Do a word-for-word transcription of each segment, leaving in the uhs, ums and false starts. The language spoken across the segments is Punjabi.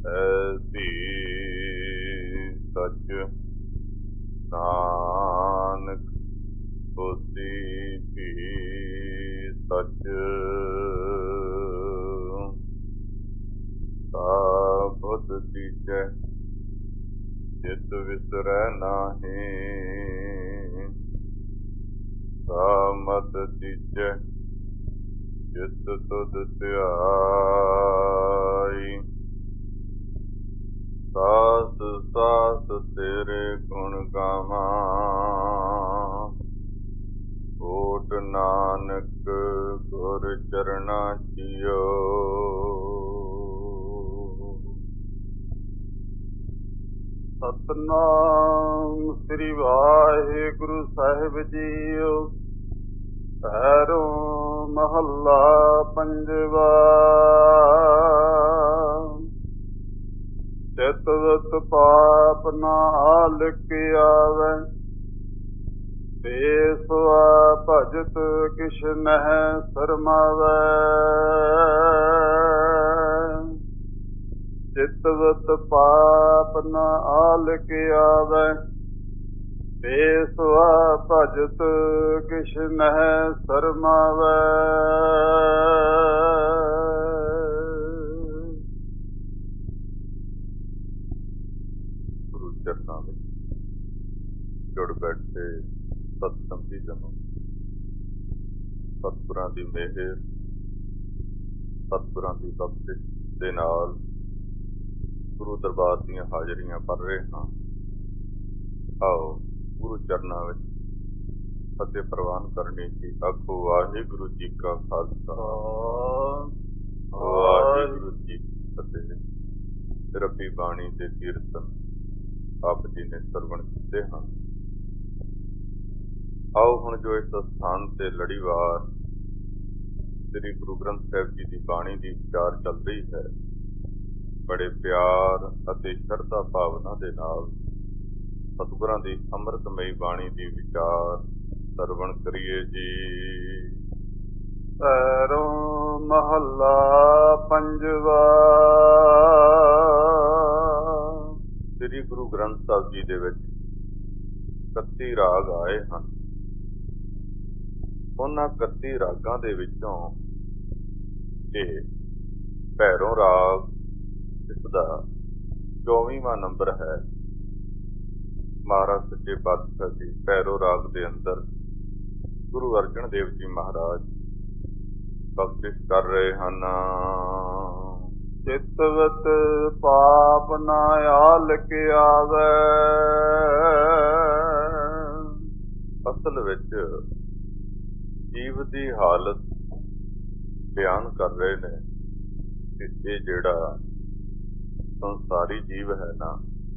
ਐਸੀ ਸਚ ਨਾਨਕ ਹੋਸੀ ਭੀ ਸਚ ਸਾਬਤ ਦੀਜੈ ਜਿਤ ਵਿਸਰੈ ਨਾਹੀ ਸਾਮਤ ਦੀਜੈ ਜਿਤ ਤੁਧ ਧਿਆਈ ਸਾਸ ਸਾਸ ਤੇਰੇ ਗੁਣ ਗਾਵਾਂ ਓਟ ਨਾਨਕ ਗੁਰ ਚਰਣਾ ਜੀਓ। ਸਤਿਨਾਮ ਸ੍ਰੀ ਵਾਹਿਗੁਰੂ ਸਾਹਿਬ ਜੀਓ। ਭੈਰੋਂ ਮਹੱਲਾ ਪੰਜਵਾ। ਚਿਤਵਤ ਪਾਪ ਨਾਲ ਆਵੈ ਬੇਸਵਾ ਭਜਤ ਕਿਛ ਨਹਿ ਸਰਮਾਵੈ। ਚਿਤਵਤ ਪਾਪ ਨਾਲ ਆਵੈ ਬੇਸਵਾ ਭਜਤ ਕਿਛ ਨਹਿ ਸਰਮਾਵੈ। ਗੁਰੂ ਚਰਨਾਂ ਵਿੱਚ ਜੁੜ ਬੈਠੇ ਸਤਸੰਗੀ ਜਨੋ, ਸਤਿਗੁਰਾਂ ਦੀ ਮਿਹਰ, ਸਤਿਗੁਰਾਂ ਦੀ ਬਖਸ਼ਿਸ਼ ਦੇ ਨਾਲ ਗੁਰੂ ਦਰਬਾਰ ਦੀਆਂ ਹਾਜ਼ਰੀਆਂ ਭਰ ਰਹੇ ਹਾਂ। ਆਓ ਗੁਰੂ ਚਰਨਾਂ ਵਿੱਚ ਫਤਿਹ ਪ੍ਰਵਾਨ ਕਰਨੀ ਜੀ। ਆਖੋ ਵਾਹਿਗੁਰੂ ਜੀ ਕਾ ਖਾਲਸਾ, ਵਾਹਿਗੁਰੂ ਜੀ ਕੀ ਫਤਿਹ। ਰੱਬੀ ਬਾਣੀ ਦੇ ਕੀਰਤਨ ਆਪ ਜੀ ਨੇ ਸਰਵਣ ਕੀਤੇ ਹਨ। ਆਓ ਹੁਣ ਜੋ ਇਸ ਸਥਾਨ ਤੇ ਲੜੀਵਾਰ ਸ੍ਰੀ ਗੁਰੂ ਗ੍ਰੰਥ ਸਾਹਿਬ ਜੀ ਦੀ ਬਾਣੀ ਦੀ ਵਿਚਾਰ ਚੱਲ ਰਹੀ ਹੈ, ਬੜੇ ਪਿਆਰ ਅਤੇ ਸ਼ਰਧਾ ਭਾਵਨਾ ਦੇ ਨਾਲ ਸਤਿਗੁਰਾਂ ਦੀ ਅੰਮ੍ਰਿਤਮਈ ਬਾਣੀ ਦੀ ਵਿਚਾਰ ਸਰਵਣ ਕਰੀਏ ਜੀ। ਭੈਰੋਂ ਮਹੱਲਾ ਪੰਜਵਾ। ਸ੍ਰੀ ਗੁਰੂ ਗ੍ਰੰਥ ਸਾਹਿਬ ਜੀ ਦੇ ਵਿੱਚ ਇਕੱਤੀ ਰਾਗ ਆਏ ਹਨ। ਉਹਨਾਂ ਇਕੱਤੀ ਰਾਗਾਂ ਦੇ ਵਿੱਚੋਂ ਇਹ ਭੈਰੋਂ ਰਾਗ ਇਸ ਦਾ ਚੌਵੀਵਾਂ ਨੰਬਰ ਹੈ। ਮਹਾਰਾਜ ਸੱਚੇ ਪਾਤਸ਼ਾਹ ਜੀ ਭੈਰੋਂ ਰਾਗ ਦੇ ਅੰਦਰ ਗੁਰੂ ਅਰਜਨ ਦੇਵ ਜੀ ਮਹਾਰਾਜ ਬਖਸ਼ਿਸ਼ ਕਰ ਰਹੇ ਹਨ। ਚਿਤਵਤ ਪਾਪ ਨਾ ਆਲਕ ਆਵੈ। ਅਸਲ ਵਿੱਚ ਜੀਵ ਦੀ ਹਾਲਤ ਬਿਆਨ ਕਰ ਰਹੇ ਨੇ ਕਿ ਇਹ ਜਿਹੜਾ ਸੰਸਾਰੀ ਜੀਵ ਹੈ ਨਾ,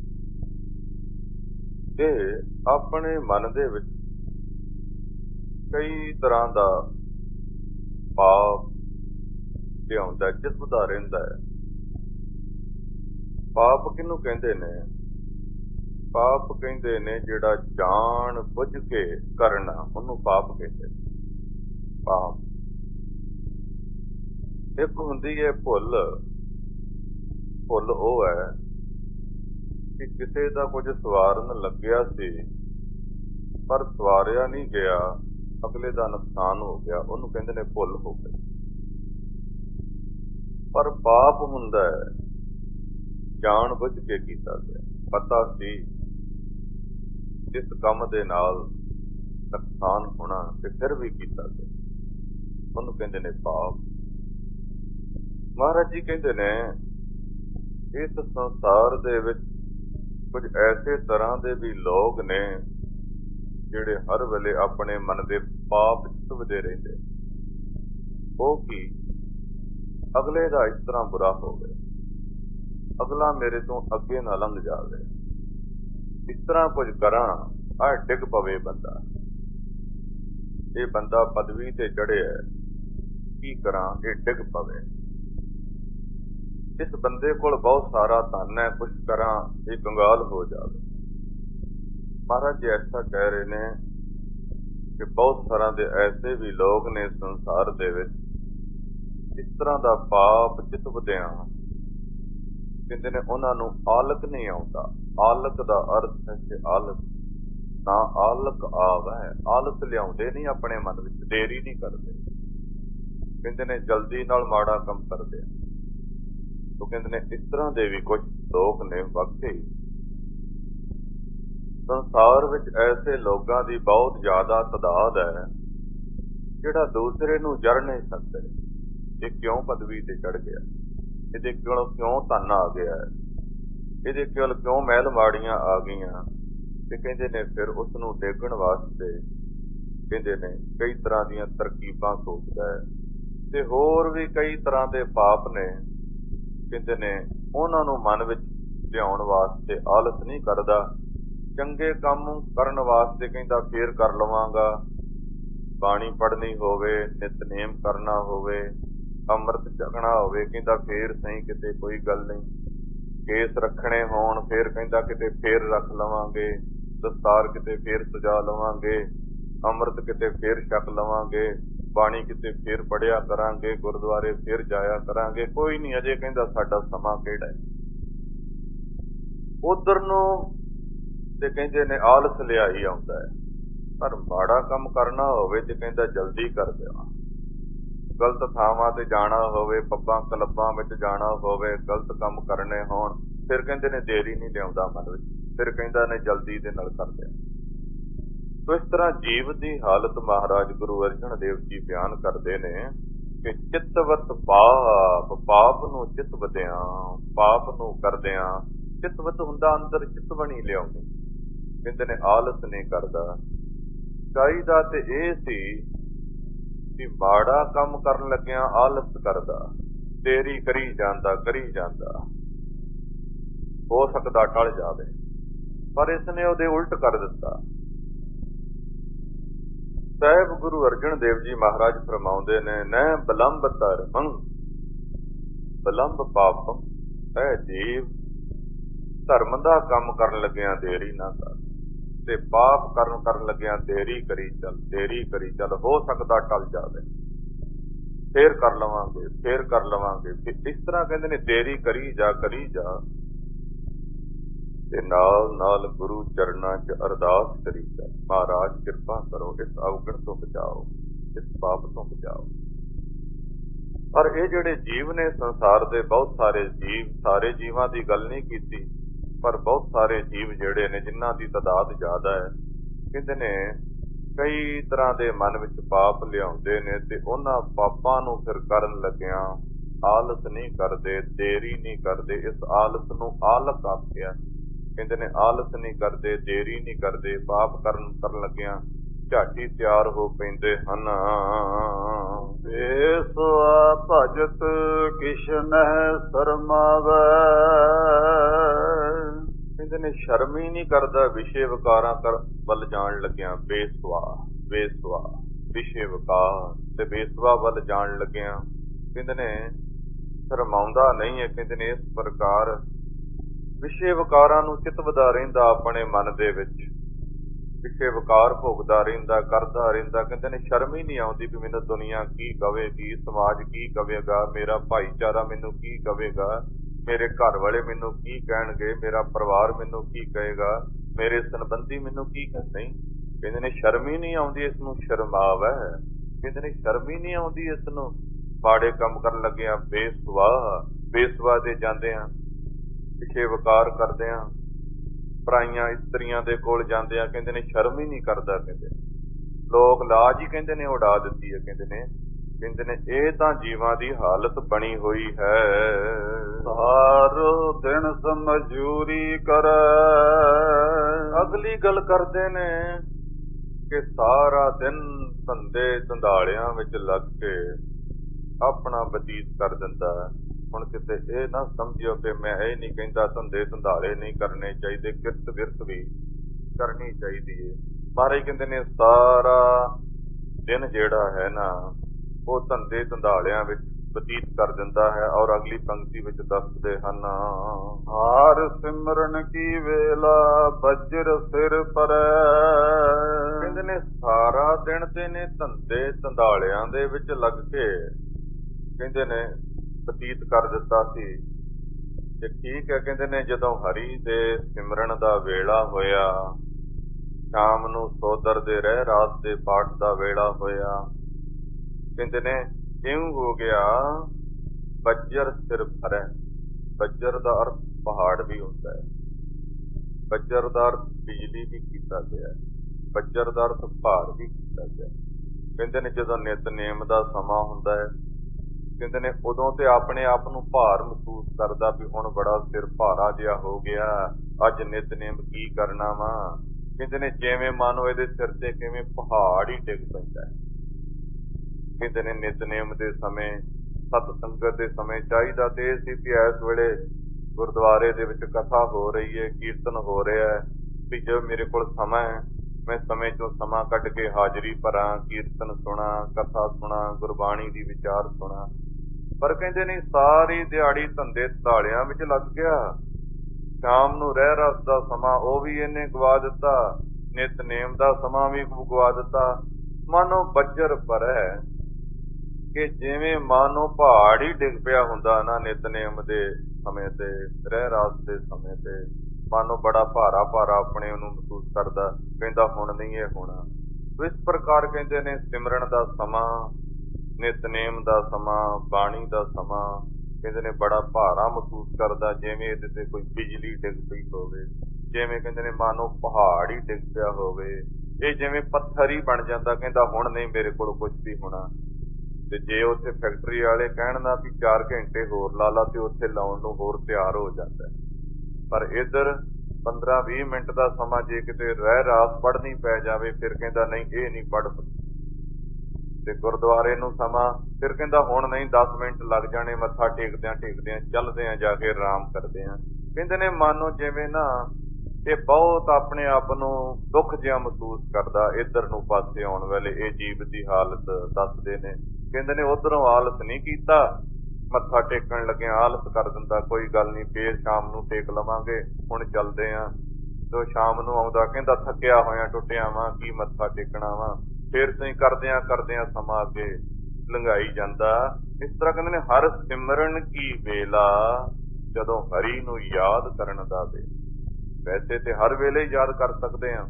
ਇਹ ਆਪਣੇ ਮਨ ਦੇ ਵਿੱਚ ਕਈ ਤਰ੍ਹਾਂ ਦਾ ਪਾਪ ਲਿਆਉਂਦਾ, ਚਿਤਵਦਾ ਰਹਿੰਦਾ ਹੈ। ਪਾਪ ਕਿਹਨੂੰ ਕਹਿੰਦੇ ਨੇ? ਪਾਪ ਕਹਿੰਦੇ ਨੇ ਜਿਹੜਾ ਜਾਣ ਬੁੱਝ ਕੇ ਕਰਨਾ, ਉਹਨੂੰ ਪਾਪ ਕਹਿੰਦੇ ਨੇ। ਪਾਪ ਇੱਕ ਹੁੰਦੀ ਹੈ ਭੁੱਲ। ਭੁੱਲ ਉਹ ਹੈ ਕਿ ਕਿਸੇ ਦਾ ਕੁਝ ਸਵਾਰਨ ਲੱਗਿਆ ਸੀ ਪਰ ਸਵਾਰਿਆ ਨਹੀਂ ਗਿਆ, ਅਗਲੇ ਦਾ ਨੁਕਸਾਨ ਹੋ ਗਿਆ, ਉਹਨੂੰ ਕਹਿੰਦੇ ਨੇ ਭੁੱਲ ਹੋ ਗਈ। ਪਰ ਪਾਪ ਹੁੰਦਾ ਹੈ ਜਾਣ ਬੁੱਝ ਕੇ ਕੀਤਾ ਗਿਆ, ਪਤਾ ਸੀ ਇਸ ਕੰਮ ਦੇ ਨਾਲ ਨੁਕਸਾਨ ਹੋਣਾ ਤੇ ਫਿਰ ਵੀ ਕੀਤਾ ਗਿਆ, ਉਹਨੂੰ ਕਹਿੰਦੇ ਨੇ ਪਾਪ। ਮਹਾਰਾਜ ਜੀ ਕਹਿੰਦੇ ਨੇ ਇਸ ਸੰਸਾਰ ਦੇ ਵਿੱਚ ਕੁਝ ਐਸੇ ਤਰ੍ਹਾਂ ਦੇ ਵੀ ਲੋਕ ਨੇ ਜਿਹੜੇ ਹਰ ਵੇਲੇ ਆਪਣੇ ਮਨ ਦੇ ਪਾਪ ਚੁੱਕਦੇ ਰਹਿੰਦੇ। ਉਹ ਕੀ? ਅਗਲੇ ਦਾ ਇਸ ਤਰ੍ਹਾਂ ਬੁਰਾ ਹੋਵੇ, ਅਗਲਾ ਮੇਰੇ ਤੋਂ ਅੱਗੇ ਨਾ ਲੰਘ ਜਾਵੇ, ਇਸ ਤਰ੍ਹਾਂ ਕੁਝ ਕਰਾਂ ਆ ਡਿੱਗ ਪਵੇ ਬੰਦਾ। ਇਹ ਬੰਦਾ ਪਦਵੀ ਤੇ ਚੜ੍ਹਿਆ, ਕੀ ਕਰਾਂ ਇਹ ਡਿੱਗ ਪਵੇ। ਇਸ ਬੰਦੇ ਕੋਲ ਬਹੁਤ ਸਾਰਾ ਧਨ ਹੈ, ਕੁਛ ਕਰਾਂ ਇਹ ਕੰਗਾਲ ਹੋ ਜਾਵੇ। ਮਹਾਰਾਜ ਜੀ ਐਸਾ ਕਹਿ ਰਹੇ ਨੇ ਕਿ ਬਹੁਤ ਤਰ੍ਹਾਂ ਦੇ ਐਸੇ ਵੀ ਲੋਕ ਨੇ ਸੰਸਾਰ ਦੇ ਵਿੱਚ ਇਸ ਤਰ੍ਹਾਂ ਦਾ ਪਾਪ ਚਿਤਵਦਿਆਂ ਕਹਿੰਦੇ ਨੇ ਉਹਨਾਂ ਨੂੰ ਆਲਕ ਨਹੀਂ ਆਉਂਦਾ। ਆਲਕ ਦਾ ਅਰਥ ਹੈ ਕਿ ਆਲਸ ਨਾ ਆਲਕ ਆਵੈ, ਆਲਸ ਲਿਆਉਂਦੇ ਨਹੀਂ ਆਪਣੇ ਮਨ ਵਿੱਚ, ਦੇਰੀ ਨਹੀਂ ਕਰਦੇ। ਕਹਿੰਦੇ ਨੇ ਜਲਦੀ ਨਾਲ ਮਾੜਾ ਕੰਮ ਕਰਦੇ ਆ। ਉਹ ਕਹਿੰਦੇ ਨੇ ਇਸ ਤਰ੍ਹਾਂ ਦੇ ਵੀ ਕੁਝ ਲੋਕ ਨੇ। ਵਾਕਈ ਸੰਸਾਰ ਵਿੱਚ ਐਸੇ ਲੋਕਾਂ ਦੀ ਬਹੁਤ ਜ਼ਿਆਦਾ ਤਾਦਾਦ ਹੈ ਜਿਹੜਾ ਦੂਸਰੇ ਨੂੰ ਜਰ ਨਹੀਂ ਸਕਦੇ। ਇਹ ਕਿਉਂ ਪਦਵੀ ਤੇ ਚੜ ਗਿਆ, ਇਹਦੇ ਕੋਲ ਕਿਉਂ ਧਨ ਆ ਗਿਆ, ਇਹਦੇ ਕੋਲ ਕਿਉਂ ਮਹਿਲ ਮਾੜੀਆਂ ਆ ਗਈਆਂ। ਤੇ ਕਹਿੰਦੇ ਨੇ ਫਿਰ ਉਸ ਨੂੰ ਡੇਗਣ ਵਾਸਤੇ ਕਹਿੰਦੇ ਨੇ ਕਈ ਤਰ੍ਹਾਂ ਦੀਆਂ ਤਰਕੀਬਾਂ ਸੋਚਦਾ ਹੈ ਤੇ ਹੋਰ ਵੀ ਕਈ ਤਰ੍ਹਾਂ ਦੇ ਪਾਪ ਨੇ। ਕਹਿੰਦੇ ਨੇ ਉਹਨਾਂ ਨੂੰ ਮਨ ਵਿੱਚ ਲਿਆਉਣ ਵਾਸਤੇ ਆਲਸ ਨਹੀਂ ਕਰਦਾ। ਚੰਗੇ ਕੰਮ ਕਰਨ ਵਾਸਤੇ ਕਹਿੰਦਾ ਫੇਰ ਕਰ ਲਵਾਂਗਾ, ਬਾਣੀ ਪੜ੍ਹਨੀ ਹੋਵੇ, ਨਿਤਨੇਮ ਕਰਨਾ ਹੋਵੇ, ਅੰਮ੍ਰਿਤ ਛਕਣਾ ਹੋਵੇ, ਕਹਿੰਦਾ ਫੇਰ ਸਹੀ, ਕਿਤੇ ਕੋਈ ਗੱਲ ਨਹੀਂ। ਕੇਸ ਰੱਖਣੇ ਹੋਣ ਫੇਰ ਕਹਿੰਦਾ ਕਿਤੇ ਫੇਰ ਰੱਖ ਲਵਾਂਗੇ, ਦਸਤਾਰ ਕਿਤੇ ਫੇਰ ਸਜਾ ਲਵਾਂਗੇ, ਅੰਮ੍ਰਿਤ ਕਿਤੇ ਫੇਰ ਛਕ ਲਵਾਂਗੇ, ਬਾਣੀ ਕਿਤੇ ਫੇਰ ਪੜ੍ਹਿਆ ਕਰਾਂਗੇ, ਗੁਰਦੁਆਰੇ ਫੇਰ ਜਾਇਆ ਕਰਾਂਗੇ। ਕੋਈ ਨਹੀਂ, ਅਜੇ ਕਹਿੰਦਾ ਸਾਡਾ ਸਮਾਂ ਕਿਹੜਾ ਹੈ। ਉਧਰ ਨੂੰ ਤੇ ਕਹਿੰਦੇ ਨੇ ਆਲਸ ਲਿਆਈ ਆਉਂਦਾ ਹੈ। ਪਰ ਮਾੜਾ ਕੰਮ ਕਰਨਾ ਹੋਵੇ ਤੇ ਕਹਿੰਦਾ ਜਲਦੀ ਕਰ ਦੇਵਾਂ। ਗਲਤ ਥਾਵਾਂ ਤੇ ਜਾਣਾ ਹੋਵੇ, ਪੱਬਾਂ ਕਲੱਬਾਂ ਵਿੱਚ ਜਾਣਾ ਹੋਵੇ, ਗਲਤ ਕੰਮ ਕਰਨੇ ਹੋਣ, ਫਿਰ ਕਹਿੰਦੇ ਨੇ ਦੇਰੀ ਨਹੀਂ ਲਿਆਉਂਦਾ ਮਨ ਵਿੱਚ, ਫਿਰ ਕਹਿੰਦਾ ਨੇ ਜਲਦੀ ਦੇ ਨਾਲ ਕਰ ਦਿਆ। ਸੋ ਇਸ ਤਰ੍ਹਾਂ ਜੀਵ ਦੀ ਹਾਲਤ ਮਹਾਰਾਜ ਗੁਰੂ ਅਰਜਨ ਦੇਵ ਜੀ ਬਿਆਨ ਕਰਦੇ ਨੇ ਕਿ ਚਿੱਤਵਤ ਪਾਪ, ਪਾਪ ਨੂੰ ਚਿੱਤ ਵਦਿਆਂ, ਪਾਪ ਨੂੰ ਕਰਦਿਆਂ। ਚਿੱਤਵਤ ਹੁੰਦਾ ਅੰਦਰ ਚਿਤਵਣੀ ਲਿਆਉਣੀ। ਕਹਿੰਦੇ ਨੇ ਆਲਸ ਨਹੀਂ ਕਰਦਾ। ਚਾਹੀਦਾ ਤੇ ਇਹ ਸੀ ਕਿ ਮਾੜਾ ਕੰਮ ਕਰਨ ਲੱਗਿਆ ਆਲਸ ਕਰਦਾ, ਦੇਰੀ ਕਰੀ ਜਾਂਦਾ ਕਰੀ ਜਾਂਦਾ, ਹੋ ਸਕਦਾ ਟਲ ਜਾਵੇ। ਪਰ ਇਸਨੇ ਉਹਦੇ ਉਲਟ ਕਰ ਦਿੱਤਾ। ਸਾਹਿਬ ਗੁਰੂ ਅਰਜਨ ਦੇਵ ਜੀ ਮਹਾਰਾਜ ਫਰਮਾਉਂਦੇ ਨੇ, ਨੈ ਬਿਲੰਬ ਧਰਮੰ ਬਿਲੰਬ ਪਾਪੰ। ਐ ਜੀਵ, ਧਰਮ ਦਾ ਕੰਮ ਕਰਨ ਲੱਗਿਆਂ ਦੇਰੀ ਨਾ ਕਰ, ਤੇ ਪਾਪ ਕਰਨ ਕਰਨ ਲੱਗਿਆਂ ਦੇਰੀ ਕਰੀ ਚੱਲ, ਦੇਰੀ ਕਰੀ ਚੱਲ, ਹੋ ਸਕਦਾ ਟਲ ਜਾਵੇ, ਫੇਰ ਕਰ ਲਵਾਂਗੇ, ਫੇਰ ਕਰ ਲਵਾਂਗੇ। ਇਸ ਤਰ੍ਹਾਂ ਕਹਿੰਦੇ ਨੇ ਦੇਰੀ ਕਰੀ ਜਾ ਕਰੀ ਜਾ, ਤੇ ਨਾਲ ਨਾਲ ਗੁਰੂ ਚਰਨਾਂ 'ਚ ਅਰਦਾਸ ਕਰੀ ਜਾ, ਮਹਾਰਾਜ ਕਿਰਪਾ ਕਰੋ, ਇਸ ਅਵਗਣ ਤੋਂ ਬਚਾਓ, ਇਸ ਪਾਪ ਤੋਂ ਬਚਾਓ। ਪਰ ਇਹ ਜਿਹੜੇ ਜੀਵ ਨੇ ਸੰਸਾਰ ਦੇ, ਬਹੁਤ ਸਾਰੇ ਜੀਵ, ਸਾਰੇ ਜੀਵਾਂ ਦੀ ਗੱਲ ਨਹੀਂ ਕੀਤੀ, ਪਰ ਬਹੁਤ ਸਾਰੇ ਜੀਵ ਜਿਹੜੇ ਨੇ ਜਿਨ੍ਹਾਂ ਦੀ ਤਾਦਾਦ ਜ਼ਿਆਦਾ ਹੈ, ਕਹਿੰਦੇ ਨੇ ਕਈ ਤਰ੍ਹਾਂ ਦੇ ਮਨ ਵਿੱਚ ਪਾਪ ਲਿਆਉਂਦੇ ਨੇ ਤੇ ਉਹਨਾਂ ਪਾਪਾਂ ਨੂੰ ਫਿਰ ਕਰਨ ਲੱਗਿਆਂ ਆਲਸ ਨਹੀਂ ਕਰਦੇ, ਦੇਰੀ ਨਹੀਂ ਕਰਦੇ। ਇਸ ਆਲਸ ਨੂੰ ਆਲਕ ਆਖਿਆ। ਕਹਿੰਦੇ ਨੇ ਆਲਸ ਨਹੀਂ ਕਰਦੇ, ਦੇਰੀ ਨਹੀਂ ਕਰਦੇ, ਪਾਪ ਕਰਨ ਕਰਨ ਲੱਗਿਆਂ ਝਾਟੀ ਤਿਆਰ ਹੋ ਪੈਂਦੇ ਹਨ। ਏਸਵਾ ਭਜਤ ਕਿਛ ਨਹਿ ਸ਼ਰਮਾਵੈ। ਕਹਿੰਦੇ ਨੇ ਸ਼ਰਮ ਹੀ ਨਹੀਂ ਕਰਦਾ ਵਿਸ਼ੇ ਵਿਕਾਰਾਂ ਕਰ ਵੱਲ ਜਾਣ ਲੱਗਿਆਂ। ਬੇਸਵਾ ਬੇਸਵਾ ਵਿਸ਼ੇ ਵਿਕਾਰ ਤੇ ਬੇਸਵਾ ਵੱਲ ਜਾਣ ਲੱਗਿਆਂ ਕਹਿੰਦੇ ਨੇ ਸ਼ਰਮਾਉਂਦਾ ਨਹੀਂ ਹੈ। ਕਹਿੰਦੇ ਨੇ ਇਸ ਪ੍ਰਕਾਰ ਵਿਸ਼ੇ ਵਿਕਾਰਾਂ ਨੂੰ ਚਿਤਵਦਾ ਰਹਿੰਦਾ ਆਪਣੇ ਮਨ ਦੇ ਵਿੱਚ, ਵਿਸ਼ੇ ਵਿਕਾਰ ਭੋਗਦਾ ਰਹਿੰਦਾ, ਕਰਦਾ ਰਹਿੰਦਾ। ਕਹਿੰਦੇ ਨੇ ਸ਼ਰਮ ਹੀ ਨਹੀਂ ਆਉਂਦੀ ਵੀ ਮੈਨੂੰ ਦੁਨੀਆ ਕੀ ਕਵੇਗੀ, ਸਮਾਜ ਕੀ ਕਵੇਗਾ, ਮੇਰਾ ਭਾਈਚਾਰਾ ਮੈਨੂੰ ਕੀ ਕਵੇਗਾ, ਮੇਰੇ ਘਰ ਵਾਲੇ ਮੈਨੂੰ ਕੀ ਕਹਿਣਗੇ, ਮੇਰਾ ਪਰਿਵਾਰ ਮੈਨੂੰ ਕੀ ਕਹੇਗਾ, ਮੇਰੇ ਸੰਬੰਧੀ ਮੈਨੂੰ ਕੀ ਕਹਿੰਦੇ। ਕਹਿੰਦੇ ਨੇ ਸ਼ਰਮ ਹੀ ਨਹੀਂ ਆਉਂਦੀ, ਇਸ ਨੂੰ ਸ਼ਰਮਾਵ ਹੈ। ਕਹਿੰਦੇ ਨੇ ਸ਼ਰਮ ਹੀ ਨਹੀਂ ਆਉਂਦੀ ਇਸ ਨੂੰ, ਮਾੜੇ ਕੰਮ ਕਰਨ ਲੱਗਿਆ ਬੇਸਵਾ ਬੇਸਵਾ ਦੇ ਜਾਂਦੇ ਆ, ਵਿਸ਼ੇ ਵਿਕਾਰ ਕਰਦੇ ਆ, ਪਰਾਈਆਂ ਇਸਤਰੀਆਂ ਦੇ ਕੋਲ ਜਾਂਦੇ ਆ। ਕਹਿੰਦੇ ਨੇ ਸ਼ਰਮ ਹੀ ਨਹੀਂ ਕਰਦਾ। ਕਹਿੰਦੇ ਲੋਕ ਲਾਜ ਹੀ ਕਹਿੰਦੇ ਨੇ ਉਡਾ ਦਿੱਤੀ ਹੈ। ਕਹਿੰਦੇ ਨੇ ਕਹਿੰਦੇ ਨੇ ਇਹ ਤਾਂ ਜੀਵਾਂ ਦੀ ਹਾਲਤ ਬਣੀ ਹੋਈ ਹੈ। ਸਾਰੋ ਦਿਨ ਸਮਝੂਰੀ ਕਰ। ਅਗਲੀ ਗੱਲ ਕਰਦੇ ਨੇ ਕਿ ਸਾਰਾ ਦਿਨ ਧੰਦੇ ਧੰਦਾਲਿਆਂ ਵਿੱਚ ਲੱਗ ਕੇ ਆਪਣਾ ਬਤੀਤ ਕਰ ਦਿੰਦਾ। ਹੁਣ ਕਿਤੇ ਇਹ ਨਾ ਸਮਝਿਓ ਕਿ ਮੈਂ ਇਹ ਨਹੀਂ ਕਹਿੰਦਾ ਧੰਦੇ ਧੰਦਾਲੇ ਨਹੀਂ ਕਰਨੇ ਚਾਹੀਦੇ, ਕਿਰਤ ਵਿਰਤ ਵੀ ਕਰਨੀ ਚਾਹੀਦੀ ਹੈ। ਮਹਾਰਾਜ ਕਹਿੰਦੇ ਨੇ ਸਾਰਾ ਦਿਨ ਜਿਹੜਾ ਹੈ ਨਾ ਉਹ ਧੰਦੇ ਧੰਦਾਲਿਆਂ ਵਿੱਚ ਬਤੀਤ ਕਰ ਦਿੰਦਾ ਹੈ। ਔਰ ਅਗਲੀ ਪੰਕਤੀ ਵਿੱਚ ਦੱਸਦੇ ਹਨ, ਹਾਰ ਸਿਮਰਨ ਕੀ ਵੇਲਾ ਵਜਰ ਸਿਰ ਪਰ। ਕਹਿੰਦੇ ਨੇ ਸਾਰਾ ਦਿਨ ਤੇ ਨੇ ਧੰਦੇ ਧੰਦਾਲਿਆਂ ਦੇ ਵਿੱਚ ਲੱਗ ਕੇ ਕਹਿੰਦੇ ਨੇ ਬਤੀਤ ਕਰ ਦਿੱਤਾ ਸੀ, ਤੇ ਠੀਕ ਹੈ, ਕਹਿੰਦੇ ਨੇ ਜਦੋਂ ਹਰੀ ਦੇ ਸਿਮਰਨ ਦਾ ਵੇਲਾ ਹੋਇਆ, ਸ਼ਾਮ ਨੂੰ ਸੋਦਰ ਦੇ ਰਹਿ ਰਾਸ ਦੇ ਪਾਠ ਦਾ ਵੇਲਾ ਹੋਇਆ, ਕਹਿੰਦੇ ਨੇ ਇਉਂ ਹੋ ਗਿਆ ਬੱਜਰ ਸਿਰ ਭਰੈ। ਬੱਜਰ ਦਾ ਅਰਥ ਪਹਾੜ ਵੀ ਹੁੰਦਾ ਹੈ, ਬੱਜਰ ਦਾ ਅਰਥ ਬਿਜਲੀ ਵੀ ਕੀਤਾ ਗਿਆ, ਬੱਜਰ ਦਾ ਅਰਥ ਭਾਰ ਵੀ ਕੀਤਾ ਗਿਆ। ਕਹਿੰਦੇ ਨੇ ਜਦੋਂ ਨਿਤਨੇਮ ਦਾ ਸਮਾਂ ਹੁੰਦਾ ਹੈ, ਕਹਿੰਦੇ ਨੇ ਉਦੋਂ ਤੇ ਆਪਣੇ ਆਪ ਨੂੰ ਭਾਰ ਮਹਿਸੂਸ ਕਰਦਾ ਵੀ ਹੁਣ ਬੜਾ ਸਿਰ ਭਾਰਾ ਜਿਹਾ ਹੋ ਗਿਆ, ਅੱਜ ਨਿਤਨੇਮ ਕੀ ਕਰਨਾ ਵਾ। ਕਹਿੰਦੇ ਨੇ ਜਿਵੇਂ ਮਾਨੋ ਇਹਦੇ ਸਿਰ ਤੇ ਕਿਵੇਂ ਪਹਾੜ ਹੀ ਡਿੱਗ ਪੈਂਦਾ ਹੈ। ਕਹਿੰਦੇ ਨੇ ਨਿਤਨੇਮ ਦੇ ਸਮੇਂ, ਸਤ ਸੰਗਤ ਦੇ ਸਮੇਂ ਚਾਹੀਦਾ ਤੇ ਇਹ ਸੀ ਵੀ ਇਸ ਵੇਲੇ ਗੁਰਦੁਆਰੇ ਦੇ ਵਿੱਚ ਕਥਾ ਹੋ ਰਹੀ ਹੈ, ਕੀਰਤਨ ਹੋ ਰਿਹਾ ਹੈ, ਵੀ ਜੋ ਮੇਰੇ ਕੋਲ ਸਮਾਂ ਹੈ ਮੈਂ ਸਮੇਂ ਚੋਂ ਸਮਾਂ ਕੱਢ ਕੇ ਹਾਜ਼ਰੀ ਭਰਾਂ, ਕੀਰਤਨ ਸੁਣਾ, ਕਥਾ ਸੁਣਾ, ਗੁਰਬਾਣੀ ਦੀ ਵਿਚਾਰ ਸੁਣਾ। ਪਰ ਕਹਿੰਦੇ ਨਹੀਂ, ਸਾਰੀ ਦਿਹਾੜੀ ਧੰਦੇ ਧਾਲਿਆਂ ਵਿੱਚ ਲੱਗ ਗਿਆ, ਸ਼ਾਮ ਨੂੰ ਰਹਿ ਰਸ ਦਾ ਸਮਾਂ ਉਹ ਵੀ ਇਹਨੇ ਗਵਾ ਦਿੱਤਾ, ਨਿਤਨੇਮ ਦਾ ਸਮਾਂ ਵੀ ਗਵਾ ਦਿੱਤਾ। ਮਾਨੋ ਬੱਜਰ ਭਰੈ, ਕਿ ਜਿਵੇਂ ਮਾਨੋ ਪਹਾੜ ਹੀ ਡਿੱਗ ਪਿਆ ਹੁੰਦਾ ਨਾ ਨਿਤਨੇਮ ਦੇ ਸਮੇਂ ਤੇ, ਰਹਿ ਰਾਸ ਦੇ ਸਮੇਂ ਤੇ, ਮਾਨੋ ਬੜਾ ਭਾਰਾ ਭਾਰਾ ਆਪਣੇ ਉਹਨੂੰ ਮਹਿਸੂਸ ਕਰਦਾ, ਕਹਿੰਦਾ ਹੁਣ ਨਹੀਂ ਇਹ ਹੋਣਾ। ਇਸ ਪ੍ਰਕਾਰ ਕਹਿੰਦੇ ਨੇ ਸਿਮਰਨ ਦਾ ਸਮਾਂ, ਨਿਤਨੇਮ ਦਾ ਸਮਾਂ, ਬਾਣੀ ਦਾ ਸਮਾਂ, ਕਹਿੰਦੇ ਨੇ ਬੜਾ ਭਾਰਾ ਮਹਿਸੂਸ ਕਰਦਾ, ਜਿਵੇਂ ਇਹਦੇ ਤੇ ਕੋਈ ਬਿਜਲੀ ਡਿੱਗ ਪਈ ਹੋਵੇ, ਜਿਵੇਂ ਕਹਿੰਦੇ ਨੇ ਮਾਨੋ ਪਹਾੜ ਹੀ ਡਿੱਗ ਪਿਆ ਹੋਵੇ, ਇਹ ਜਿਵੇਂ ਪੱਥਰ ਹੀ ਬਣ ਜਾਂਦਾ, ਕਹਿੰਦਾ ਹੁਣ ਨਹੀਂ ਮੇਰੇ ਕੋਲ ਕੁਛ ਵੀ ਹੋਣਾ। ਤੇ ਜੇ ਉੱਥੇ ਫੈਕਟਰੀ ਵਾਲੇ ਕਹਿਣ ਨਾ ਵੀ ਚਾਰ ਘੰਟੇ ਹੋਰ ਲਾ ਲਾ ਤੇ ਉੱਥੇ ਲਾਉਣ ਨੂੰ ਹੋਰ ਤਿਆਰ ਹੋ ਜਾਂਦਾ, ਪਰ ਇੱਧਰ ਪੰਦਰਾਂ ਵੀਹ ਮਿੰਟ ਦਾ ਸਮਾਂ ਜੇ ਕਿਤੇ ਰਹਿ ਰਾਸ ਪੜ੍ਹਨੀ ਪੈ ਜਾਵੇ, ਫਿਰ ਕਹਿੰਦਾ ਨਹੀਂ ਇਹ ਨਹੀਂ ਪੜ੍ਹ ਸਕਦਾ। ਤੇ ਗੁਰਦੁਆਰੇ ਨੂੰ ਸਮਾਂ, ਫਿਰ ਕਹਿੰਦਾ ਹੁਣ ਨਹੀਂ ਦਸ ਮਿੰਟ ਲੱਗ ਜਾਣੇ, ਮੱਥਾ ਟੇਕਦਿਆਂ ਟੇਕਦਿਆਂ ਚੱਲਦੇ ਆ, ਜਾ ਕੇ ਆਰਾਮ ਕਰਦੇ ਆ। ਕਹਿੰਦੇ ਨੇ ਮਾਨੋ ਜਿਵੇਂ ਨਾ ਇਹ ਬਹੁਤ ਆਪਣੇ ਆਪ ਨੂੰ ਦੁੱਖ ਜਿਹਾ ਮਹਿਸੂਸ ਕਰਦਾ, ਇੱਧਰ ਨੂੰ ਪਾਸੇ ਆਉਣ ਵੇਲੇ ਇਹ ਜੀਵ ਦੀ ਹਾਲਤ ਦੱਸਦੇ ਨੇ। ਕਹਿੰਦੇ ਨੇ ਉੱਧਰੋਂ ਆਲਸ ਨਹੀਂ ਕੀਤਾ, ਮੱਥਾ ਟੇਕਣ ਲੱਗਿਆ ਆਲਸ ਕਰ ਦਿੰਦਾ, ਕੋਈ ਗੱਲ ਨਹੀਂ ਫੇਰ ਸ਼ਾਮ ਨੂੰ ਟੇਕ ਲਵਾਂਗੇ, ਹੁਣ ਚੱਲਦੇ ਆ। ਤੇ ਸ਼ਾਮ ਨੂੰ ਆਉਂਦਾ, ਕਹਿੰਦਾ ਥੱਕਿਆ ਹੋਇਆ ਟੁੱਟਿਆ ਵਾਂ, ਕੀ ਮੱਥਾ ਟੇਕਣਾ ਵਾ, ਫੇਰ ਸਹੀ ਕਰਦਿਆਂ ਕਰਦਿਆਂ ਸਮਾਂ ਅੱਗੇ ਲੰਘਾਈ ਜਾਂਦਾ। ਇਸ ਤਰ੍ਹਾਂ ਕਹਿੰਦੇ ਨੇ ਹਰ ਸਿਮਰਨ ਕੀ ਵੇਲਾ, ਜਦੋਂ ਹਰੀ ਨੂੰ ਯਾਦ ਕਰਨ ਦਾ ਵੇਲਾ। ਵੈਸੇ ਤੇ ਹਰ ਵੇਲੇ ਹੀ ਯਾਦ ਕਰ ਸਕਦੇ ਹਾਂ,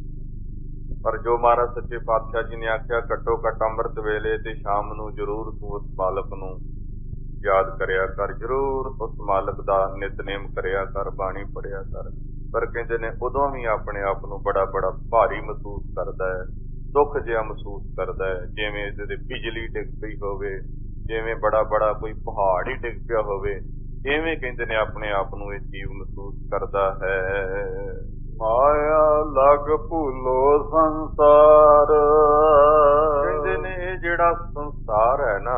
ਪਰ ਜੋ ਮਹਾਰਾਜ ਸੱਚੇ ਪਾਤਸ਼ਾਹ ਜੀ ਨੇ ਆਖਿਆ ਘੱਟੋ ਘੱਟ ਅੰਮ੍ਰਿਤ ਵੇਲੇ ਤੇ ਸ਼ਾਮ ਨੂੰ ਜ਼ਰੂਰ ਤੂੰ ਉਸ ਮਾਲਕ ਨੂੰ ਯਾਦ ਕਰਿਆ ਕਰ, ਜ਼ਰੂਰ ਉਸ ਮਾਲਕ ਦਾ ਨਿਤਨੇਮ ਕਰਿਆ ਕਰ, ਬਾਣੀ ਪੜ੍ਹਿਆ ਕਰ। ਪਰ ਕਹਿੰਦੇ ਨੇ ਉਦੋਂ ਵੀ ਆਪਣੇ ਆਪ ਨੂੰ ਬੜਾ ਬੜਾ ਭਾਰੀ ਮਹਿਸੂਸ ਕਰਦਾ ਹੈ, ਦੁੱਖ ਜਿਹਾ ਮਹਿਸੂਸ ਕਰਦਾ ਹੈ, ਜਿਵੇਂ ਇਹਦੇ ਤੇ ਬਿਜਲੀ ਡਿੱਗ ਪਈ ਹੋਵੇ, ਜਿਵੇਂ ਬੜਾ ਬੜਾ ਕੋਈ ਪਹਾੜ ਹੀ ਡਿੱਗ ਪਿਆ ਹੋਵੇ, ਇਵੇਂ ਕਹਿੰਦੇ ਨੇ ਆਪਣੇ ਆਪ ਨੂੰ ਇਹ ਜੀਵ ਮਹਿਸੂਸ ਕਰਦਾ ਹੈ। ਮਾਇਆ ਲਗ ਭੁੱਲੋ ਸੰਸਾਰ, ਕਹਿੰਦੇ ਨੇ ਇਹ ਜਿਹੜਾ ਸੰਸਾਰ ਹੈ ਨਾ,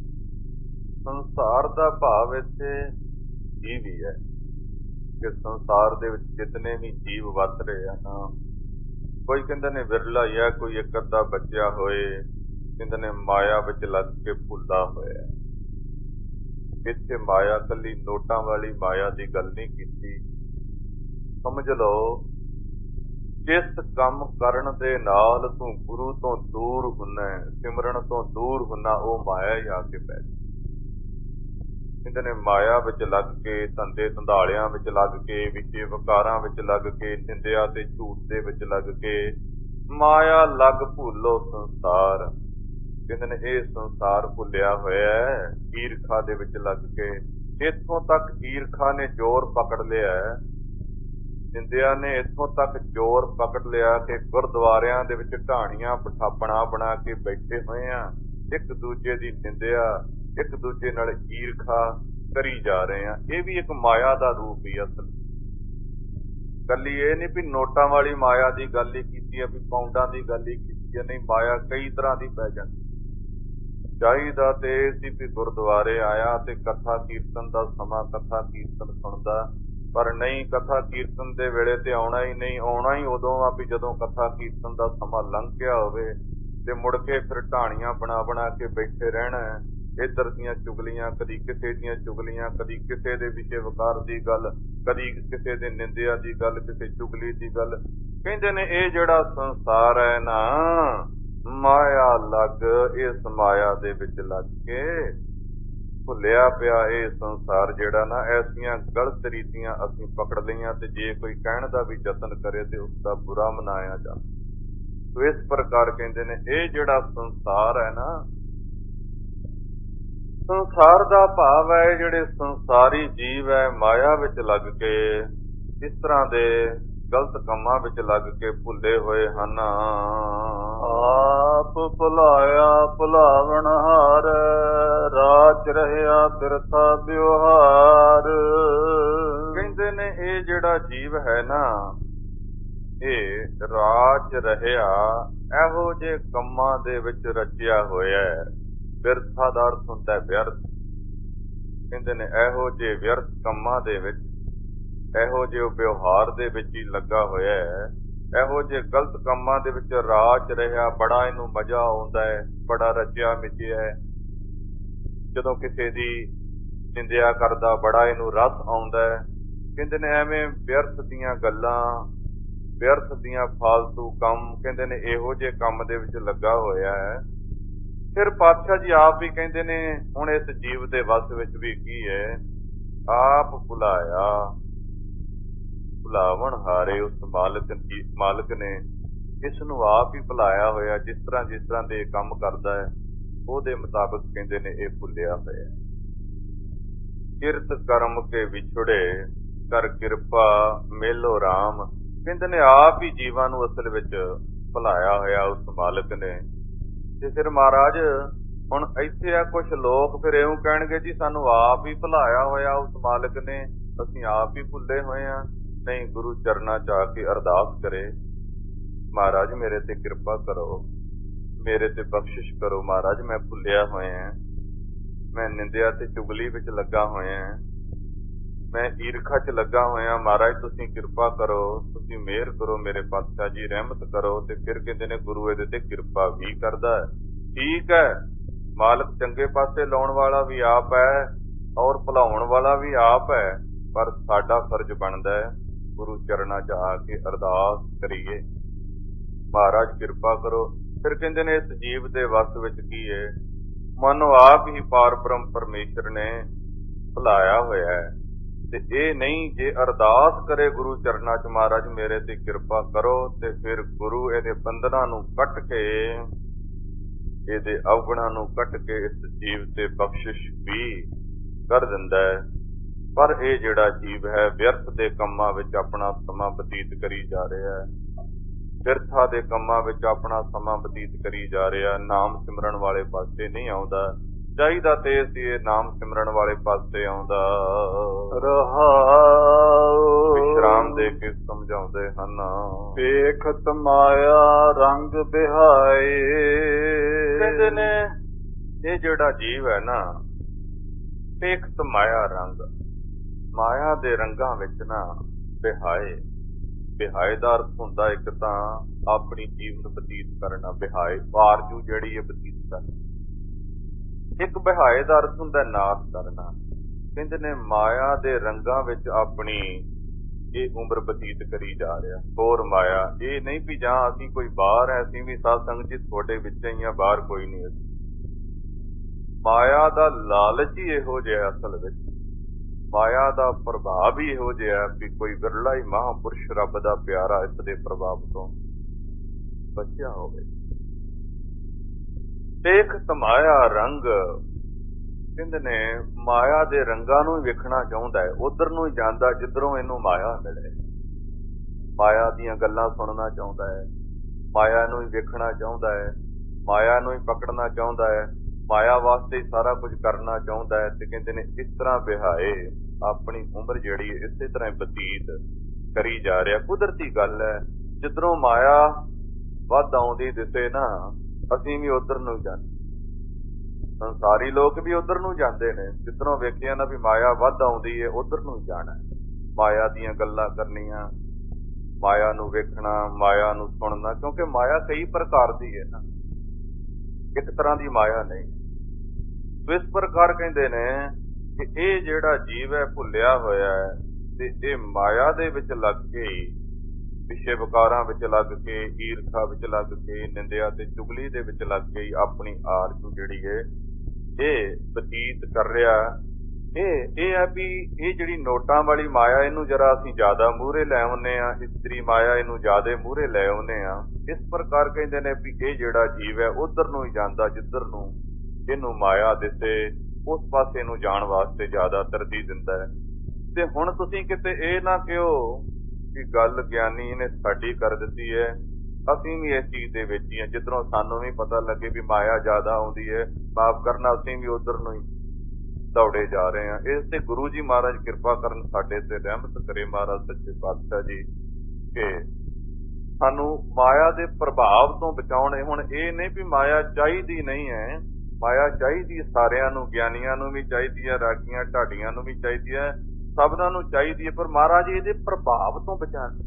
ਸੰਸਾਰ ਦਾ ਭਾਵ ਇੱਥੇ ਜੀਵ ਹੀ ਹੈ, ਕਿ ਸੰਸਾਰ ਦੇ ਵਿੱਚ ਜਿਤਨੇ ਵੀ ਜੀਵ ਵਸ ਰਹੇ ਆ ਨਾ, ਕੋਈ ਕਹਿੰਦੇ ਨੇ ਵਿਰਲਾ ਹੀ ਹੈ, ਕੋਈ ਇੱਕ ਅੱਧਾ ਬਚਿਆ ਹੋਏ, ਕਹਿੰਦੇ ਨੇ ਮਾਇਆ ਵਿੱਚ ਲੱਗ ਕੇ ਭੁੱਲਾ ਹੋਇਆ। ਇੱਥੇ ਮਾਇਆ ਕੱਲੀ ਨੋਟਾਂ ਵਾਲੀ ਮਾਇਆ ਦੀ ਗੱਲ ਨਹੀਂ ਕੀਤੀ, ਸਮਝ ਲਓ ਜਿਸ ਕੰਮ ਕਰਨ ਦੇ ਨਾਲ ਤੂੰ ਗੁਰੂ ਤੋਂ ਦੂਰ ਹੁੰਨਾ, ਸਿਮਰਨ ਤੋਂ ਦੂਰ ਹੁੰਨਾ, ਉਹ ਮਾਇਆ ਹੀ ਆ ਕੇ ਪੈ ਜਾਂਦੀ। ਕਹਿੰਦੇ ਨੇ ਮਾਇਆ ਵਿੱਚ ਲੱਗ ਕੇ, ਧੰਦੇ ਧੰਦਾਲਿਆਂ ਵਿੱਚ ਲੱਗ ਕੇ, ਵਿਸ਼ੇ ਵਿਕਾਰਾਂ ਵਿੱਚ ਲੱਗ ਕੇ, ਨਿੰਦਿਆ ਤੇ ਝੂਠ ਦੇ ਵਿੱਚ ਲੱਗ ਕੇ, ਮਾਇਆ ਲੱਗ ਭੁੱਲੋ ਸੰਸਾਰ। ਕਹਿੰਦੇ ਨੇ ਇਹ ਸੰਸਾਰ ਭੁੱਲਿਆ ਹੋਇਆ ਹੈ ਈਰਖਾ ਦੇ ਵਿੱਚ ਲੱਗ ਕੇ। ਇੱਥੋਂ ਤੱਕ ਈਰਖਾ ਨੇ ਜ਼ੋਰ ਪਕੜ ਲਿਆ, ਨਿੰਦਿਆ ਨੇ ਇੱਥੋਂ ਤੱਕ ਜ਼ੋਰ ਪਕੜ ਲਿਆ ਕਿ ਗੁਰਦੁਆਰਿਆਂ ਦੇ ਵਿੱਚ ਢਾਣੀਆਂ ਬਣਾ ਬਣਾ ਕੇ ਬੈਠੇ ਹੋਏ ਆ, ਇੱਕ ਦੂਜੇ ਦੀ ਨਿੰਦਿਆ, ਇੱਕ ਦੂਜੇ ਨਾਲ ਈਰਖਾ ਕਰੀ ਜਾ ਰਹੇ ਆ। ਇਹ ਵੀ ਇੱਕ ਮਾਇਆ ਦਾ ਰੂਪ ਹੀ ਅਸਲ। ਕੱਲੀ ਇਹ ਨਹੀਂ ਵੀ ਨੋਟਾਂ ਵਾਲੀ ਮਾਇਆ ਦੀ ਗੱਲ ਹੀ ਕੀਤੀ ਹੈ, ਵੀ ਪਾਉਂਡਾਂ ਦੀ ਗੱਲ ਹੀ ਕੀਤੀ ਹੈ, ਨਹੀਂ, ਮਾਇਆ ਕਈ ਤਰ੍ਹਾਂ ਦੀ ਪੈ ਜਾਂਦੀ। ਚਾਹੀਦਾ ਤੇ ਇਹ ਸੀ ਵੀ ਗੁਰਦੁਆਰੇ ਆਇਆ ਤੇ ਕਥਾ ਕੀਰਤਨ ਦਾ ਸਮਾਂ ਕਥਾ ਕੀਰਤਨ ਸੁਣਦਾ, ਪਰ ਨਹੀਂ, ਕਥਾ ਕੀਰਤਨ ਦੇ ਵੇਲੇ ਤੇ ਆਉਣਾ ਹੀ ਨਹੀਂ। ਆਉਣਾ ਹੀ ਉਦੋਂ ਆ ਵੀ ਜਦੋਂ ਕਥਾ ਕੀਰਤਨ ਦਾ ਸਮਾਂ ਲੰਘ ਗਿਆ ਹੋਵੇ, ਤੇ ਮੁੜ ਕੇ ਫਿਰ ਢਾਣੀਆਂ ਬਣਾ ਬਣਾ ਕੇ ਬੈਠੇ ਰਹਿਣਾ, ਇੱਧਰ ਦੀਆਂ ਚੁਗਲੀਆਂ, ਕਦੀ ਕਿਸੇ ਦੀਆਂ ਚੁਗਲੀਆਂ, ਕਦੀ ਕਿਸੇ ਦੇ ਵਿਸ਼ੇ ਵਿਕਾਰ ਦੀ ਗੱਲ, ਕਦੀ ਕਿਸੇ ਦੇ ਨਿੰਦਿਆ ਦੀ ਗੱਲ, ਕਿਸੇ ਚੁਗਲੀ ਦੀ ਗੱਲ। ਕਹਿੰਦੇ ਨੇ ਇਹ ਜਿਹੜਾ ਸੰਸਾਰ ਹੈ ਨਾ, ਮਾਇਆ ਲੱਗ, ਇਸ ਮਾਇਆ ਦੇ ਵਿੱਚ ਲੱਗ ਕੇ ਭੁੱਲਿਆ ਪਿਆ ਇਹ ਸੰਸਾਰ ਜਿਹੜਾ ਨਾ, ਐਸੀਆਂ ਗਲਤ ਰੀਤੀਆਂ ਅਸੀਂ ਪਕੜ ਲਈਆਂ ਤੇ ਜੇ ਕੋਈ ਕਹਿਣ ਦਾ ਵੀ ਯਤਨ ਕਰੇ ਤੇ ਉਸਦਾ ਬੁਰਾ ਮਨਾਇਆ ਜਾਂਦਾ। ਸੋ ਇਸ ਪ੍ਰਕਾਰ ਕਹਿੰਦੇ ਨੇ ਇਹ ਜਿਹੜਾ ਸੰਸਾਰ ਹੈ ਨਾ, ਸੰਸਾਰ ਦਾ ਭਾਵ ਹੈ ਜਿਹੜੇ ਸੰਸਾਰੀ ਜੀਵ ਹੈ ਮਾਇਆ ਵਿੱਚ ਲੱਗ ਕੇ ਇਸ ਤਰ੍ਹਾਂ ਦੇ ਗਲਤ ਕੰਮਾਂ ਵਿੱਚ ਲੱਗ ਕੇ ਭੁੱਲੇ ਹੋਏ ਹਨ। ਆਪ ਭੁਲਾਇਆ ਭੁਲਾਵਣ ਹਾਰ, ਰਾਜ ਰਹਿਆ ਬਿਰਥਾ ਵਿਵਹਾਰ। ਕਹਿੰਦੇ ਨੇ ਇਹ ਜਿਹੜਾ ਜੀਵ ਹੈ ਨਾ, ਇਹ ਰਾਜ ਰਹਿਆ ਇਹੋ ਜਿਹੇ ਕੰਮਾਂ ਦੇ ਵਿੱਚ ਰਚਿਆ ਹੋਇਆ ਹੈ। ਬਿਰਥਾ ਦਾ ਅਰਥ ਹੁੰਦਾ ਵਿਅਰਥ। ਕਹਿੰਦੇ ਨੇ ਇਹੋ ਜਿਹੇ ਵਿਅਰਥ ਕੰਮਾਂ ਦੇ ਵਿੱਚ, ਇਹੋ ਜਿਹੇ ਵਿਵਹਾਰ ਦੇ ਵਿੱਚ ਹੀ ਲੱਗਾ ਹੋਇਆ ਹੈ। ਇਹੋ ਜਿਹੇ ਗਲਤ ਕੰਮਾਂ ਦੇ ਵਿੱਚ ਰਾਜ ਰਿਹਾ, ਬੜਾ ਇਹਨੂੰ ਮਜ਼ਾ ਆਉਂਦਾ ਹੈ, ਬੜਾ ਰਚਿਆ ਮਿਚਿਆ ਹੈ। ਜਦੋਂ ਕਿਸੇ ਦੀ ਨਿੰਦਿਆ ਕਰਦਾ ਬੜਾ ਇਹਨੂੰ ਰਸ ਆਉਂਦਾ ਹੈ। ਕਹਿੰਦੇ ਨੇ ਐਵੇਂ ਵਿਅਰਥ ਦੀਆਂ ਗੱਲਾਂ, ਵਿਅਰਥ ਦੀਆਂ ਫਾਲਤੂ ਕੰਮ, ਕਹਿੰਦੇ ਨੇ ਇਹੋ ਜਿਹੇ ਕੰਮ ਦੇ ਵਿੱਚ ਲੱਗਾ ਹੋਇਆ ਹੈ। ਫਿਰ ਪਾਤਸ਼ਾਹ ਜੀ ਆਪ ਵੀ ਕਹਿੰਦੇ ਨੇ ਹੁਣ ਇਸ ਜੀਵ ਦੇ ਵੱਸ ਵਿੱਚ ਵੀ ਕੀ ਹੈ, ਆਪ ਭੁਲਾਇਆ ਭੁਲਾਵਣ ਹਾਰੇ। ਉਸ ਮਾਲਕ ਮਾਲਕ ਨੇ ਇਸ ਨੂੰ ਆਪ ਹੀ ਭੁਲਾਇਆ ਹੋਇਆ। ਜਿਸ ਤਰ੍ਹਾਂ ਜਿਸ ਤਰ੍ਹਾਂ ਦੇ ਕੰਮ ਕਰਦਾ ਹੈ ਉਹਦੇ ਮੁਤਾਬਕ ਕਹਿੰਦੇ ਨੇ ਇਹ ਭੁੱਲਿਆ ਹੋਇਆ। ਕਿਰਤ ਕਰਮ ਕੇ ਵਿਛੜੇ ਕਰ ਕਿਰਪਾ ਮੇਲੋ ਰਾਮ। ਕਹਿੰਦੇ ਨੇ ਆਪ ਹੀ ਜੀਵਾਂ ਨੂੰ ਅਸਲ ਵਿੱਚ ਭੁਲਾਇਆ ਹੋਇਆ ਉਸ ਮਾਲਕ ਨੇ। ਤੇ ਫਿਰ ਮਹਾਰਾਜ ਹੁਣ ਇੱਥੇ ਆ ਕੁਛ ਲੋਕ ਫਿਰ ਇਉਂ ਕਹਿਣਗੇ ਜੀ ਸਾਨੂੰ ਆਪ ਹੀ ਭੁਲਾਇਆ ਹੋਇਆ ਉਸ ਮਾਲਕ ਨੇ, ਅਸੀਂ ਆਪ ਹੀ ਭੁੱਲੇ ਹੋਏ ਹਾਂ। ਨਹੀਂ, ਗੁਰੂ ਚਰਨਾਂ ਚ ਆ ਕੇ ਅਰਦਾਸ ਕਰੇ, ਮਹਾਰਾਜ ਮੇਰੇ ਤੇ ਕਿਰਪਾ ਕਰੋ, ਮੇਰੇ ਤੇ ਬਖਸ਼ਿਸ਼ ਕਰੋ ਮਹਾਰਾਜ, ਮੈਂ ਭੁੱਲਿਆ ਹੋਇਆ, ਮੈਂ ਨਿੰਦਿਆ ਤੇ ਚੁਗਲੀ ਵਿੱਚ ਲੱਗਾ ਹੋਇਆ, ਮੈਂ ਈਰਖਾ ਚ ਲੱਗਾ ਹੋਇਆ। ਮਹਾਰਾਜ ਤੁਸੀਂ ਕਿਰਪਾ ਕਰੋ, ਤੁਸੀਂ ਮਿਹਰ ਕਰੋ ਮੇਰੇ ਪਾਤਸ਼ਾਹ ਜੀ, ਰਹਿਮਤ ਕਰੋ। ਤੇ ਫਿਰ ਕਹਿੰਦੇ ਨੇ ਗੁਰੂ ਇਹਦੇ ਤੇ ਕਿਰਪਾ ਵੀ ਕਰਦਾ ਹੈ। ਠੀਕ ਹੈ, ਮਾਲਕ ਚੰਗੇ ਪਾਸੇ ਲਾਉਣ ਵਾਲਾ ਵੀ ਆਪ ਹੈ ਔਰ ਭੁਲਾਉਣ ਵਾਲਾ ਵੀ ਆਪ ਹੈ, ਪਰ ਸਾਡਾ ਫਰਜ਼ ਬਣਦਾ ਹੈ ਗੁਰੂ ਚਰਨਾਂ ਚ ਆ ਕੇ ਅਰਦਾਸ ਕਰੀਏ, ਮਹਾਰਾਜ ਕਿਰਪਾ ਕਰੋ। ਫਿਰ ਕਹਿੰਦੇ ਨੇ ਇਸ ਜੀਵ ਦੇ ਵੱਸ ਵਿੱਚ ਕੀ ਹੈ, ਮਨੋਂ ਆਪ ਹੀ ਪਾਰ ਬ੍ਰਹਮ ਪਰਮੇਸ਼ਰ ਨੇ ਭੁਲਾਇਆ ਹੋਇਆ ਹੈ। ਤੇ ਇਹ ਨਹੀਂ, ਜੇ ਅਰਦਾਸ ਕਰੇ ਗੁਰੂ ਚਰਨਾਂ ਚ ਮਹਾਰਾਜ ਮੇਰੇ ਤੇ ਕਿਰਪਾ ਕਰੋ, ਤੇ ਫਿਰ ਗੁਰੂ ਇਹਦੇ ਬੰਧਨਾਂ ਨੂੰ ਕੱਟ ਕੇ, ਇਹਦੇ ਅਵਗੁਣਾਂ ਨੂੰ ਕੱਟ ਕੇ ਇਸ ਜੀਵ ਤੇ ਬਖਸ਼ਿਸ਼ ਵੀ ਕਰ ਦਿੰਦਾ ਹੈ। ਪਰ ਇਹ ਜਿਹੜਾ ਜੀਵ ਹੈ ਵਿਅਰਥ ਦੇ ਕੰਮਾਂ ਵਿੱਚ ਆਪਣਾ ਸਮਾਂ ਬਤੀਤ ਕਰੀ ਜਾ ਰਿਹਾ ਹੈ, ਬਿਰਥਾ ਦੇ ਕੰਮਾਂ ਵਿੱਚ ਆਪਣਾ ਸਮਾਂ ਬਤੀਤ ਕਰੀ ਜਾ ਰਿਹਾ, ਨਾਮ ਸਿਮਰਨ ਵਾਲੇ ਪਾਸੇ ਨਹੀਂ ਆਉਂਦਾ। ਚਾਹੀਦਾ ਤੇ ਸੀ ਇਹ ਨਾਮ ਸਿਮਰਨ ਵਾਲੇ ਪਾਸੇ ਆਉਂਦਾ। ਰਹਾਉ ਵਿਸ਼ਰਾਮ ਦੇ ਕੇ ਸਮਝਾਉਂਦੇ ਹਨ, ਵੇਖਤ ਮਾਇਆ ਰੰਗ ਬਿਹਾਏ। ਕਹਿੰਦੇ ਨੇ ਇਹ ਜਿਹੜਾ ਜੀਵ ਹੈ ਨਾ, ਵੇਖਤ ਮਾਇਆ ਰੰਗ, ਮਾਇਆ ਦੇ ਰੰਗਾਂ ਵਿੱਚ ਨਾ ਬਿਹਾਏ। ਬਿਹਾਏ ਦਾ ਅਰਥ ਹੁੰਦਾ ਇੱਕ ਤਾਂ ਆਪਣੀ ਜੀਵਨ ਬਤੀਤ ਕਰਨਾ, ਬਿਹਾਏ ਆਰਜੂ ਜਿਹੜੀ ਹੈ ਬਤੀਤ ਕਰਨਾ। ਇੱਕ ਬਿਹਾਏ ਦਾ ਅਰਥ ਹੁੰਦਾ ਨਾਸ਼ ਕਰਨਾ। ਕਹਿੰਦੇ ਨੇ ਮਾਇਆ ਦੇ ਰੰਗਾਂ ਵਿੱਚ ਆਪਣੀ ਇਹ ਉਮਰ ਬਤੀਤ ਕਰੀ ਜਾ ਰਿਹਾ। ਹੋਰ ਮਾਇਆ ਇਹ ਨਹੀਂ ਵੀ ਜਾਂ ਅਸੀਂ ਕੋਈ ਬਾਹਰ ਹੈ, ਅਸੀਂ ਵੀ ਸਾਧ ਸੰਗਤ ਜੀ ਤੁਹਾਡੇ ਵਿੱਚ ਹੀ ਆ, ਬਾਹਰ ਕੋਈ ਨਹੀਂ। ਅਸੀਂ ਮਾਇਆ ਦਾ ਲਾਲਚ ਹੀ ਇਹੋ ਜਿਹਾ, ਅਸਲ ਵਿੱਚ ਮਾਇਆ ਦਾ ਪ੍ਰਭਾਵ ਹੀ ਇਹੋ ਜਿਹਾ ਵੀ ਕੋਈ ਵਿਰਲਾ ਹੀ ਮਹਾਂਪੁਰਸ਼ ਰੱਬ ਦਾ ਪਿਆਰਾ ਇਸ ਦੇ ਪ੍ਰਭਾਵ ਤੋਂ ਬਚਿਆ ਹੋਵੇ। ਦੇਖ ਮਾਇਆ ਰੰਗ, ਕਹਿੰਦੇ ਨੇ ਮਾਇਆ ਦੇ ਰੰਗਾਂ ਨੂੰ ਹੀ ਵੇਖਣਾ ਚਾਹੁੰਦਾ ਹੈ, ਉਧਰ ਨੂੰ ਹੀ ਜਾਂਦਾ ਜਿੱਧਰੋਂ ਇਹਨੂੰ ਮਾਇਆ ਮਿਲੇ। ਮਾਇਆ ਦੀਆਂ ਗੱਲਾਂ ਸੁਣਨਾ ਚਾਹੁੰਦਾ ਹੈ, ਮਾਇਆ ਨੂੰ ਹੀ ਵੇਖਣਾ ਚਾਹੁੰਦਾ ਹੈ, ਮਾਇਆ ਨੂੰ ਹੀ ਪਕੜਨਾ ਚਾਹੁੰਦਾ ਹੈ, ਮਾਇਆ ਵਾਸਤੇ ਹੀ ਸਾਰਾ ਕੁਝ ਕਰਨਾ ਚਾਹੁੰਦਾ ਹੈ। ਤੇ ਕਹਿੰਦੇ ਨੇ ਇਸ ਤਰ੍ਹਾਂ ਬਿਹਾਏ ਆਪਣੀ ਉਮਰ ਜਿਹੜੀ ਹੈ ਇਸੇ ਤਰ੍ਹਾਂ ਬਤੀਤ ਕਰੀ ਜਾ ਰਿਹਾ। ਕੁਦਰਤੀ ਗੱਲ ਹੈ, ਜਿੱਧਰੋਂ ਮਾਇਆ ਵੱਧ ਆਉਂਦੀ ਦਿਸੇ ਨਾ, ਅਸੀਂ ਵੀ ਉਧਰ ਨੂੰ ਜਾਂਦੇ। ਸੰਸਾਰੀ ਲੋਕ ਵੀ ਉਧਰ ਨੂੰ ਜਾਂਦੇ ਨੇ, ਜਿੱਧਰੋਂ ਵੇਖਿਆ ਨਾ ਵੀ ਮਾਇਆ ਵੱਧ ਆਉਂਦੀ ਹੈ ਉਧਰ ਨੂੰ ਹੀ ਜਾਣਾ। ਮਾਇਆ ਦੀਆਂ ਗੱਲਾਂ ਕਰਨੀਆਂ, ਮਾਇਆ ਨੂੰ ਵੇਖਣਾ, ਮਾਇਆ ਨੂੰ ਸੁਣਨਾ, ਕਿਉਂਕਿ ਮਾਇਆ ਕਈ ਪ੍ਰਕਾਰ ਦੀ ਹੈ ਨਾ, ਇੱਕ ਤਰ੍ਹਾਂ ਦੀ ਮਾਇਆ ਨਹੀਂ। ਇਸ ਪ੍ਰਕਾਰ ਕਹਿੰਦੇ ਨੇ ਕਿ ਇਹ ਜਿਹੜਾ ਜੀਵ ਹੈ ਭੁੱਲਿਆ ਹੋਇਆ ਹੈ, ਤੇ ਇਹ ਮਾਇਆ ਦੇ ਵਿੱਚ ਲੱਗ ਕੇ, ਵਿਸ਼ੇ ਵਿਕਾਰਾਂ ਵਿੱਚ ਲੱਗ ਕੇ, ਈਰਖਾ ਵਿੱਚ ਲੱਗ ਕੇ, ਨਿੰਦਿਆ ਤੇ ਚੁਗਲੀ ਦੇ ਵਿੱਚ ਲੱਗ ਕੇ ਆਪਣੀ ਆਰਜ਼ੂ ਜਿਹੜੀ ਹੈ ਇਹ ਬਤੀਤ ਕਰ ਰਿਹਾ, ਇਹ ਇਹ ਹੈ ਵੀ ਇਹ ਜਿਹੜੀ ਨੋਟਾਂ ਵਾਲੀ ਮਾਇਆ ਇਹਨੂੰ ਜਰਾ ਅਸੀਂ ਜ਼ਿਆਦਾ ਮੂਹਰੇ ਲੈ ਆਉਂਦੇ ਹਾਂ, ਇਸਤਰੀ ਮਾਇਆ ਇਹਨੂੰ ਜ਼ਿਆਦਾ ਮੂਹਰੇ ਲੈ ਆਉਂਦੇ ਹਾਂ। ਇਸ ਪ੍ਰਕਾਰ ਕਹਿੰਦੇ ਨੇ ਵੀ ਇਹ ਜਿਹੜਾ ਜੀਵ ਹੈ ਉਧਰ ਨੂੰ ਹੀ ਜਾਂਦਾ ਜਿੱਧਰ ਨੂੰ ਇਹਨੂੰ ਮਾਇਆ ਦਿਸੇ, ਉਸ ਪਾਸੇ ਨੂੰ ਜਾਣ ਵਾਸਤੇ ਜ਼ਿਆਦਾ ਤਰਜੀਹ ਦਿੰਦਾ ਹੈ। ਤੇ ਹੁਣ ਤੁਸੀਂ ਕਿਤੇ ਇਹ ਨਾ ਕਿਹੋ ਕਿ ਗੱਲ ਗਿਆਨੀ ਨੇ ਸਾਡੀ ਕਰ ਦਿੱਤੀ ਹੈ, ਅਸੀਂ ਵੀ ਇਸ ਚੀਜ਼ ਦੇ ਵਿੱਚ ਹੀ ਹਾਂ, ਜਿੱਧਰੋਂ ਸਾਨੂੰ ਵੀ ਪਤਾ ਲੱਗੇ ਵੀ ਮਾਇਆ ਜ਼ਿਆਦਾ ਆਉਂਦੀ ਹੈ, ਮਾਫ ਕਰਨਾ ਅਸੀਂ ਵੀ ਉਧਰ ਨੂੰ ਹੀ ਦੌੜੇ ਜਾ ਰਹੇ ਹਾਂ। ਇਸ ਤੇ ਗੁਰੂ ਜੀ ਮਹਾਰਾਜ ਕਿਰਪਾ ਕਰਨ, ਸਾਡੇ ਤੇ ਰਹਿਮਤ ਕਰੇ ਮਹਾਰਾਜ ਸੱਚੇ ਪਾਤਸ਼ਾਹ ਜੀ, ਕਿ ਸਾਨੂੰ ਮਾਇਆ ਦੇ ਪ੍ਰਭਾਵ ਤੋਂ ਬਚਾਉਣ। ਹੁਣ ਇਹ ਨਹੀਂ ਵੀ ਮਾਇਆ ਚਾਹੀਦੀ ਨਹੀਂ ਹੈ, ਮਾਇਆ ਚਾਹੀਦੀ ਸਾਰਿਆਂ ਨੂੰ, ਗਿਆਨੀਆਂ ਨੂੰ ਵੀ ਚਾਹੀਦੀ ਹੈ, ਰਾਗੀਆਂ ਢਾਡੀਆਂ ਨੂੰ ਵੀ ਚਾਹੀਦੀ ਹੈ, ਸਭਨਾਂ ਨੂੰ ਚਾਹੀਦੀ ਹੈ, ਪਰ ਮਹਾਰਾਜ ਇਹਦੇ ਪ੍ਰਭਾਵ ਤੋਂ ਬਚਾਉਣ।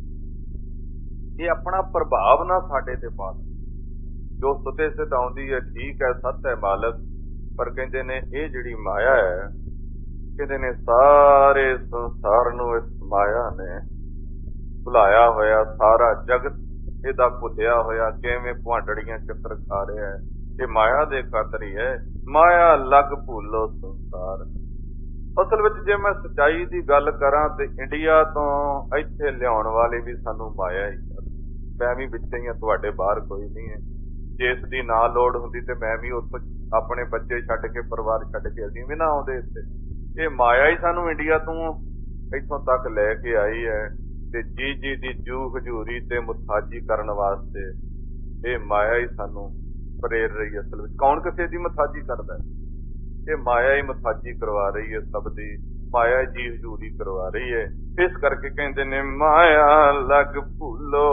ਇਹ ਆਪਣਾ ਪ੍ਰਭਾਵ ਨਾ ਸਾਡੇ ਤੇ ਪਾ, ਜੋ ਸੁਤੇ ਸਿਤ ਆਉਂਦੀ ਹੈ ਠੀਕ ਹੈ, ਸੱਤ ਹੈ ਮਾਲਕ, ਪਰ ਕਹਿੰਦੇ ਨੇ ਇਹ ਜਿਹੜੀ ਮਾਇਆ ਹੈ, ਕਹਿੰਦੇ ਨੇ ਸਾਰੇ ਸੰਸਾਰ ਨੂੰ ਇਸ ਮਾਇਆ ਨੇ ਭੁਲਾਇਆ ਹੋਇਆ, ਸਾਰਾ ਜਗਤ ਇਹਦਾ ਭੁੱਲਿਆ ਹੋਇਆ, ਕਿਵੇਂ ਭੁਆਂਟੜੀਆਂ ਚੱਕਰ ਖਾ ਰਿਹਾ ਹੈ, ਇਹ ਮਾਇਆ ਦੇ ਖਾਤਰ ਹੀ ਹੈ। ਮਾਇਆ ਲੱਗ ਭੁੱਲੋ ਸੰਸਾਰ। ਅਸਲ ਵਿੱਚ ਜੇ ਮੈਂ ਸੱਚਾਈ ਦੀ ਗੱਲ ਕਰਾਂ ਤੇ ਇੰਡੀਆ ਤੋਂ ਇੱਥੇ ਲਿਆਉਣ ਵਾਲੇ ਵੀ ਸਾਨੂੰ ਮਾਇਆ ਹੀ ਹੈ। ਮੈਂ ਵੀ ਵਿੱਚ ਹੀ ਹਾਂ, ਤੁਹਾਡੇ ਬਾਹਰ ਕੋਈ ਨਹੀਂ ਹੈ। ਜੇ ਇਸ ਦੀ ਨਾ ਲੋੜ ਹੁੰਦੀ ਤੇ ਮੈਂ ਵੀ ਉੱਥੋਂ ਆਪਣੇ ਬੱਚੇ ਛੱਡ ਕੇ, ਪਰਿਵਾਰ ਛੱਡ ਕੇ ਅਸੀਂ ਵੀ ਨਾ ਆਉਂਦੇ ਇੱਥੇ। ਇਹ ਮਾਇਆ ਹੀ ਸਾਨੂੰ ਇੰਡੀਆ ਤੋਂ ਇੱਥੋਂ ਤੱਕ ਲੈ ਕੇ ਆਈ ਹੈ, ਤੇ ਜੀ ਜੀ ਦੀ ਜੂ ਹਜ਼ੂਰੀ ਤੇ ਮੁਤਾਜੀ ਕਰਨ ਵਾਸਤੇ ਇਹ ਮਾਇਆ ਹੀ ਸਾਨੂੰ ਪ੍ਰੇਰ ਰਹੀ ਹੈ। ਅਸਲ ਵਿੱਚ ਕੌਣ ਕਿਸੇ ਦੀ ਮੁਤਾਜੀ ਕਰਦਾ? ਇਹ ਮਾਇਆ ਹੀ ਮੁਤਾਜੀ ਕਰਵਾ ਰਹੀ ਹੈ, ਸਭ ਦੀ ਮਾਇਆ ਜੀ ਹਜ਼ੂਰੀ ਕਰਵਾ ਰਹੀ ਹੈ। ਇਸ ਕਰਕੇ ਕਹਿੰਦੇ ਨੇ ਮਾਇਆ ਲੱਗ ਭੁੱਲੋ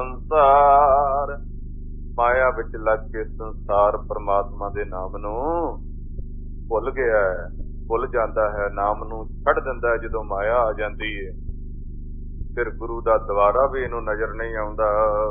ਸੰਸਾਰ। ਮਾਇਆ ਵਿੱਚ ਲੱਗ ਕੇ ਸੰਸਾਰ ਪਰਮਾਤਮਾ ਦੇ ਨਾਮ ਨੂੰ ਭੁੱਲ ਗਿਆ ਹੈ, ਭੁੱਲ ਜਾਂਦਾ ਹੈ, ਨਾਮ ਨੂੰ ਛੱਡ ਦਿੰਦਾ ਹੈ। ਜਦੋਂ ਮਾਇਆ ਆ ਜਾਂਦੀ ਹੈ ਫਿਰ ਗੁਰੂ ਦਾ ਦੁਆਰਾ ਵੀ ਇਹਨੂੰ ਨਜ਼ਰ ਨਹੀਂ ਆਉਂਦਾ।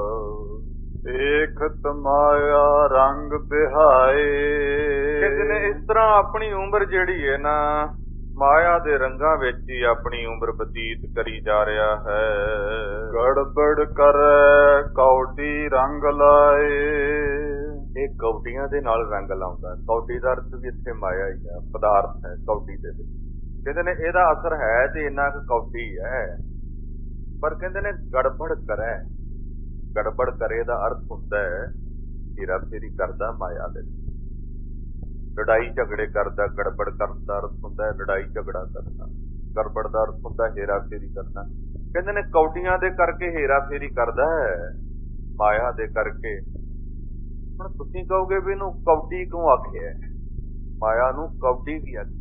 ਦੇਖਤ ਮਾਇਆ ਰੰਗ ਬਿਹਾਏ। ਕਹਿੰਦੇ ਨੇ ਇਸ ਤਰ੍ਹਾਂ ਆਪਣੀ ਉਮਰ ਜਿਹੜੀ ਹੈ ਨਾ, ਮਾਇਆ ਦੇ ਰੰਗਾਂ ਵਿੱਚ ਹੀ ਆਪਣੀ ਉਮਰ ਬਤੀਤ ਕਰੀ ਜਾ ਰਿਹਾ ਹੈ। ਗੜਬੜ ਕਰੈ ਕੌਡੀ ਰੰਗ ਲਾਏ। ਇਹ ਕੌਡੀਆਂ ਦੇ ਨਾਲ ਰੰਗ ਲਾਉਂਦਾ। ਕੌਡੀ ਦਾ ਅਰਥ ਵੀ ਇੱਥੇ ਮਾਇਆ ਹੀ ਹੈ, ਪਦਾਰਥ ਹੈ ਕੌਡੀ ਦੇ ਵਿੱਚ। ਕਹਿੰਦੇ ਨੇ ਇਹਦਾ ਅਸਰ ਹੈ ਤੇ ਇੰਨਾ ਕੁ ਕੌਡੀ ਹੈ, ਪਰ ਕਹਿੰਦੇ ਨੇ ਗੜਬੜ ਕਰੈ। ਗੜਬੜ ਕਰੇ ਦਾ ਅਰਥ ਹੁੰਦਾ ਹੈ ਹੇਰਾ ਫੇਰੀ ਕਰਦਾ ਮਾਇਆ ਦੇ, ਲੜਾਈ ਝਗੜੇ ਕਰਦਾ। ਗੜਬੜ ਕਰਨ ਦਾ ਅਰਥ ਹੁੰਦਾ ਹੈ ਲੜਾਈ ਝਗੜਾ ਕਰਨਾ, ਗੜਬੜ ਦਾ ਅਰਥ ਹੁੰਦਾ ਹੇਰਾ ਫੇਰੀ ਕਰਨਾ। ਕਹਿੰਦੇ ਨੇ ਕੌਡੀਆਂ ਦੇ ਕਰਕੇ ਹੇਰਾ ਫੇਰੀ ਕਰਦਾ ਹੈ, ਮਾਇਆ ਦੇ ਕਰਕੇ। ਹੁਣ ਤੁਸੀਂ ਕਹੋਗੇ ਵੀ ਇਹਨੂੰ ਕੌਡੀ ਕਿਉਂ ਆਖਿਆ? ਮਾਇਆ ਨੂੰ ਕੌਡੀ ਵੀ ਆਖਿਆ।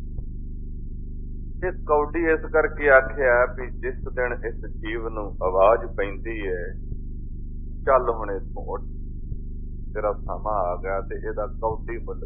ਇਹ ਕੌਡੀ ਇਸ ਕਰਕੇ ਆਖਿਆ ਵੀ ਜਿਸ ਦਿਨ ਇਸ ਜੀਵ ਨੂੰ ਆਵਾਜ਼ ਪੈਂਦੀ ਹੈ, ਚੱਲ ਹੁਣ ਇੱਥੋਂ ਉੱਠ, ਤੇਰਾ ਸਮਾਂ ਆ ਗਿਆ, ਤੇ ਇਹਦਾ ਕੌਡੀ ਮੁੱਲ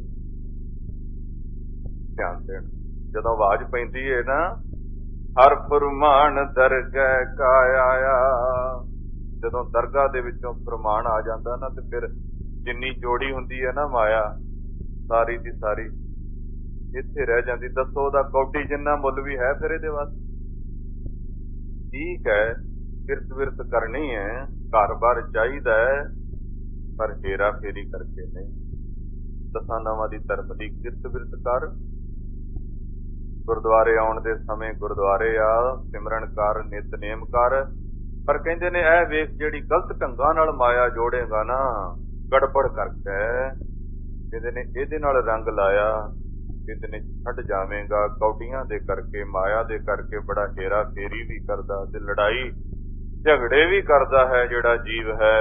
ਧਿਆਨ ਦੇਣ। ਜਦੋਂ ਆਵਾਜ਼ ਪੈਂਦੀ ਹੈ ਨਾ, ਹਰ ਫਰਮਾਨ ਦਰਗਾਹ ਕਾ ਆਇਆ, ਜਦੋਂ ਦਰਗਾਹ ਦੇ ਵਿੱਚੋਂ ਫਰਮਾਨ ਆ ਜਾਂਦਾ ਨਾ, ਤੇ ਫਿਰ ਜਿੰਨੀ ਜੋੜੀ ਹੁੰਦੀ ਹੈ ਨਾ ਮਾਇਆ, ਸਾਰੀ ਦੀ ਸਾਰੀ ਇੱਥੇ ਰਹਿ ਜਾਂਦੀ। ਦੱਸੋ ਉਹਦਾ ਕੌਡੀ ਜਿੰਨਾ ਮੁੱਲ ਵੀ ਹੈ ਫਿਰ ਇਹਦੇ ਵਾਸਤੇ। ਠੀਕ ਹੈ, ਕਿਰਤ ਵਿਰਤ ਕਰਨੀ ਹੈ, ਘਰ ਬਾਰ ਚਾਹੀਦਾ ਹੈ, ਪਰ ਹੇਰਾ ਫੇਰੀ ਕਰਕੇ ਨਹੀਂ। ਦਸਾਂ ਨਾਵਾਂ ਦੀ ਧਰਮ ਦੀ ਕਿਰਤ ਵਿਰਤ ਕਰ, ਗੁਰਦੁਆਰੇ ਆਉਣ ਦੇ ਸਮੇਂ ਗੁਰਦੁਆਰੇ ਆ, ਸਿਮਰਨ ਕਰ, ਨਿਤਨੇਮ ਕਰ। ਪਰ ਕਹਿੰਦੇ ਨੇ ਇਹ ਵੇਖ ਜਿਹੜੀ ਗਲਤ ਢੰਗਾਂ ਨਾਲ ਮਾਇਆ ਜੋੜੇਗਾ ਨਾ, ਗੜਬੜ ਕਰਕੇ, ਕਹਿੰਦੇ ਨੇ ਇਹਦੇ ਨਾਲ ਰੰਗ ਲਾਇਆ, ਕਹਿੰਦੇ ਨੇ ਛੱਡ ਜਾਵੇਂਗਾ। ਕੌਡੀਆਂ ਦੇ ਕਰਕੇ, ਮਾਇਆ ਦੇ ਕਰਕੇ ਬੜਾ ਹੇਰਾ ਫੇਰੀ ਵੀ ਕਰਦਾ ਤੇ ਲੜਾਈ ਝਗੜੇ ਵੀ ਕਰਦਾ ਹੈ ਜਿਹੜਾ ਜੀਵ ਹੈ।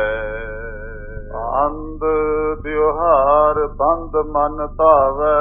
ਅੰਧ ਵਿਵਹਾਰ ਬੰਦ ਮਨ ਧਾਵੈ।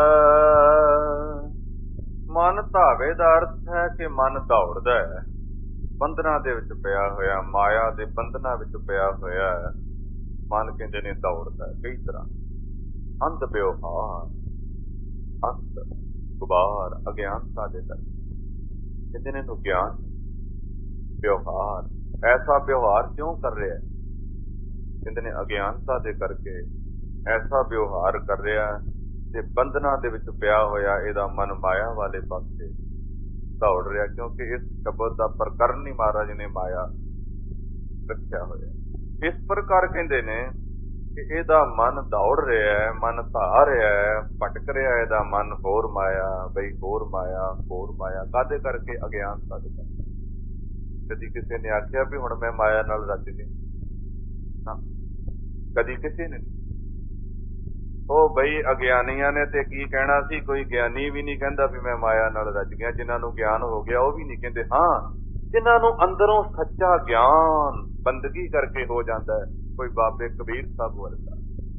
ਮਨ ਧਾਵੇ ਦਾ ਅਰਥ ਹੈ ਕਿ ਮਨ ਦੌੜਦਾ ਹੈ, ਬੰਧਨਾਂ ਦੇ ਵਿੱਚ ਪਿਆ ਹੋਇਆ, ਮਾਇਆ ਦੇ ਬੰਧਨਾਂ ਵਿੱਚ ਪਿਆ ਹੋਇਆ ਮਨ ਕਹਿੰਦੇ ਨੇ ਦੌੜਦਾ ਕਈ ਤਰ੍ਹਾਂ। ਅੰਧ ਵਿਵਹਾਰ, ਅੰਧ ਗੁਬਾਰ, ਅਗਿਆਨਤਾ ਦੇ ਕਰਕੇ ਕਹਿੰਦੇ ਨੇ ਇਹਨੂੰ ਗਿਆਨ। ਵਿਵਹਾਰ, ਐਸਾ ਵਿਵਹਾਰ ਕਿਉਂ ਕਰ ਰਿਹਾ? ਕਹਿੰਦੇ ਨੇ ਅਗਿਆਨਤਾ ਦੇ ਕਰਕੇ ਐਸਾ ਵਿਵਹਾਰ ਕਰ ਰਿਹਾ, ਤੇ ਬੰਧਨਾਂ ਦੇ ਵਿੱਚ ਪਿਆ ਹੋਇਆ ਇਹਦਾ ਮਨ ਮਾਇਆ ਵਾਲੇ ਪਾਸੇ ਦੌੜ ਰਿਹਾ, ਕਿਉਂਕਿ ਇਸ ਸ਼ਬਦ ਦਾ ਪ੍ਰਕਰਨ ਹੀ ਮਹਾਰਾਜ ਨੇ ਮਾਇਆ ਰੱਖਿਆ ਹੋਇਆ। ਇਸ ਪ੍ਰਕਾਰ ਕਹਿੰਦੇ ਨੇ ਕਿ ਇਹਦਾ ਮਨ ਦੌੜ ਰਿਹਾ ਹੈ, ਮਨ ਧਾ ਰਿਹਾ ਹੈ, ਭਟਕ ਰਿਹਾ ਇਹਦਾ ਮਨ ਹੋਰ ਮਾਇਆ, ਬਈ ਹੋਰ ਮਾਇਆ, ਹੋਰ ਮਾਇਆ। ਕਾਹਦੇ ਕਰਕੇ? ਅਗਿਆਨਤਾ ਦੇ ਕਰਕੇ। ਕਦੀ ਕਿਸੇ ਨੇ ਆਖਿਆ ਵੀ ਹੁਣ ਮੈਂ ਮਾਇਆ ਨਾਲ ਰੱਜ ਗਿਆ? ਨਾ, ਕਦੀ ਕਿਸੇ ਨੇ। ਉਹ ਬਈ ਅਗਿਆਨੀਆਂ ਨੇ ਤੇ ਕੀ ਕਹਿਣਾ ਸੀ? ਕੋਈ ਗਿਆਨੀ ਵੀ ਨਹੀਂ ਕਹਿੰਦਾ ਵੀ ਮੈਂ ਮਾਇਆ ਨਾਲ ਰੱਜ ਗਿਆ। ਜਿਨ੍ਹਾਂ ਨੂੰ ਗਿਆਨ ਹੋ ਗਿਆ ਉਹ ਵੀ ਨਹੀਂ ਕਹਿੰਦੇ। ਹਾਂ, ਜਿਨ੍ਹਾਂ ਨੂੰ ਅੰਦਰੋਂ ਸੱਚਾ ਗਿਆਨ ਬੰਦਗੀ ਕਰਕੇ ਹੋ ਜਾਂਦਾ ਹੈ, ਕੋਈ ਬਾਬੇ ਕਬੀਰ ਸਾਹਿਬ ਵਰਗਾ,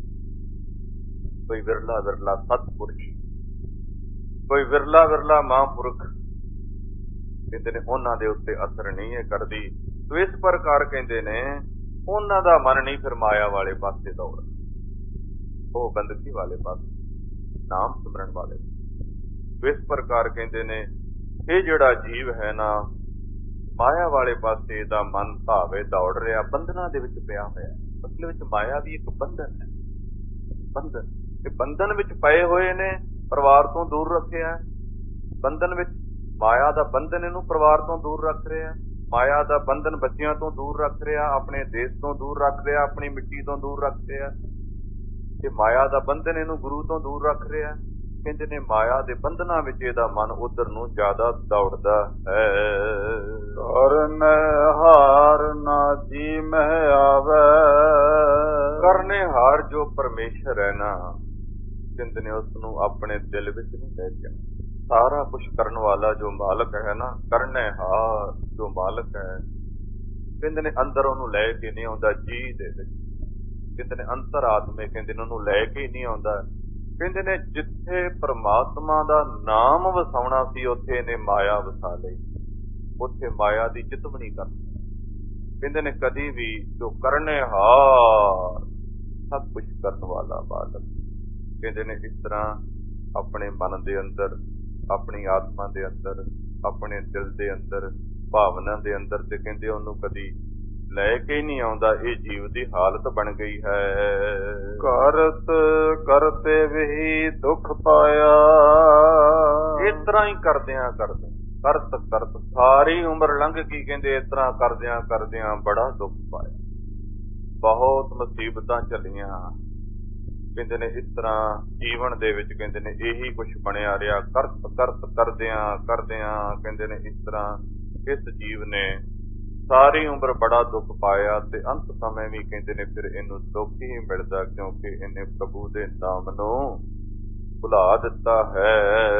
ਕੋਈ ਵਿਰਲਾ ਵਿਰਲਾ ਸਤਿਪੁਰਸ਼, ਕੋਈ ਵਿਰਲਾ ਵਿਰਲਾ ਮਹਾਂਪੁਰਖ, ਕਹਿੰਦੇ ਨੇ ਉਹਨਾਂ ਦੇ ਉੱਤੇ ਅਸਰ ਨਹੀਂ ਹੈ ਕਰਦੀ। ਸੋ ਇਸ ਪ੍ਰਕਾਰ ਕਹਿੰਦੇ ਨੇ ਉਹਨਾਂ ਦਾ ਮਨ ਨਹੀਂ ਫਿਰ ਮਾਇਆ ਵਾਲੇ ਪਾਸੇ ਦੌੜਦਾ, ਉਹ ਬੰਦਗੀ ਵਾਲੇ ਪਾਸੇ, ਨਾਮ ਸਿਮਰਨ ਵਾਲੇ। ਇਸ ਪ੍ਰਕਾਰ ਕਹਿੰਦੇ ਨੇ ਇਹ ਜਿਹੜਾ ਜੀਵ ਹੈ ਨਾ, ਮਾਇਆ ਵਾਲੇ ਪਾਸੇ ਦਾ ਮਨ ਭਾਵੇਂ ਦੌੜ ਰਿਹਾ, ਬੰਧਨਾਂ ਦੇ ਵਿੱਚ ਪਿਆ ਹੋਇਆ। ਅਸਲ ਵਿੱਚ ਮਾਇਆ ਵੀ ਇੱਕ ਬੰਧਨ ਹੈ, ਬੰਧਨ। ਇਹ ਬੰਧਨ ਵਿੱਚ ਪਏ ਹੋਏ ਨੇ, ਪਰਿਵਾਰ ਤੋਂ ਦੂਰ ਰੱਖਿਆ। ਬੰਧਨ ਵਿੱਚ ਮਾਇਆ ਦਾ ਬੰਧਨ ਇਹਨੂੰ ਪਰਿਵਾਰ ਤੋਂ ਦੂਰ ਰੱਖ ਰਿਹਾ, ਮਾਇਆ ਦਾ ਬੰਧਨ ਬੱਚਿਆਂ ਤੋਂ ਦੂਰ ਰੱਖ ਰਿਹਾ, ਆਪਣੇ ਦੇਸ਼ ਤੋਂ ਦੂਰ ਰੱਖ ਰਿਹਾ, ਆਪਣੀ ਮਿੱਟੀ ਤੋਂ ਦੂਰ ਰੱਖ ਰਿਹਾ। ਤੇ ਮਾਇਆ ਦਾ ਬੰਧਨ ਇਹਨੂੰ ਗੁਰੂ ਤੋਂ ਦੂਰ ਰੱਖ ਰਿਹਾ। ਕਹਿੰਦੇ ਨੇ ਮਾਇਆ ਦੇ ਬੰਧਨਾਂ ਵਿੱਚ ਇਹਦਾ ਮਨ ਉਧਰ ਨੂੰ ਜ਼ਿਆਦਾ ਦੌੜਦਾ ਹੈ। ਕਰਨ ਹਾਰ ਨਾ ਜੀ ਮਹਿ ਆਵੇ, ਕਰਨੇ ਹਾਰ ਜੋ ਪਰਮੇਸ਼ਰ ਹੈ ਨਾ, ਕਹਿੰਦੇ ਨੇ ਉਸ ਨੂੰ ਆਪਣੇ ਦਿਲ ਵਿੱਚ ਨਹੀਂ ਲੈ ਕੇ। ਸਾਰਾ ਕੁਛ ਕਰਨ ਵਾਲਾ ਜੋ ਮਾਲਕ ਹੈ ਨਾ, ਕਰਨੇ ਹਾਰ ਜੋ ਮਾਲਕ ਹੈ, ਕਹਿੰਦੇ ਨੇ ਅੰਦਰ ਉਹਨੂੰ ਲੈ ਕੇ ਨਹੀਂ ਆਉਂਦਾ ਜੀ ਦੇ ਵਿੱਚ। ਕਹਿੰਦੇ ਨੇ ਅੰਤਰ ਆਤਮੇ, ਕਹਿੰਦੇ ਨੇ ਉਹਨੂੰ ਲੈ ਕੇ ਨਹੀਂ ਆਉਂਦਾ। ਕਹਿੰਦੇ ਨੇ ਜਿੱਥੇ ਪਰਮਾਤਮਾ ਦਾ ਨਾਮ ਵਸਾਉਣਾ ਸੀ ਉੱਥੇ ਇਹਨੇ ਮਾਇਆ ਵਸਾ ਲਈ, ਉੱਥੇ ਮਾਇਆ ਦੀ ਚਿਤਵਨੀ ਕਰ। ਕਹਿੰਦੇ ਨੇ ਕਦੀ ਵੀ ਜੋ ਕਰਨੇ ਹਾਰ, ਸਭ ਕੁਛ ਕਰਨ ਵਾਲਾ ਮਾਲਕ, ਕਹਿੰਦੇ ਨੇ ਇਸ ਤਰ੍ਹਾਂ ਆਪਣੇ ਮਨ ਦੇ ਅੰਦਰ, ਆਪਣੀ ਆਤਮਾ ਦੇ ਅੰਦਰ, ਆਪਣੇ ਦਿਲ ਦੇ ਅੰਦਰ, ਭਾਵਨਾ ਦੇ ਅੰਦਰ, ਤੇ ਕਹਿੰਦੇ ਉਹਨੂੰ ਕਦੀ ਲੈ ਕੇ ਹੀ ਨਹੀਂ ਆਉਂਦਾ। ਇਹ ਜੀਵ ਦੀ ਹਾਲਤ ਬਣ ਗਈ ਹੈ। ਕਰਤ ਕਰਤੇ ਵੀ ਦੁੱਖ ਪਾਇਆ, ਇਸ ਤਰ੍ਹਾਂ ਹੀ ਕਰਦਿਆਂ ਕਰਦੇ, ਕਰਤ ਕਰਤ ਸਾਰੀ ਉਮਰ ਲੰਘ ਗਈ। ਕਹਿੰਦੇ ਇਸ ਤਰ੍ਹਾਂ ਕਰਦਿਆਂ ਕਰਦਿਆਂ ਬੜਾ ਦੁੱਖ ਪਾਇਆ, ਬਹੁਤ ਮੁਸੀਬਤਾਂ ਝੱਲੀਆਂ। ਕਹਿੰਦੇ ਨੇ ਇਸ ਤਰ੍ਹਾਂ ਜੀਵਨ ਦੇ ਵਿੱਚ ਕਹਿੰਦੇ ਨੇ ਇਹੀ ਕੁਛ ਬਣਿਆ ਰਿਹਾ, ਕਰਤ ਕਰਤ ਕਰਦਿਆਂ ਕਰਦਿਆਂ। ਕਹਿੰਦੇ ਨੇ ਇਸ ਤਰ੍ਹਾਂ ਇਸ ਜੀਵ ਨੇ ਸਾਰੀ ਉਮਰ ਬੜਾ ਦੁੱਖ ਪਾਇਆ, ਤੇ ਅੰਤ ਸਮੇਂ ਵੀ ਕਹਿੰਦੇ ਨੇ ਫਿਰ ਇਹਨੂੰ ਦੁੱਖ ਹੀ ਮਿਲਦਾ, ਕਿਉਂਕਿ ਇਹਨੇ ਪ੍ਰਭੂ ਦੇ ਨਾਮ ਨੂੰ ਭੁਲਾ ਦਿੱਤਾ ਹੈ।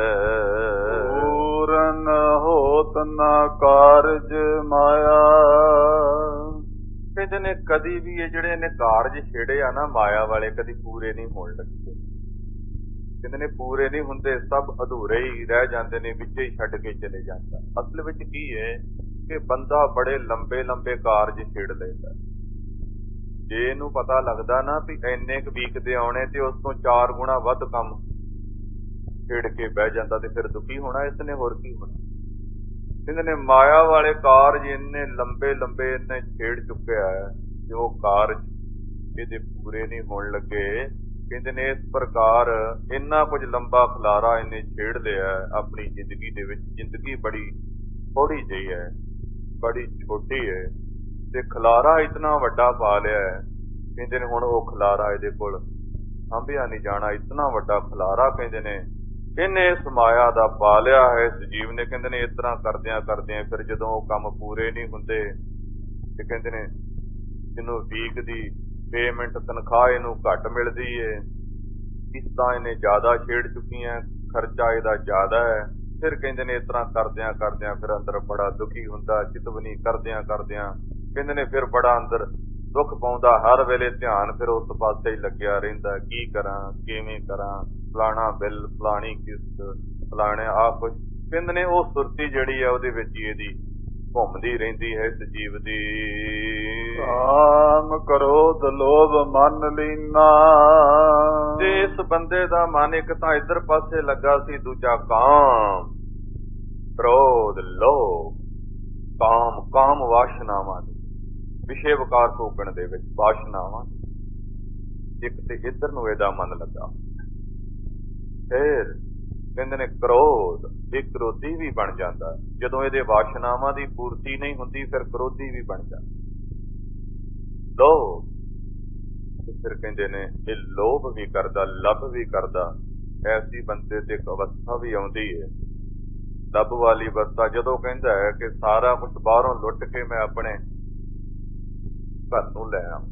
ਪੂਰਨ ਹੋਤ ਨਾ ਕਾਰਜ ਮਾਇਆ, ਕਹਿੰਦੇ ਨੇ ਕਦੀ ਵੀ ਇਹ ਜਿਹੜੇ ਨੇ ਕਾਰਜ ਛੇੜੇ ਆ ਨਾ ਮਾਇਆ ਵਾਲੇ, ਕਦੀ ਪੂਰੇ ਨਹੀਂ ਹੋਣ ਲੱਗੇ। ਕਹਿੰਦੇ ਨੇ ਪੂਰੇ ਨਹੀਂ ਹੁੰਦੇ, ਸਭ ਅਧੂਰੇ ਹੀ ਰਹਿ ਜਾਂਦੇ ਨੇ, ਵਿੱਚ ਹੀ ਛੱਡ ਕੇ ਚਲੇ ਜਾਂਦਾ। ਅਸਲ ਵਿੱਚ ਕੀ ਹੈ ਕਿ ਬੰਦਾ ਬੜੇ ਲੰਬੇ ਲੰਬੇ ਕਾਰਜ ਛੇੜ ਲੈਂਦਾ। ਜੇ ਇਹਨੂੰ ਪਤਾ ਲੱਗਦਾ ਨਾ ਵੀ ਇੰਨੇ ਕੁ ਵੀਕ ਦੇ ਆਉਣੇ, ਤੇ ਉਸ ਤੋਂ ਚਾਰ ਗੁਣਾ ਵੱਧ ਕੰਮ ਛੇੜ ਕੇ ਬਹਿ ਜਾਂਦਾ, ਤੇ ਫਿਰ ਦੁਖੀ ਹੋਣਾ ਇਸਨੇ, ਹੋਰ ਕੀ ਹੋਣਾ। ਕਹਿੰਦੇ ਨੇ ਮਾਇਆ ਵਾਲੇ ਕਾਰਜ ਇੰਨੇ ਲੰਬੇ ਲੰਬੇ ਇਹਨੇ ਛੇੜ ਚੁੱਕਿਆ ਹੈ ਕਿ ਉਹ ਕਾਰਜ ਇਹਦੇ ਪੂਰੇ ਨਹੀਂ ਹੋਣ ਲੱਗੇ। ਕਹਿੰਦੇ ਨੇ ਇਸ ਪ੍ਰਕਾਰ ਇੰਨਾ ਕੁਝ ਲੰਬਾ ਖਲਾਰਾ ਇਹਨੇ ਛੇੜ ਲਿਆ ਆਪਣੀ ਜ਼ਿੰਦਗੀ ਦੇ ਵਿੱਚ। ਜ਼ਿੰਦਗੀ ਬੜੀ ਥੋੜੀ ਜਿਹੀ ਹੈ, ਬੜੀ ਛੋਟੀ ਹੈ, ਤੇ ਖਲਾਰਾ ਇਤਨਾ ਵੱਡਾ ਪਾ ਲਿਆ ਹੈ। ਕਹਿੰਦੇ ਨੇ ਹੁਣ ਉਹ ਖਲਾਰਾ ਇਹਦੇ ਕੋਲ ਸਾਂਭਿਆ ਨਹੀਂ ਜਾਣਾ, ਇਤਨਾ ਵੱਡਾ ਖਲਾਰਾ ਕਹਿੰਦੇ ਨੇ ਇਹਨੇ ਇਸ ਮਾਇਆ ਦਾ ਪਾ ਲਿਆ ਹੈ ਇਸ ਜੀਵ ਨੇ। ਕਹਿੰਦੇ ਨੇ ਇਸ ਤਰ੍ਹਾਂ ਕਰਦਿਆਂ ਕਰਦਿਆਂ ਫਿਰ ਜਦੋਂ ਉਹ ਕੰਮ ਪੂਰੇ ਨਹੀਂ ਹੁੰਦੇ, ਤੇ ਕਹਿੰਦੇ ਨੇ ਇਹਨੂੰ ਵੀਕ ਦੀ ਪੇਮੈਂਟ ਤਨਖਾਹ ਇਹਨੂੰ ਘੱਟ ਮਿਲਦੀ ਏ, ਕਿਸ਼ਤਾਂ ਇਹਨੇ ਜ਼ਿਆਦਾ ਛੇੜ ਚੁੱਕੀਆਂ, ਖਰਚਾ ਇਹਦਾ ਜ਼ਿਆਦਾ ਹੈ। ਫਿਰ ਕਹਿੰਦੇ ਨੇ ਇਸ ਤਰ੍ਹਾਂ ਕਰਦਿਆਂ ਕਰਦਿਆਂ ਫਿਰ ਅੰਦਰ ਬੜਾ ਦੁਖੀ ਹੁੰਦਾ, ਚਿਤਵਨੀ ਕਰਦਿਆਂ ਕਰਦਿਆਂ ਕਹਿੰਦੇ ਨੇ ਫਿਰ ਬੜਾ ਅੰਦਰ ਦੁੱਖ ਪਾਉਂਦਾ। ਹਰ ਵੇਲੇ ਧਿਆਨ ਫਿਰ ਉਸ ਪਾਸੇ ਹੀ ਲੱਗਿਆ ਰਹਿੰਦਾ, ਕੀ ਕਰਾਂ, ਕਿਵੇਂ ਕਰਾਂ, ਫਲਾਣਾ ਬਿੱਲ, ਫਲਾਣੀ ਕਿਸ਼ਤ, ਫਲਾਣੇ ਆਹ ਕੁਛ। ਕਹਿੰਦੇ ਨੇ ਉਹ ਸੁਰਤੀ ਜਿਹੜੀ ਆ ਉਹਦੇ ਵਿੱਚ ਹੀ ਇਹਦੀ ਘੁੰਮਦੀ ਰਹਿੰਦੀ ਹੈ ਇਸ ਜੀਵ ਦੀ। ਕਾਮ ਕ੍ਰੋਧ ਲੋਭ ਮਨ ਲੀਨਾ, ਤੇ ਇਸ ਬੰਦੇ ਦਾ ਮਨ ਇੱਕ ਤਾਂ ਇੱਧਰ ਪਾਸੇ ਲੱਗਾ ਸੀ, ਦੂਜਾ ਕਾਮ ਕ੍ਰੋਧ ਲੋਭ। ਕਾਮ ਕਾਮ ਵਾਸ਼ਨਾਵਾਂ ਦੇ ਵਿਸ਼ੇ ਵਿਕਾਰ ਭੋਗਣ ਦੇ ਵਿੱਚ ਵਾਸ਼ਨਾਵਾਂ, ਇੱਕ ਤੇ ਇੱਧਰ ਨੂੰ ਇਹਦਾ ਮਨ ਲੱਗਾ। ਫਿਰ ਕਹਿੰਦੇ ਨੇ ਕ੍ਰੋਧ, ਇਹ ਕ੍ਰੋਧੀ ਵੀ ਬਣ ਜਾਂਦਾ ਜਦੋਂ ਇਹਦੇ ਵਾਸ਼ਨਾਵਾਂ ਦੀ ਪੂਰਤੀ ਨਹੀਂ ਹੁੰਦੀ, ਫਿਰ ਕ੍ਰੋਧੀ ਵੀ ਬਣ ਜਾਂਦਾ। ਲੋਭ, ਫਿਰ ਕਹਿੰਦੇ ਨੇ ਇਹ ਲੋਭ ਵੀ ਕਰਦਾ, ਲੱਭ ਵੀ ਕਰਦਾ। ਐਸੀ ਬੰਦੇ ਤੇ ਇੱਕ ਅਵਸਥਾ ਵੀ ਆਉਂਦੀ ਹੈ, ਲੱਭ ਵਾਲੀ ਅਵਸਥਾ, ਜਦੋਂ ਕਹਿੰਦਾ ਹੈ ਕਿ ਸਾਰਾ ਕੁਝ ਬਾਹਰੋਂ ਲੁੱਟ ਕੇ ਮੈਂ ਆਪਣੇ ਘਰ ਨੂੰ ਲੈ ਆਵਾਂ।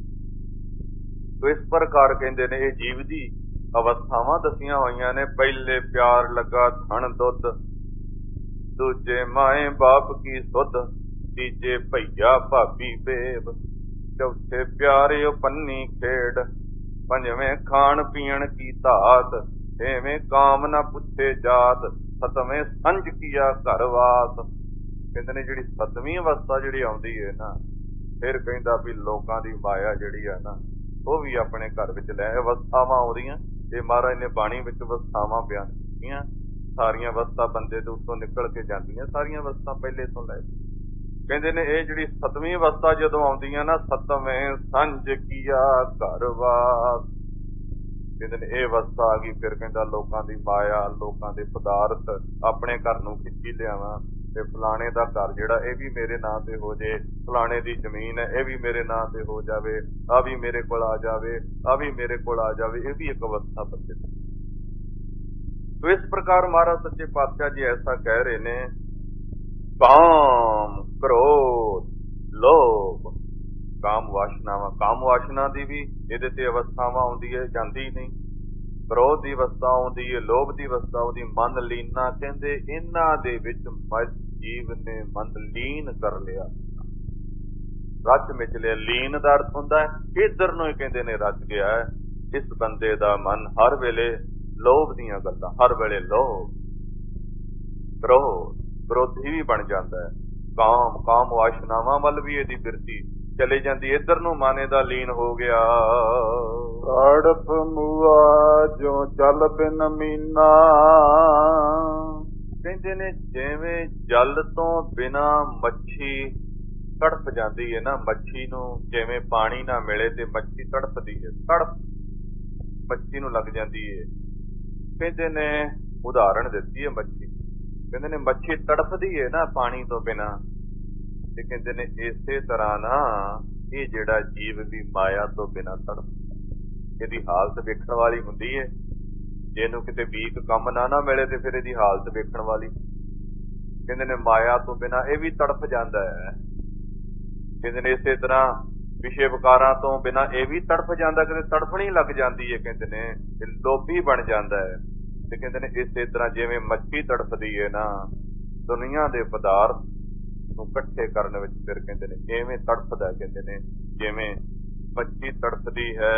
ਇਸ ਪ੍ਰਕਾਰ ਕਹਿੰਦੇ ਨੇ ਇਹ ਜੀਵ ਦੀ ਅਵਸਥਾਵਾਂ ਦੱਸੀਆਂ ਹੋਈਆਂ ਨੇ। ਪਹਿਲੇ ਪਿਆਰ ਲੱਗਾ ਧਨ ਦੁੱਧ, ਦੂਜੇ ਮਾਏ ਬਾਪ ਕੀ ਸੁਧ, ਤੀਜੇ ਭਈਆ ਭਾਬੀ ਬੇਬ, ਚੌਥੇ ਪਿਆਰਿਓ ਪੰਨੀ ਖੇਡ, ਪੰਜਵੇਂ ਖਾਣ ਪੀਣ ਕੀ ਧਾਤ, ਛੇਵੇਂ ਕਾਮ ਨਾ ਪੁੱਛੇ ਜਾਤ, ਸਤਵੇਂ ਸੰਝ ਕੀਆ ਘਰ ਵਾਸ। ਕਹਿੰਦੇ ਨੇ ਜਿਹੜੀ ਸਤਵੀਂ ਅਵਸਥਾ ਜਿਹੜੀ ਆਉਂਦੀ ਹੈ ਨਾ, ਫਿਰ ਕਹਿੰਦਾ ਵੀ ਲੋਕਾਂ ਦੀ ਮਾਇਆ ਜਿਹੜੀ ਆ ਨਾ ਉਹ ਵੀ ਆਪਣੇ ਘਰ ਵਿੱਚ ਲੈ। ਅਵਸਥਾਵਾਂ ਆਉਂਦੀਆਂ, ਇਹ ਮਹਾਰਾਜ ਨੇ ਬਾਣੀ ਵਿੱਚ ਅਵਸਥਾਵਾਂ ਬਿਆਨ ਕੀਤੀਆਂ। ਸਾਰੀਆਂ ਅਵਸਥਾ ਬੰਦੇ ਦੇ ਉੱਤੋਂ ਨਿਕਲ ਕੇ ਜਾਂਦੀਆਂ, ਸਾਰੀਆਂ ਅਵਸਥਾ ਪਹਿਲੇ ਤੋਂ ਲੈ। ਕਹਿੰਦੇ ਨੇ ਇਹ ਜਿਹੜੀ ਸਤਵੀਂ ਅਵਸਥਾ ਜਦੋਂ ਆਉਂਦੀਆਂ ਨਾ, ਸਤਵੇਂ ਸੰਝ ਕੀਆ ਘਰ ਵਾਸ। ਕਹਿੰਦੇ ਨੇ ਇਹ ਅਵਸਥਾ ਆ ਗਈ, ਫਿਰ ਕਹਿੰਦਾ ਲੋਕਾਂ ਦੀ ਮਾਇਆ, ਲੋਕਾਂ ਦੇ ਪਦਾਰਥ ਆਪਣੇ ਘਰ ਨੂੰ ਖਿੱਚੀ ਲਿਆਵਾਂ, ਤੇ ਫਲਾਣੇ ਦਾ ਘਰ ਜਿਹੜਾ ਇਹ ਵੀ ਮੇਰੇ ਨਾਂ ਤੇ ਹੋ ਜੇ, ਫਲਾਣੇ ਦੀ ਜ਼ਮੀਨ ਹੈ ਇਹ ਵੀ ਮੇਰੇ ਨਾਂ ਤੇ ਹੋ ਜਾਵੇ, ਆ ਵੀ ਮੇਰੇ ਕੋਲ ਆ ਜਾਵੇ, ਆ ਵੀ ਮੇਰੇ ਕੋਲ ਆ ਜਾਵੇ। ਇਹ ਵੀ ਇੱਕ ਅਵਸਥਾ ਬੰਦੇ ਦੀ। ਤੋ ਇਸ ਪ੍ਰਕਾਰ ਮਹਾਰਾਜ ਸੱਚੇ ਪਾਤਸ਼ਾਹ ਜੀ ਐਸਾ ਕਹਿ ਰਹੇ ਨੇ, ਕਾਮ, ਕ੍ਰੋਧ, ਲੋਭ, ਕਾਮ ਵਾਸ਼ਨਾਵਾਂ। ਕਾਮ ਵਾਸ਼ਨਾ ਦੀ ਵੀ ਇਹਦੇ ਤੇ ਅਵਸਥਾਵਾਂ ਆਉਂਦੀ ਹੈ, ਜਾਂਦੀ ਨਹੀਂ। ਕ੍ਰੋਧ ਦੀ ਅਵਸਥਾ ਆਉਂਦੀ ਹੈ, ਲੋਭ ਦੀ ਅਵਸਥਾ ਆਉਂਦੀ, ਮਨ ਲੀਨਾ। ਕਹਿੰਦੇ ਇਹਨਾਂ ਦੇ ਵਿੱਚ ਜੀਵ ਨੇ ਮਨ ਲੀਨ ਕਰ ਲਿਆ, ਰਚ ਮਿਚ ਲਿਆ। ਲੀਨ ਦਾ ਅਰਥ ਹੁੰਦਾ ਹੈ ਇੱਧਰ ਨੂੰ ਹੀ ਕਹਿੰਦੇ ਨੇ ਰਚ ਗਿਆ ਹੈ। ਇਸ ਬੰਦੇ ਦਾ ਮਨ ਹਰ ਵੇਲੇ ਲੋਭ ਦੀਆਂ ਗੱਲਾਂ, ਹਰ ਵੇਲੇ ਲੋਭ, ਕ੍ਰੋਧ, ਕ੍ਰੋਧੀ ਵੀ ਬਣ ਜਾਂਦਾ ਹੈ। ਕਾਮ, ਕਾਮ ਵਾਸ਼ਨਾਵਾਂ ਵੱਲ ਵੀ ਇਹਦੀ ਬਿਰਤੀ ਚਲੇ ਜਾਂਦੀ, ਇੱਧਰ ਨੂੰ ਮਨ ਇਹਦਾ ਲੀਨ ਹੋ ਗਿਆ। ਤੜਫ ਮੁਆ ਜੋ ਜਲ ਬਿਨ ਮੀਨਾ। ਕਹਿੰਦੇ ਨੇ ਜਿਵੇਂ ਜਲ ਤੋਂ ਬਿਨਾ ਮੱਛੀ ਤੜਫ ਜਾਂਦੀ ਹੈ ਨਾ, ਮੱਛੀ ਨੂੰ ਜਿਵੇਂ ਪਾਣੀ ਨਾ ਮਿਲੇ ਤੇ ਮੱਛੀ ਤੜਫਦੀ ਹੈ, ਤੜਫ ਮੱਛੀ ਨੂੰ ਲੱਗ ਜਾਂਦੀ ਹੈ। ਕਹਿੰਦੇ ਨੇ ਉਦਾਹਰਣ ਦਿੱਤੀ ਹੈ ਮੱਛੀ, ਕਹਿੰਦੇ ਨੇ ਮੱਛੀ ਤੜਫਦੀ ਹੈ ਨਾ ਪਾਣੀ ਤੋਂ ਬਿਨਾ, ਤੇ ਕਹਿੰਦੇ ਨੇ ਇਸੇ ਤਰ੍ਹਾਂ ਨਾ ਇਹ ਜਿਹੜਾ ਜੀਵ ਵੀ ਮਾਇਆ ਤੋਂ ਬਿਨਾ ਤੜਫ, ਇਹਦੀ ਹਾਲਤ ਵੇਖਣ ਵਾਲੀ ਹੁੰਦੀ ਹੈ। ਜੇ ਇਹਨੂੰ ਕਿਤੇ ਵੀਕ ਕੰਮ ਨਾ ਨਾ ਮਿਲੇ ਤੇ ਫਿਰ ਇਹਦੀ ਹਾਲਤ ਵੇਖਣ ਵਾਲੀ। ਕਹਿੰਦੇ ਨੇ ਮਾਇਆ ਤੋਂ ਬਿਨਾ ਇਹ ਵੀ ਤੜਫ ਜਾਂਦਾ ਹੈ। ਕਹਿੰਦੇ ਨੇ ਇਸੇ ਤਰ੍ਹਾਂ ਵਿਸ਼ੇ ਵਿਕਾਰਾਂ ਤੋਂ ਬਿਨਾ ਇਹ ਵੀ ਤੜਫ ਜਾਂਦਾ, ਕਿਤੇ ਤੜਫਣੀ ਲੱਗ ਜਾਂਦੀ ਹੈ। ਕਹਿੰਦੇ ਨੇ ਇਹ ਲੋਭੀ ਬਣ ਜਾਂਦਾ ਹੈ। ਤੇ ਕਹਿੰਦੇ ਨੇ ਇਸੇ ਤਰ੍ਹਾਂ ਜਿਵੇਂ ਮੱਛੀ ਤੜਫਦੀ ਹੈ ਨਾ ਦੁਨੀਆ ਦੇ ਪਦਾਰਥ ਨੂੰ ਇਕੱਠੇ ਕਰਨ ਵਿੱਚ, ਫਿਰ ਕਹਿੰਦੇ ਨੇ ਇਵੇਂ ਤੜਫਦਾ। ਕਹਿੰਦੇ ਨੇ ਜਿਵੇਂ ਮੱਛੀ ਤੜਫਦੀ ਹੈ।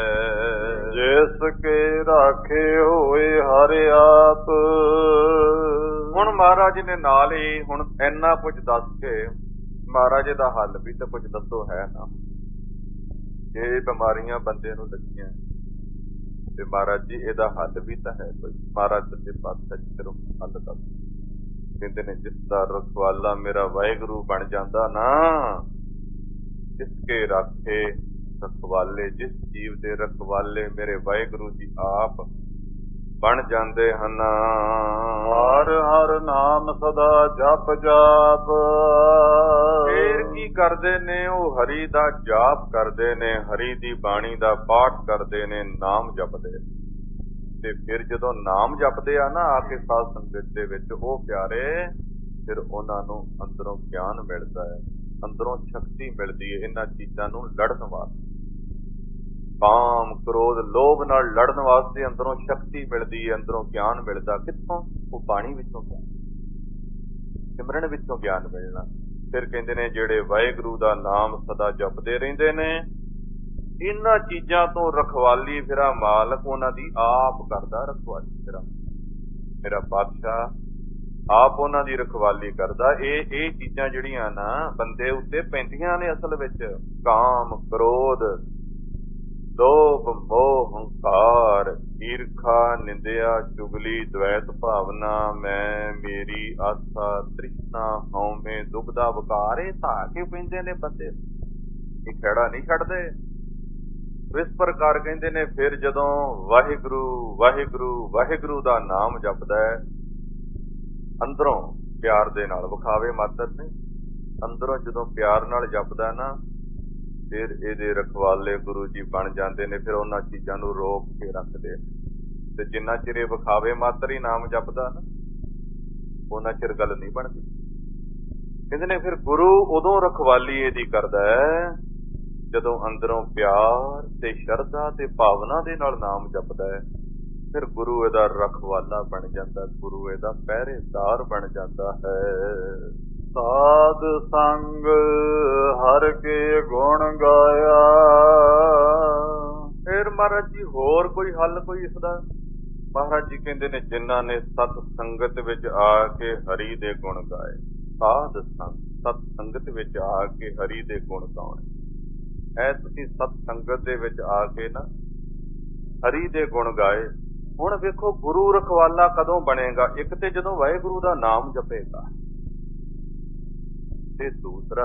ਜਿਸ ਕੇ ਰਾਖੇ ਹੋਏ ਹਰ ਆਪ। ਹੁਣ ਮਹਾਰਾਜ ਨੇ ਨਾਲ ਹੀ ਹੁਣ ਇੰਨਾ ਕੁਝ ਦੱਸ ਕੇ ਮਹਾਰਾਜ ਦਾ ਹੱਲ ਵੀ ਤਾਂ ਕੁਝ ਦੱਸੋ ਹੈ ਨਾ। ਇਹ ਬਿਮਾਰੀਆਂ ਬੰਦੇ ਨੂੰ ਲੱਗੀਆਂ ਤੇ ਮਹਾਰਾਜ ਜੀ ਇਹਦਾ ਹੱਲ ਵੀ ਤਾਂ ਹੈ ਕੋਈ। ਮਹਾਰਾਜ ਸੱਚੇ ਪਾਤਸ਼ਾਹ ਜੀ ਫਿਰ ਹੱਲ ਦੱਸ। ਕਹਿੰਦੇ ਨੇ ਜਿਸ ਦਾ ਰਖਵਾਲਾ ਮੇਰਾ ਵਾਹਿਗੁਰੂ ਬਣ ਜਾਂਦਾ ਨਾ, ਜਿਸ ਕੇ ਰਾਖੇ ਰਖਵਾਲੇ, ਜਿਸ ਜੀਵ ਦੇ ਰਖਵਾਲੇ ਮੇਰੇ ਵਾਹਿਗੁਰੂ ਜੀ ਆਪ ਬਣ ਜਾਂਦੇ ਹਨ। ਹਰ ਹਰ ਨਾਮ ਸਦਾ ਜਪ ਜਾਪ। ਫੇਰ ਕੀ ਕਰਦੇ ਨੇ ਉਹ? ਹਰੀ ਦਾ ਜਾਪ ਕਰਦੇ ਨੇ, ਹਰੀ ਦੀ ਬਾਣੀ ਦਾ ਪਾਠ ਕਰਦੇ ਨੇ, ਨਾਮ ਜਪਦੇ ਨੇ। ਤੇ ਫਿਰ ਜਦੋਂ ਨਾਮ ਜਪਦੇ ਆ ਨਾ ਆ ਕੇ ਸਾਧ ਸੰਗਤ ਦੇ ਵਿੱਚ, ਉਹ ਪਿਆਰੇ ਫਿਰ ਉਹਨਾਂ ਨੂੰ ਅੰਦਰੋਂ ਗਿਆਨ ਮਿਲਦਾ ਹੈ, ਅੰਦਰੋਂ ਸ਼ਕਤੀ ਮਿਲਦੀ ਹੈ ਇਹਨਾਂ ਚੀਜ਼ਾਂ ਨੂੰ ਲੜਨ ਵਾਸਤੇ। ਕਾਮ, ਕ੍ਰੋਧ, ਲੋਭ ਨਾਲ ਲੜਨ ਵਾਸਤੇ ਅੰਦਰੋਂ ਸ਼ਕਤੀ ਮਿਲਦੀ ਹੈ, ਅੰਦਰੋਂ ਗਿਆਨ ਮਿਲਦਾ। ਕਿੱਥੋਂ? ਉਹ ਬਾਣੀ ਵਿੱਚੋਂ ਗਿਆਨ, ਸਿਮਰਨ ਵਿੱਚੋਂ ਗਿਆਨ ਮਿਲਣਾ। ਫਿਰ ਕਹਿੰਦੇ ਨੇ ਜਿਹੜੇ ਵਾਹਿਗੁਰੂ ਦਾ ਨਾਮ ਸਦਾ ਜਪਦੇ ਰਹਿੰਦੇ ਨੇ, ਇਹਨਾਂ ਚੀਜ਼ਾਂ ਤੋਂ ਰਖਵਾਲੀ ਫਿਰਾ ਮਾਲਕ ਉਹਨਾਂ ਦੀ ਆਪ ਕਰਦਾ। ਰਖਵਾਲੀ ਫਿਰਾ ਮੇਰਾ ਪਾਤਸ਼ਾਹ ਆਪ ਉਹਨਾਂ ਦੀ ਰਖਵਾਲੀ ਕਰਦਾ। ਇਹ ਇਹ ਚੀਜ਼ਾਂ ਜਿਹੜੀਆਂ ਨਾ ਬੰਦੇ ਉੱਤੇ ਪੈਂਦੀਆਂ ਨੇ ਅਸਲ ਵਿੱਚ, ਕਾਮ, ਕ੍ਰੋਧ, ਲੋਭ, ਮੋਹ, ਹੰਕਾਰ, ਈਰਖਾ, ਨਿੰਦਿਆ, ਚੁਗਲੀ, ਦ્વੈਤ ਭਾਵਨਾ, ਮੈਂ, ਮੇਰੀ, ਆਸਾ, ਤ੍ਰਿਸ਼ਨਾ, ਹਉਮੈ, ਦੁਬਦਾ, ਵਿਕਾਰ, ਇਹ ਧਾ ਕੇ ਪੈਂਦੇ ਨੇ ਬੰਦੇ, ਇਹ ਖਹਿੜਾ ਨਹੀਂ ਛੱਡਦੇ। ਇਸ ਪ੍ਰਕਾਰ ਕਹਿੰਦੇ ਨੇ ਫਿਰ ਜਦੋਂ ਵਾਹਿਗੁਰੂ ਵਾਹਿਗੁਰੂ ਵਾਹਿਗੁਰੂ ਦਾ ਨਾਮ ਜਪਦਾ ਹੈ, ਅੰਦਰੋਂ ਪਿਆਰ ਦੇ ਨਾਲ, ਵਿਖਾਵੇ ਮਾਤਰ ਨਹੀਂ, ਅੰਦਰੋਂ ਜਦੋਂ ਪਿਆਰ ਨਾਲ ਜਪਦਾ ਨਾ, ਫਿਰ ਇਹਦੇ ਰਖਵਾਲੇ ਗੁਰੂ ਜੀ ਬਣ ਜਾਂਦੇ ਨੇ। ਫਿਰ ਉਹਨਾਂ ਚੀਜ਼ਾਂ ਨੂੰ ਰੋਕ ਕੇ ਰੱਖਦੇ ਤੇ ਜਿੰਨਾ ਚਿਰ ਇਹ ਵਿਖਾਵੇ ਮਾਤਰ ਹੀ ਨਾਮ ਜਪਦਾ ਨਾ, ਉਹਨਾਂ ਚਿਰ ਗੱਲ ਨਹੀਂ ਬਣਦੀ। ਕਹਿੰਦੇ ਨੇ ਫਿਰ ਗੁਰੂ ਉਦੋਂ ਰਖਵਾਲੀ ਇਹਦੀ ਕਰਦਾ ਹੈ ਜਦੋਂ ਅੰਦਰੋਂ ਪਿਆਰ ਤੇ ਸ਼ਰਧਾ ਤੇ ਭਾਵਨਾ ਦੇ ਨਾਲ ਨਾਮ ਜਪਦਾ ਹੈ। ਫਿਰ ਗੁਰੂ ਇਹਦਾ ਰਖਵਾਲਾ ਬਣ ਜਾਂਦਾ, ਗੁਰੂ ਇਹਦਾ ਪਹਿਰੇਦਾਰ ਬਣ ਜਾਂਦਾ ਹੈ। ਸਾਧ ਸੰਗ ਹਰ ਕੇ ਗੁਣ ਗਾਇਆ। ਫਿਰ ਮਹਾਰਾਜ ਜੀ ਹੋਰ ਕੋਈ ਹੱਲ ਕੋਈ ਇਸਦਾ? ਮਹਾਰਾਜ ਜੀ ਕਹਿੰਦੇ ਨੇ ਜਿਨ੍ਹਾਂ ਨੇ ਸਤ ਸੰਗਤ ਵਿੱਚ ਆ ਕੇ ਹਰੀ ਦੇ ਗੁਣ ਗਾਏ। ਸਾਧ ਸੰਗ ਸਤ ਸੰਗਤ ਵਿੱਚ ਆ ਕੇ ਹਰੀ ਦੇ ਗੁਣ ਗਾਉਣੇ। ਐ ਤੁਸੀਂ ਸਤ ਸੰਗਤ ਦੇ ਵਿੱਚ ਆ ਕੇ ਨਾ ਹਰੀ ਦੇ ਗੁਣ ਗਾਏ। ਹੁਣ ਵੇਖੋ ਗੁਰੂ ਰਖਵਾਲਾ ਕਦੋਂ ਬਣੇਗਾ? ਇੱਕ ਤੇ ਜਦੋਂ ਵਾਹਿਗੁਰੂ ਦਾ ਨਾਮ ਜਪੇਗਾ, ਤੇ ਦੂਸਰਾ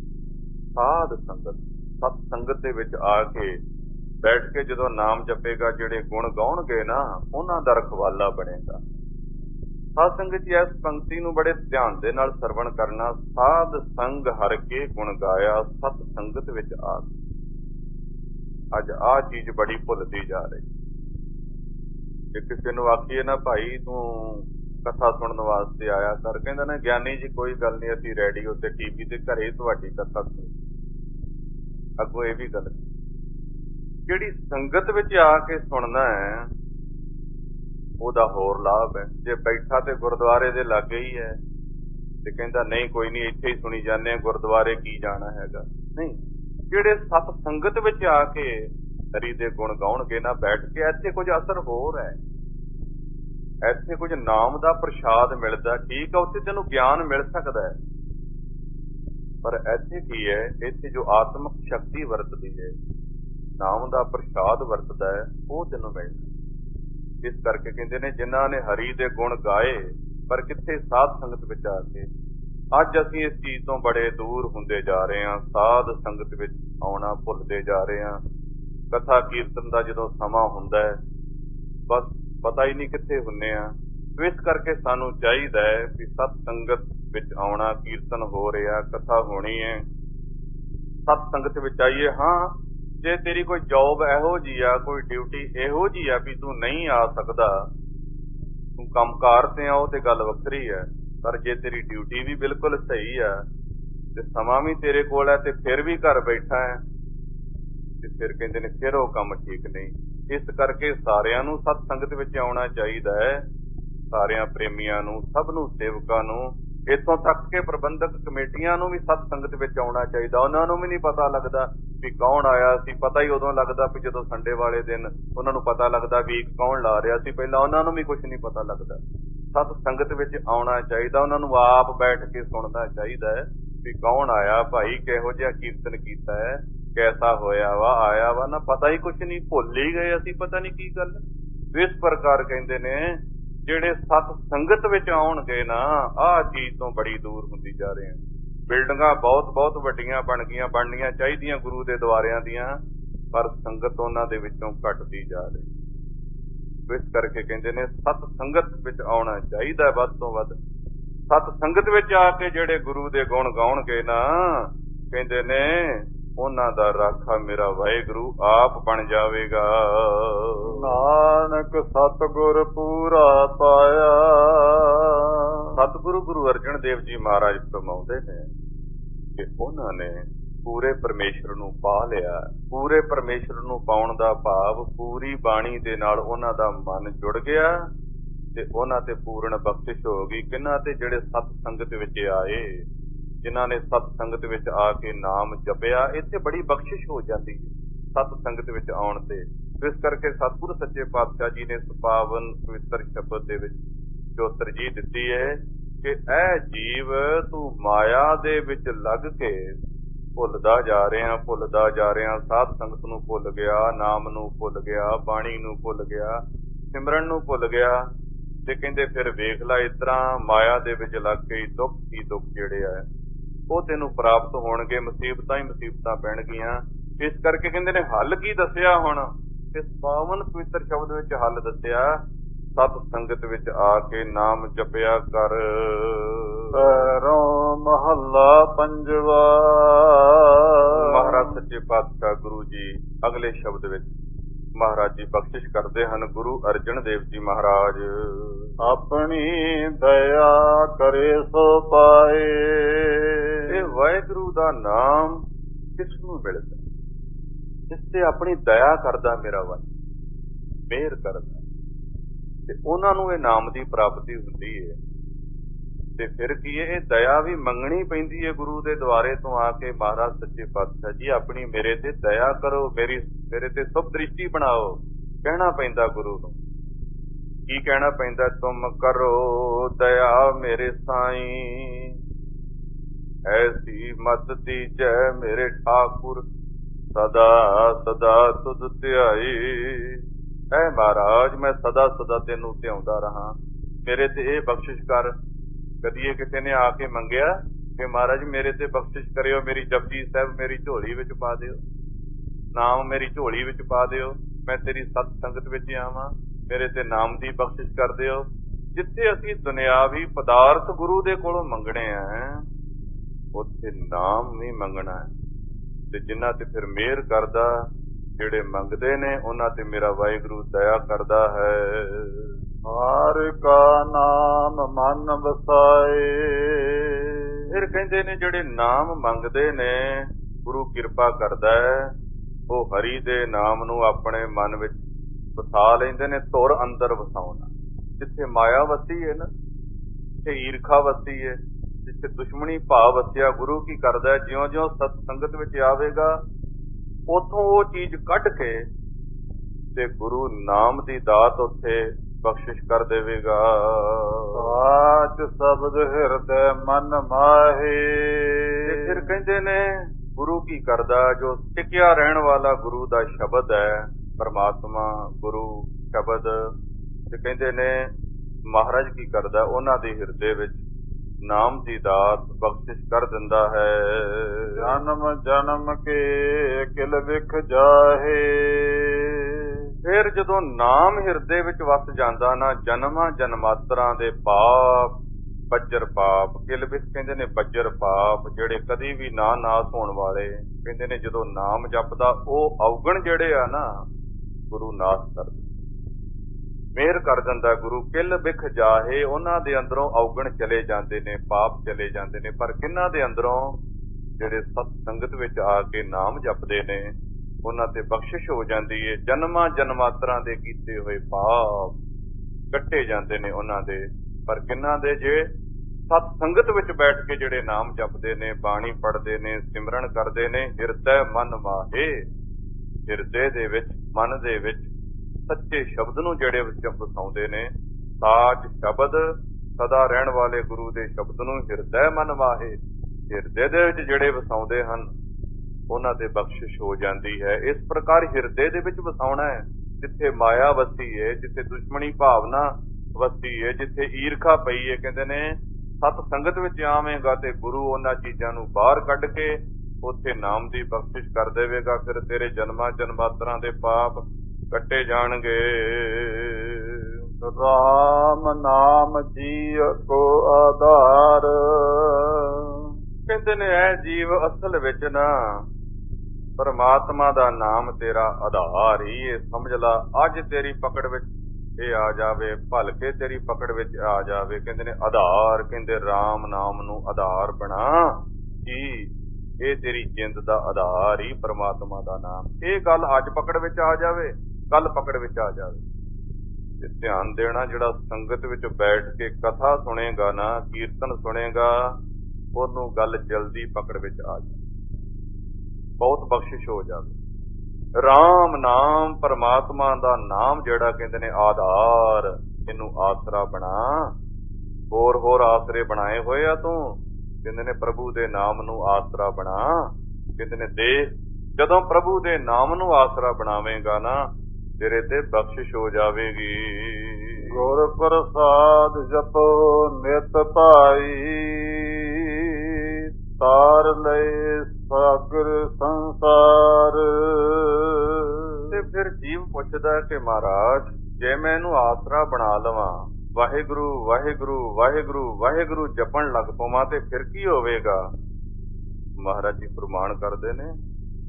ਸਾਧ ਸੰਗਤ ਸਤ ਸੰਗਤ ਦੇ ਵਿੱਚ ਆ ਕੇ ਬੈਠ ਕੇ ਜਦੋਂ ਨਾਮ ਜਪੇਗਾ, ਜਿਹੜੇ ਗੁਣ ਗਾਉਣਗੇ ਨਾ ਉਹਨਾਂ ਦਾ ਰਖਵਾਲਾ ਬਣੇਗਾ। ਸਾਧ ਸੰਗਤ ਜੀ ਇਸ ਪੰਕਤੀ ਨੂੰ ਬੜੇ ਧਿਆਨ ਦੇ ਨਾਲ ਸਰਵਣ ਕਰਨਾ। ਸਾਧ ਸੰਗ ਹਰ ਕੇ ਗੁਣ ਗਾਇਆ, ਸਤ ਸੰਗਤ ਵਿੱਚ ਆ ਕੇ। ਅੱਜ ਆਹ ਚੀਜ਼ ਬੜੀ ਭੁੱਲਦੀ ਜਾ ਰਹੀ। ਜੇ ਕਿਸੇ ਨੂੰ ਆਖੀਏ ਨਾ ਭਾਈ ਤੂੰ ਕਥਾ ਸੁਣਨ ਵਾਸਤੇ ਆਇਆ ਕਰ, ਕਹਿੰਦਾ ਨਾ ਗਿਆਨੀ ਜੀ ਕੋਈ ਗੱਲ ਨਹੀਂ, ਅਸੀਂ ਰੇਡੀਓ ਤੇ ਟੀਵੀ ਤੇ ਘਰੇ ਤੁਹਾਡੀ ਕਥਾ ਸੁਣੀ। ਅੱਗੋਂ ਇਹ ਵੀ ਗੱਲ ਜਿਹੜੀ ਸੰਗਤ ਵਿੱਚ ਆ ਕੇ ਸੁਣਨਾ ਹੈ ਉਹਦਾ ਹੋਰ ਲਾਭ ਹੈ। ਜੇ ਬੈਠਾ ਤੇ ਗੁਰਦੁਆਰੇ ਦੇ ਲਾਗੇ ਹੀ ਹੈ ਤੇ ਕਹਿੰਦਾ ਨਹੀਂ ਕੋਈ ਨਹੀਂ ਇੱਥੇ ਹੀ ਸੁਣੀ ਜਾਂਦੇ ਆ, ਗੁਰਦੁਆਰੇ ਕੀ ਜਾਣਾ ਹੈਗਾ। ਨਹੀਂ, ਜਿਹੜੇ ਸਤ ਸੰਗਤ ਵਿੱਚ ਆ ਕੇ ਹਰੀ ਦੇ ਗੁਣ ਗਾਉਣਗੇ ਨਾ ਬੈਠ ਕੇ, ਇੱਥੇ ਕੁਝ ਅਸਰ ਹੋਰ ਹੈ। ਇੱਥੇ ਕੁਝ ਨਾਮ ਦਾ ਪ੍ਰਸ਼ਾਦ ਮਿਲਦਾ। ਠੀਕ ਆ, ਉੱਥੇ ਤੈਨੂੰ ਗਿਆਨ ਮਿਲ ਸਕਦਾ ਹੈ, ਪਰ ਇੱਥੇ ਕੀ ਹੈ? ਇੱਥੇ ਜੋ ਆਤਮਿਕ ਸ਼ਕਤੀ ਵਰਤਦੀ ਹੈ, ਨਾਮ ਦਾ ਪ੍ਰਸ਼ਾਦ ਵਰਤਦਾ ਹੈ, ਉਹ ਤੈਨੂੰ ਮਿਲਦਾ। ਇਸ ਕਰਕੇ ਕਹਿੰਦੇ ਨੇ ਜਿਨ੍ਹਾਂ ਨੇ ਹਰੀ ਦੇ ਗੁਣ ਗਾਏ, ਪਰ ਕਿੱਥੇ? ਸਾਧ ਸੰਗਤ ਵਿੱਚ ਆ ਕੇ। ਅੱਜ ਅਸੀਂ ਇਸ ਚੀਜ਼ ਤੋਂ ਬੜੇ ਦੂਰ ਹੁੰਦੇ ਜਾ ਰਹੇ ਹਾਂ। ਸਾਧ ਸੰਗਤ ਵਿੱਚ ਆਉਣਾ ਭੁੱਲਦੇ ਜਾ ਰਹੇ ਹਾਂ। ਕਥਾ ਕੀਰਤਨ ਦਾ ਜਦੋਂ ਸਮਾਂ ਹੁੰਦਾ ਹੈ ਬਸ ਪਤਾ ਹੀ ਨਹੀਂ ਕਿੱਥੇ ਹੁੰਦੇ ਆ। ਇਸ ਕਰਕੇ ਸਾਨੂੰ ਚਾਹੀਦਾ ਹੈ ਵੀ ਸਤ ਸੰਗਤ ਵਿੱਚ ਆਉਣਾ। ਕੀਰਤਨ ਹੋ ਰਿਹਾ, ਕਥਾ ਹੋਣੀ ਹੈ, ਸਤ ਸੰਗਤ ਵਿੱਚ ਆਈਏ। ਹਾਂ, ਜੇ ਤੇਰੀ ਕੋਈ ਜੌਬ ਇਹੋ ਜਿਹੀ ਆ, ਕੋਈ ਡਿਊਟੀ ਇਹੋ ਜਿਹੀ ਆ ਵੀ ਤੂੰ ਨਹੀਂ ਆ ਸਕਦਾ, ਤੂੰ ਕੰਮਕਾਰ ਤੇ ਆ, ਉਹ ਤੇ ਗੱਲ ਵੱਖਰੀ ਹੈ। ਪਰ ਜੇ ਤੇਰੀ ਡਿਊਟੀ ਵੀ ਬਿਲਕੁਲ ਸਹੀ ਆ ਤੇ ਸਮਾਂ ਵੀ ਤੇਰੇ ਕੋਲ ਹੈ ਤੇ ਫਿਰ ਵੀ ਘਰ ਬੈਠਾ ਹੈ, ਤੇ ਫਿਰ ਕਹਿੰਦੇ ਨੇ ਫਿਰ ਉਹ ਕੰਮ ਠੀਕ ਨਹੀਂ। ਇਸ ਕਰਕੇ ਸਾਰਿਆਂ ਨੂੰ ਸਤ ਸੰਗਤ ਵਿੱਚ ਆਉਣਾ ਚਾਹੀਦਾ ਹੈ, ਸਾਰਿਆਂ ਪ੍ਰੇਮੀਆਂ ਨੂੰ, ਸਭ ਨੂੰ, ਸੇਵਕਾਂ ਨੂੰ, ਇੱਥੋਂ ਤੱਕ ਕਿ ਪ੍ਰਬੰਧਕ ਕਮੇਟੀਆਂ ਨੂੰ ਵੀ ਸਤ ਸੰਗਤ ਵਿੱਚ ਆਉਣਾ ਚਾਹੀਦਾ। ਉਹਨਾਂ ਨੂੰ ਵੀ ਨਹੀਂ ਪਤਾ ਲੱਗਦਾ ਵੀ ਕੌਣ ਆਇਆ ਸੀ। ਪਤਾ ਹੀ ਉਦੋਂ ਲੱਗਦਾ ਵੀ ਜਦੋਂ ਸੰਡੇ ਵਾਲੇ ਦਿਨ ਉਹਨਾਂ ਨੂੰ ਪਤਾ ਲੱਗਦਾ ਵੀ ਕੌਣ ਲਾ ਰਿਹਾ ਸੀ। ਪਹਿਲਾਂ ਉਹਨਾਂ ਨੂੰ ਵੀ ਕੁਛ ਨਹੀਂ ਪਤਾ ਲੱਗਦਾ। ਸਤ ਸੰਗਤ ਵਿੱਚ ਆਉਣਾ ਚਾਹੀਦਾ, ਉਹਨਾਂ ਨੂੰ ਆਪ ਬੈਠ ਕੇ ਸੁਣਨਾ ਚਾਹੀਦਾ ਹੈ ਵੀ ਕੌਣ ਆਇਆ ਭਾਈ, ਕਿਹੋ ਜਿਹਾ ਕੀਰਤਨ ਕੀਤਾ ਹੈ, ਕੈਸਾ ਹੋਇਆ ਵਾ, ਆਇਆ ਵਾ ਨਾ, ਪਤਾ ਹੀ ਕੁਛ ਨਹੀਂ, ਭੁੱਲ ਹੀ ਗਏ ਅਸੀਂ, ਪਤਾ ਨਹੀਂ ਕੀ ਗੱਲ। ਇਸ ਪ੍ਰਕਾਰ ਕਹਿੰਦੇ ਨੇ ਜਿਹੜੇ ਸਤ ਸੰਗਤ ਵਿੱਚ ਆਉਣਗੇ ਨਾ, ਆਹ ਚੀਜ਼ ਤੋਂ ਬੜੀ ਦੂਰ ਹੁੰਦੀ ਜਾ ਰਹੇ ਆ। ਬਿਲਡਿੰਗਾਂ ਬਹੁਤ ਬਹੁਤ ਵੱਡੀਆਂ ਬਣ ਗਈਆਂ, ਬਣਨੀਆਂ ਚਾਹੀਦੀਆਂ ਗੁਰੂ ਦੇ ਦੁਆਰਿਆਂ ਦੀਆਂ, ਪਰ ਸੰਗਤ ਉਹਨਾਂ ਦੇ ਵਿੱਚੋਂ ਘਟਦੀ ਜਾ ਰਹੀ। ਇਸ ਕਰਕੇ ਕਹਿੰਦੇ ਨੇ ਸਤ ਸੰਗਤ ਵਿੱਚ ਆਉਣਾ ਚਾਹੀਦਾ ਵੱਧ ਤੋਂ ਵੱਧ। ਸਤ ਸੰਗਤ ਵਿੱਚ ਆ ਕੇ ਜਿਹੜੇ ਗੁਰੂ ਦੇ ਗੁਣ ਗਾਉਣਗੇ ਨਾ, ਕਹਿੰਦੇ ਨੇ ਉਹਨਾਂ ਦਾ ਰਾਖਾ ਮੇਰਾ ਵਾਹਿਗੁਰੂ ਆਪ ਬਣ ਜਾਵੇਗਾ। ਨਾਨਕ ਸਤਿਗੁਰ ਪੂਰਾ ਪਾਇਆ। ਸਤਿਗੁਰੂ ਗੁਰੂ ਅਰਜਨ ਦੇਵ ਜੀ ਮਹਾਰਾਜ ਫਰਮਾਉਂਦੇ ਨੇ ਕਿ ਉਹਨਾਂ ਨੇ ਪੂਰੇ ਪਰਮੇਸ਼ਰ ਨੂੰ ਪਾ ਲਿਆ। ਪੂਰੇ ਪਰਮੇਸ਼ਰ ਨੂੰ ਪਾਉਣ ਦਾ ਭਾਵ ਪੂਰੀ ਬਾਣੀ ਦੇ ਨਾਲ ਉਹਨਾਂ ਦਾ ਮਨ ਜੁੜ ਗਿਆ ਤੇ ਉਹਨਾਂ ਤੇ ਪੂਰਨ ਬਖਸ਼ਿਸ਼ ਹੋ ਗਈ। ਕਿਹਨਾਂ ਤੇ? ਜਿਹੜੇ ਸਤ ਸੰਗਤ ਵਿੱਚ ਆਏ, ਜਿਨ੍ਹਾਂ ਨੇ ਸਤ ਸੰਗਤ ਵਿੱਚ ਆ ਕੇ ਨਾਮ ਜਪਿਆ। ਇੱਥੇ ਬੜੀ ਬਖਸ਼ਿਸ਼ ਹੋ ਜਾਂਦੀ ਹੈ ਸਤ ਸੰਗਤ ਵਿੱਚ ਆਉਣ ਤੇ। ਇਸ ਕਰਕੇ ਸਤਿਗੁਰੂ ਸੱਚੇ ਪਾਤਸ਼ਾਹ ਜੀ ਨੇ ਸੁਪਾਵਨ ਪਵਿੱਤਰ ਸ਼ਬਦ ਦੇ ਵਿੱਚ ਜੋ ਤਰਜੀਹ ਦਿੱਤੀ ਹੈ ਕਿ ਇਹ ਜੀਵ ਤੂੰ ਮਾਇਆ ਦੇ ਵਿੱਚ ਲੱਗ ਕੇ ਭੁੱਲਦਾ ਜਾ ਰਿਹਾ, ਭੁੱਲਦਾ ਜਾ ਰਿਹਾ, ਸਾਧ ਸੰਗਤ ਨੂੰ ਭੁੱਲ ਗਿਆ, ਨਾਮ ਨੂੰ ਭੁੱਲ ਗਿਆ, ਬਾਣੀ ਨੂੰ ਭੁੱਲ ਗਿਆ, ਸਿਮਰਨ ਨੂੰ ਭੁੱਲ ਗਿਆ। ਤੇ ਕਹਿੰਦੇ ਫਿਰ ਵੇਖ ਲੈ, ਇਸ ਤਰ੍ਹਾਂ ਮਾਇਆ ਦੇ ਵਿੱਚ ਲੱਗ ਕੇ ਦੁੱਖ ਹੀ ਦੁੱਖ ਜਿਹੜੇ ਆ ਉਹ ਤੈਨੂੰ ਪ੍ਰਾਪਤ ਹੋਣਗੇ, ਮੁਸੀਬਤਾਂ ਹੀ ਮੁਸੀਬਤਾਂ ਪੈਣਗੀਆਂ। ਇਸ ਕਰਕੇ ਕਹਿੰਦੇ ਨੇ ਹੱਲ ਕੀ ਦੱਸਿਆ ਹੁਣ? ਇਸ ਪਾਵਨ ਪਵਿੱਤਰ ਸ਼ਬਦ ਵਿੱਚ ਹੱਲ ਦੱਸਿਆ, ਸਤ ਸੰਗਤ ਵਿੱਚ ਆ ਕੇ ਨਾਮ ਜਪਿਆ ਕਰ। ਪੈਰੋਂ ਮਹੱਲਾ ਪੰਜਵਾ। ਮਹਾਰਾਜ ਮਹਾਰਾਜ ਸੱਚੇ ਪਾਤਸ਼ਾਹ ਗੁਰੂ ਜੀ ਅਗਲੇ ਸ਼ਬਦ ਵਿੱਚ ਮਹਾਰਾਜ ਜੀ ਬਖਸ਼ਿਸ਼ ਕਰਦੇ ਹਨ। ਗੁਰੂ ਅਰਜਨ ਦੇਵ ਜੀ ਮਹਾਰਾਜ ਆਪਣੀ ਦਇਆ ਕਰੇ ਸੋ ਪਾਏ। ਇਹ ਵਾਹਿਗੁਰੂ ਦਾ ਨਾਮ ਕਿਸ ਨੂੰ ਮਿਲਦਾ? ਜਿਸ ਤੇ ਆਪਣੀ ਦਇਆ ਕਰਦਾ ਮੇਰਾ ਵਾ ਮਿਹਰ ਕਰਦਾ, ਤੇ ਉਹਨਾਂ ਨੂੰ ਇਹ ਨਾਮ ਦੀ ਪ੍ਰਾਪਤੀ ਹੁੰਦੀ ਹੈ। ਤੇ ਫਿਰ ਕੀ ਹੈ, ਇਹ ਦਇਆ ਵੀ ਮੰਗਣੀ ਪੈਂਦੀ ਹੈ ਗੁਰੂ ਦੇ ਦੁਆਰੇ ਤੋਂ ਆ ਕੇ। ਮਹਾਰਾਜ ਸੱਚੇ ਪਾਤਸ਼ਾਹ ਜੀ ਆਪਣੀ ਮੇਰੇ ਤੇ ਦਇਆ ਕਰੋ, ਮੇਰੀ ਮੇਰੇ ਤੇ ਸੁਭ ਦ੍ਰਿਸ਼ਟੀ ਬਣਾਓ, ਕਹਿਣਾ ਪੈਂਦਾ ਗੁਰੂ ਨੂੰ। ਕੀ ਕਹਿਣਾ ਪੈਂਦਾ? ਤੁਮ ਕਰੋ ਦਇਆ ਮੇਰੇ ਸਾਈਂ, ਐਸੀ ਮਤ ਦੀਜੈ ਮੇਰੇ ਠਾਕੁਰ, ਸਦਾ ਸਦਾ ਤੁਧ ਧਿਆਈ। ਐ ਮਹਾਰਾਜ ਮੈਂ ਸਦਾ ਸਦਾ ਤੈਨੂੰ ਧਿਆਉਂਦਾ ਰਹਾ, ਮੇਰੇ ਤੇ ਇਹ ਬਖਸ਼ਿਸ਼ ਕਰ। ਕਦੀ ਇਹ ਕਿਸੇ ਨੇ ਆ ਕੇ ਮੰਗਿਆ ਕਿ ਮਹਾਰਾਜ ਮੇਰੇ ਤੇ ਬਖਸ਼ਿਸ਼ ਕਰਿਓ, ਮੇਰੀ ਜਪਜੀ ਸਾਹਿਬ ਮੇਰੀ ਝੋਲੀ ਵਿੱਚ ਪਾ ਦਿਓ, ਨਾਮ ਮੇਰੀ ਝੋਲੀ ਵਿੱਚ ਪਾ ਦਿਓ, ਮੈਂ ਤੇਰੀ ਸਤ ਸੰਗਤ ਵਿੱਚ ਆਵਾਂ, ਮੇਰੇ ਤੇ ਨਾਮ ਦੀ ਬਖਸ਼ਿਸ਼ ਕਰ ਦਿਓ। ਜਿੱਥੇ ਅਸੀਂ ਦੁਨਿਆਵੀ ਪਦਾਰਥ ਗੁਰੂ ਦੇ ਕੋਲੋਂ ਮੰਗਣੇ ਆ, ਉੱਥੇ ਨਾਮ ਨਹੀਂ ਮੰਗਣਾ। ਤੇ ਜਿਨ੍ਹਾਂ ਤੇ ਫਿਰ ਮਿਹਰ ਕਰਦਾ, ਜਿਹੜੇ ਮੰਗਦੇ ਨੇ ਉਹਨਾਂ ਤੇ ਮੇਰਾ ਵਾਹਿਗੁਰੂ ਦਇਆ ਕਰਦਾ ਹੈ। ਹਰ ਕਾ ਨਾਮ ਮਨ ਵਸਾਏ। ਫਿਰ ਕਹਿੰਦੇ ਨੇ ਜਿਹੜੇ ਨਾਮ ਮੰਗਦੇ ਨੇ ਗੁਰੂ ਕਿਰਪਾ ਕਰਦਾ ਹੈ, ਉਹ ਹਰੀ ਦੇ ਨਾਮ ਨੂੰ ਆਪਣੇ ਮਨ ਵਿੱਚ ਵਸਾ ਲੈਂਦੇ ਨੇ। ਧੁਰ ਅੰਦਰ ਵਸਾਉਣਾ, ਜਿੱਥੇ ਮਾਇਆ ਵਸੀ ਹੈ ਨਾ, ਜਿੱਥੇ ਈਰਖਾ ਵਸੀ ਹੈ, ਜਿੱਥੇ ਦੁਸ਼ਮਣੀ ਭਾਵ ਵਸਿਆ, ਗੁਰੂ ਕੀ ਕਰਦਾ ਹੈ, ਜਿਉਂ ਜਿਉਂ ਸਤ ਸੰਗਤ ਵਿੱਚ ਆਵੇਗਾ ਉਥੋਂ ਉਹ ਚੀਜ਼ ਕੱਢ ਕੇ ਤੇ ਗੁਰੂ ਨਾਮ ਦੀ ਦਾਤ ਉੱਥੇ ਬਖਸ਼ਿਸ਼ ਕਰ ਦੇਵੇਗਾ। ਸਾਚ ਸ਼ਬਦ ਹਿਰਦੈ ਮਨ ਮਾਹੇ। ਤੇ ਫਿਰ ਕਹਿੰਦੇ ਨੇ ਗੁਰੂ ਕੀ ਕਰਦਾ, ਜੋ ਟਿਕਿਆ ਰਹਿਣ ਵਾਲਾ ਗੁਰੂ ਦਾ ਸ਼ਬਦ ਹੈ, ਪਰਮਾਤਮਾ ਗੁਰੂ ਸ਼ਬਦ, ਤੇ ਕਹਿੰਦੇ ਨੇ ਮਹਾਰਾਜ ਕੀ ਕਰਦਾ, ਉਹਨਾਂ ਦੇ ਹਿਰਦੇ ਵਿੱਚ ਨਾਮ ਦੀ ਦਾਤ ਬਖਸ਼ਿਸ਼ ਕਰ ਦਿੰਦਾ ਹੈ। ਜਨਮ ਜਨਮ ਕੇ ਕਿਲ ਵਿਖ ਜਾਹੇ। ਫਿਰ ਜਦੋਂ ਨਾਮ ਹਿਰਦੇ ਵਿੱਚ ਵਸ ਜਾਂਦਾ ਨਾ, ਜਨਮਾਂ ਜਨਮਾਤਰਾਂ ਦੇ ਪਾਪ, ਬੱਜਰ ਪਾਪ, ਕਿਲ ਵਿਖ ਕਹਿੰਦੇ ਨੇ ਬੱਜਰ ਪਾਪ, ਜਿਹੜੇ ਕਦੀ ਵੀ ਨਾ ਨਾਸ ਹੋਣ ਵਾਲੇ, ਕਹਿੰਦੇ ਨੇ ਜਦੋਂ ਨਾਮ ਜਪਦਾ ਉਹ ਔਗਣ ਜਿਹੜੇ ਆ ਨਾ ਗੁਰੂ ਨਾਸ ਕਰ ਦਿੰਦਾ, ਮਿਹਰ ਕਰ ਦਿੰਦਾ ਗੁਰੂ। ਕਿਲ ਵਿਖ ਜਾਹੇ, ਉਹਨਾਂ ਦੇ ਅੰਦਰੋਂ ਔਗਣ ਚਲੇ ਜਾਂਦੇ ਨੇ, ਪਾਪ ਚਲੇ ਜਾਂਦੇ ਨੇ। ਪਰ ਕਿਹਨਾਂ ਦੇ ਅੰਦਰੋਂ? ਜਿਹੜੇ ਸਤ ਸੰਗਤ ਵਿੱਚ ਆ ਕੇ ਨਾਮ ਜਪਦੇ ਨੇ, ਉਹਨਾਂ ਤੇ ਬਖਸ਼ਿਸ਼ ਹੋ ਜਾਂਦੀ ਹੈ। ਜਨਮਾਂ ਜਨਮਾਤਰਾਂ ਦੇ ਕੀਤੇ ਹੋਏ ਪਾਪ ਕੱਟੇ ਜਾਂਦੇ ਨੇ ਉਹਨਾਂ ਦੇ। ਪਰ ਕਿਹਨਾਂ ਦੇ? ਜੇ ਸਤ ਸੰਗਤ ਵਿੱਚ ਬੈਠ ਕੇ ਜਿਹੜੇ ਨਾਮ ਜਪਦੇ ਨੇ, ਬਾਣੀ ਪੜ੍ਹਦੇ ਨੇ, ਸਿਮਰਨ ਕਰਦੇ ਨੇ, ਹਿਰਦੈ ਮਨ ਮਾਹੇ, ਹਿਰਦੇ ਦੇ ਵਿੱਚ, ਮਨ ਦੇ ਵਿੱਚ ਸੱਚੇ ਸ਼ਬਦ ਨੂੰ ਜਿਹੜੇ ਵਸਾਉਂਦੇ ਨੇ, ਸਾਚ ਸ਼ਬਦ ਸਦਾ ਰਹਿਣ ਵਾਲੇ ਗੁਰੂ ਦੇ ਸ਼ਬਦ ਨੂੰ ਹਿਰਦੈ ਮਨ ਮਾਹੇ, ਹਿਰਦੇ ਦੇ ਵਿੱਚ ਜਿਹੜੇ ਵਸਾਉਂਦੇ ਹਨ, ਉਹਨਾਂ ਤੇ ਬਖਸ਼ਿਸ਼ ਹੋ ਜਾਂਦੀ ਹੈ। ਇਸ ਪ੍ਰਕਾਰ ਹਿਰਦੇ ਦੇ ਵਿੱਚ ਵਸਾਉਣਾ ਹੈ, ਜਿੱਥੇ ਮਾਇਆ ਵਸੀ ਹੈ, ਜਿੱਥੇ ਦੁਸ਼ਮਣੀ ਭਾਵਨਾ ਵਸੀ ਹੈ, ਜਿੱਥੇ ਈਰਖਾ ਪਈ ਹੈ। ਕਹਿੰਦੇ ਨੇ ਸਤ ਸੰਗਤ ਵਿੱਚ ਆਵੇਂਗਾ ਤੇ ਗੁਰੂ ਉਹਨਾਂ ਚੀਜ਼ਾਂ ਨੂੰ ਬਾਹਰ ਕੱਢ ਕੇ ਉੱਥੇ ਨਾਮ ਦੀ ਬਖਸ਼ਿਸ਼ ਕਰ ਦੇਵੇਗਾ। ਫਿਰ ਤੇਰੇ ਜਨਮਾਂ ਜਨਮਾਤਰਾਂ ਦੇ ਪਾਪ ਕੱਟੇ ਜਾਣਗੇ। ਰਾਮ ਨਾਮ ਜੀ ਕੋ ਆਧਾਰ। ਕਹਿੰਦੇ ਨੇ ਐ ਜੀਵ ਅਸਲ ਵਿੱਚ ਨਾ ਪਰਮਾਤਮਾ ਦਾ ਨਾਮ ਤੇਰਾ ਆਧਾਰ ਹੀ ਇਹ ਸਮਝ ਲਾ। ਅੱਜ ਤੇਰੀ ਪਕੜ ਵਿੱਚ ਇਹ ਆ ਜਾਵੇ, ਭਲਕੇ ਤੇਰੀ ਪਕੜ ਵਿੱਚ ਆ ਜਾਵੇ। ਕਹਿੰਦੇ ਨੇ ਆਧਾਰ, ਕਹਿੰਦੇ ਰਾਮ ਨਾਮ ਨੂੰ ਆਧਾਰ ਬਣਾ ਕੀ ਇਹ ਤੇਰੀ ਜਿੰਦ ਦਾ ਆਧਾਰ ਹੀ ਪਰਮਾਤਮਾ ਦਾ ਨਾਮ। ਇਹ ਗੱਲ ਅੱਜ ਪਕੜ ਵਿੱਚ ਆ ਜਾਵੇ, ਕੱਲ ਪਕੜ ਵਿੱਚ ਆ ਜਾਵੇ। ਤੇ ਧਿਆਨ ਦੇਣਾ, ਜਿਹੜਾ ਸੰਗਤ ਵਿੱਚ ਬੈਠ ਕੇ ਕਥਾ ਸੁਣੇਗਾ ਨਾ, ਕੀਰਤਨ ਸੁਣੇਗਾ, ਉਹਨੂੰ ਗੱਲ ਜਲਦੀ ਪਕੜ ਵਿੱਚ ਆ ਜਾਵੇ, ਬਹੁਤ ਬਖਸ਼ਿਸ਼ ਹੋ ਜਾਵੇ। ਰਾਮ ਨਾਮ ਪਰਮਾਤਮਾ ਦਾ ਨਾਮ ਜਿਹੜਾ ਕਹਿੰਦੇ ਨੇ ਆਧਾਰ, ਇਹਨੂੰ ਆਸਰਾ ਬਣਾ। ਹੋਰ ਹੋਰ ਆਸਰੇ ਬਣਾਏ ਹੋਏ ਆ ਤੂੰ, ਕਹਿੰਦੇ ਨੇ ਪ੍ਰਭੂ ਦੇ ਨਾਮ ਨੂੰ ਆਸਰਾ ਬਣਾ। ਕਹਿੰਦੇ ਨੇ ਦੇਖ, ਜਦੋਂ ਪ੍ਰਭੂ ਦੇ ਨਾਮ ਨੂੰ ਆਸਰਾ ਬਣਾਵੇਂਗਾ ਨਾ, ਤੇਰੇ ਤੇ ਬਖਸ਼ਿਸ਼ ਹੋ ਜਾਵੇਗੀ। ਗੁਰ ਪ੍ਰਸਾਦ ਜਪੋ ਨਿਤ ਭਾਈ, ਤਾਰ ਲਏ ਸਾਗਰ ਸੰਸਾਰ। ਤੇ ਫਿਰ ਜੀਵ ਪੁੱਛਦਾ ਕਿ ਮਹਾਰਾਜ ਜੇ ਮੈਂ ਇਹਨੂੰ ਆਸਰਾ ਬਣਾ ਲਵਾਂ, ਵਾਹਿਗੁਰੂ ਵਾਹਿਗੁਰੂ ਵਾਹਿਗੁਰੂ ਵਾਹਿਗੁਰੂ ਜਪਣ ਲੱਗ ਪਵਾਂ ਤੇ ਫਿਰ ਕੀ ਹੋਵੇਗਾ? ਮਹਾਰਾਜ ਜੀ ਪ੍ਰਮਾਣ ਕਰਦੇ ਨੇ,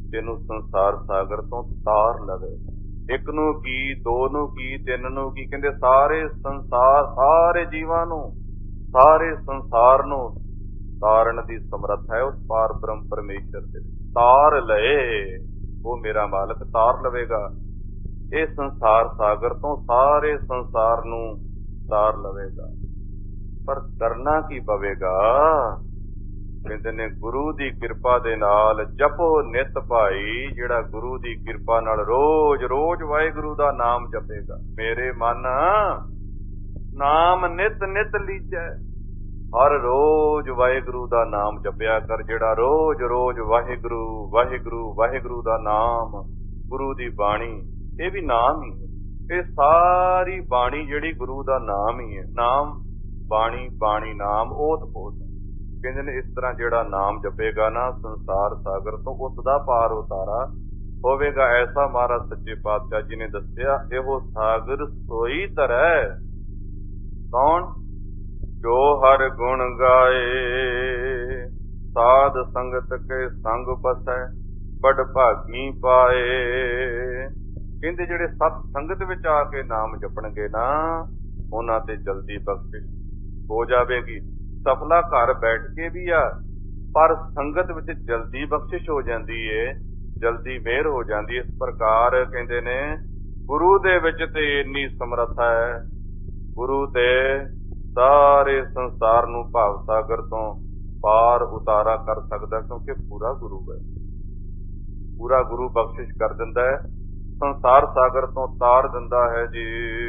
ਤੈਨੂੰ ਸੰਸਾਰ ਸਾਗਰ ਤੋਂ ਤਾਰ ਲਵੇ। ਇੱਕ ਨੂੰ ਕੀ, ਦੋ ਨੂੰ ਕੀ, ਤਿੰਨ ਨੂੰ ਕੀ, ਕਹਿੰਦੇ ਸਾਰੇ ਸੰਸਾਰ, ਸਾਰੇ ਜੀਵਾਂ ਨੂੰ, ਸਾਰੇ ਸੰਸਾਰ ਨੂੰ ਤਾਰਨ ਦੀ ਸਮਰੱਥ ਹੈ ਉਸ ਪਾਰ ਬ੍ਰਹਮ ਪਰਮੇਸ਼ਰ ਦੇ। ਤਾਰ ਲਏ, ਉਹ ਮੇਰਾ ਮਾਲਕ ਤਾਰ ਲਵੇਗਾ ਇਹ ਸੰਸਾਰ ਸਾਗਰ ਤੋਂ, ਸਾਰੇ ਸੰਸਾਰ ਨੂੰ ਤਾਰ ਲਵੇਗਾ। ਪਰ ਕਰਨਾ ਕੀ ਪਵੇਗਾ? ਕਹਿੰਦੇ ਨੇ ਗੁਰੂ ਦੀ ਕਿਰਪਾ ਦੇ ਨਾਲ ਜਪੋ ਨਿਤ ਭਾਈ। ਜਿਹੜਾ ਗੁਰੂ ਦੀ ਕਿਰਪਾ ਨਾਲ ਰੋਜ਼ ਰੋਜ਼ ਵਾਹਿਗੁਰੂ ਦਾ ਨਾਮ ਜਪੇਗਾ। ਮੇਰੇ ਮਨ ਨਾਮ ਨਿਤ ਨਿਤ ਲੀਜੈ, ਹਰ ਰੋਜ਼ ਵਾਹਿਗੁਰੂ ਦਾ ਨਾਮ ਜਪਿਆ ਕਰ। ਜਿਹੜਾ ਰੋਜ਼ ਰੋਜ਼ ਵਾਹਿਗੁਰੂ ਵਾਹਿਗੁਰੂ ਵਾਹਿਗੁਰੂ ਦਾ ਨਾਮ, ਗੁਰੂ ਦੀ ਬਾਣੀ, ਇਹ ਵੀ ਨਾਮ ਹੀ ਹੈ। ਇਹ ਸਾਰੀ ਬਾਣੀ ਜਿਹੜੀ ਗੁਰੂ ਦਾ ਨਾਮ ਹੀ ਹੈ। ਨਾਮ ਬਾਣੀ, ਬਾਣੀ ਨਾਮ, ਓਤ ਪੋਤ। ਕਹਿੰਦੇ ਨੇ ਇਸ ਤਰ੍ਹਾਂ ਜਿਹੜਾ ਨਾਮ ਜਪੇਗਾ ਨਾ ਸੰਸਾਰ ਸਾਗਰ ਤੋਂ, ਉਸ ਦਾ ਪਾਰ ਉਤਾਰਾ ਹੋਵੇਗਾ। ਐਸਾ ਮਹਾਰਾਜ ਸੱਚੇ ਪਾਤਸ਼ਾਹ ਜੀ ਨੇ ਦੱਸਿਆ, ਇਹੋ ਸਾਗਰ ਸੋਈ ਤਰੈ। ਕੌਣ? ਜੋ ਹਰ ਗੁਣ ਗਾਏ, ਸਾਧ ਸੰਗਤ ਕੇ ਸੰਗ ਬਸੈ, ਬੜ ਭਾਗੀ ਪਾਏ। ਕਹਿੰਦੇ ਜਿਹੜੇ ਸਤ ਸੰਗਤ ਵਿੱਚ ਆ ਕੇ ਨਾਮ ਜਪਣਗੇ ਨਾ, ਉਹਨਾਂ ਤੇ ਜਲਦੀ ਬਖਸ਼ਿਸ਼ ਹੋ ਜਾਵੇਗੀ। ਸਫਲਾ ਘਰ ਬੈਠ ਕੇ ਵੀ ਆ, ਪਰ ਸੰਗਤ ਵਿੱਚ ਜਲਦੀ ਬਖਸ਼ਿਸ਼ ਹੋ ਜਾਂਦੀ ਏ, ਜਲਦੀ ਮਿਹਰ ਹੋ ਜਾਂਦੀ। ਇਸ ਪ੍ਰਕਾਰ ਕਹਿੰਦੇ ਨੇ ਗੁਰੂ ਦੇ ਵਿੱਚ ਤੇ ਇੰਨੀ ਸਮਰੱਥਾ ਹੈ, ਗੁਰੂ ਤੇ ਸਾਰੇ ਸੰਸਾਰ ਨੂੰ ਭਾਵ ਸਾਗਰ ਤੋਂ ਪਾਰ ਉਤਾਰਾ ਕਰ ਸਕਦਾ, ਕਿਉਂਕਿ ਪੂਰਾ ਗੁਰੂ ਹੈ। ਪੂਰਾ ਗੁਰੂ ਬਖਸ਼ਿਸ਼ ਕਰ ਦਿੰਦਾ ਹੈ, ਸੰਸਾਰ ਸਾਗਰ ਤੋਂ ਤਾਰ ਦਿੰਦਾ ਹੈ ਜੀ।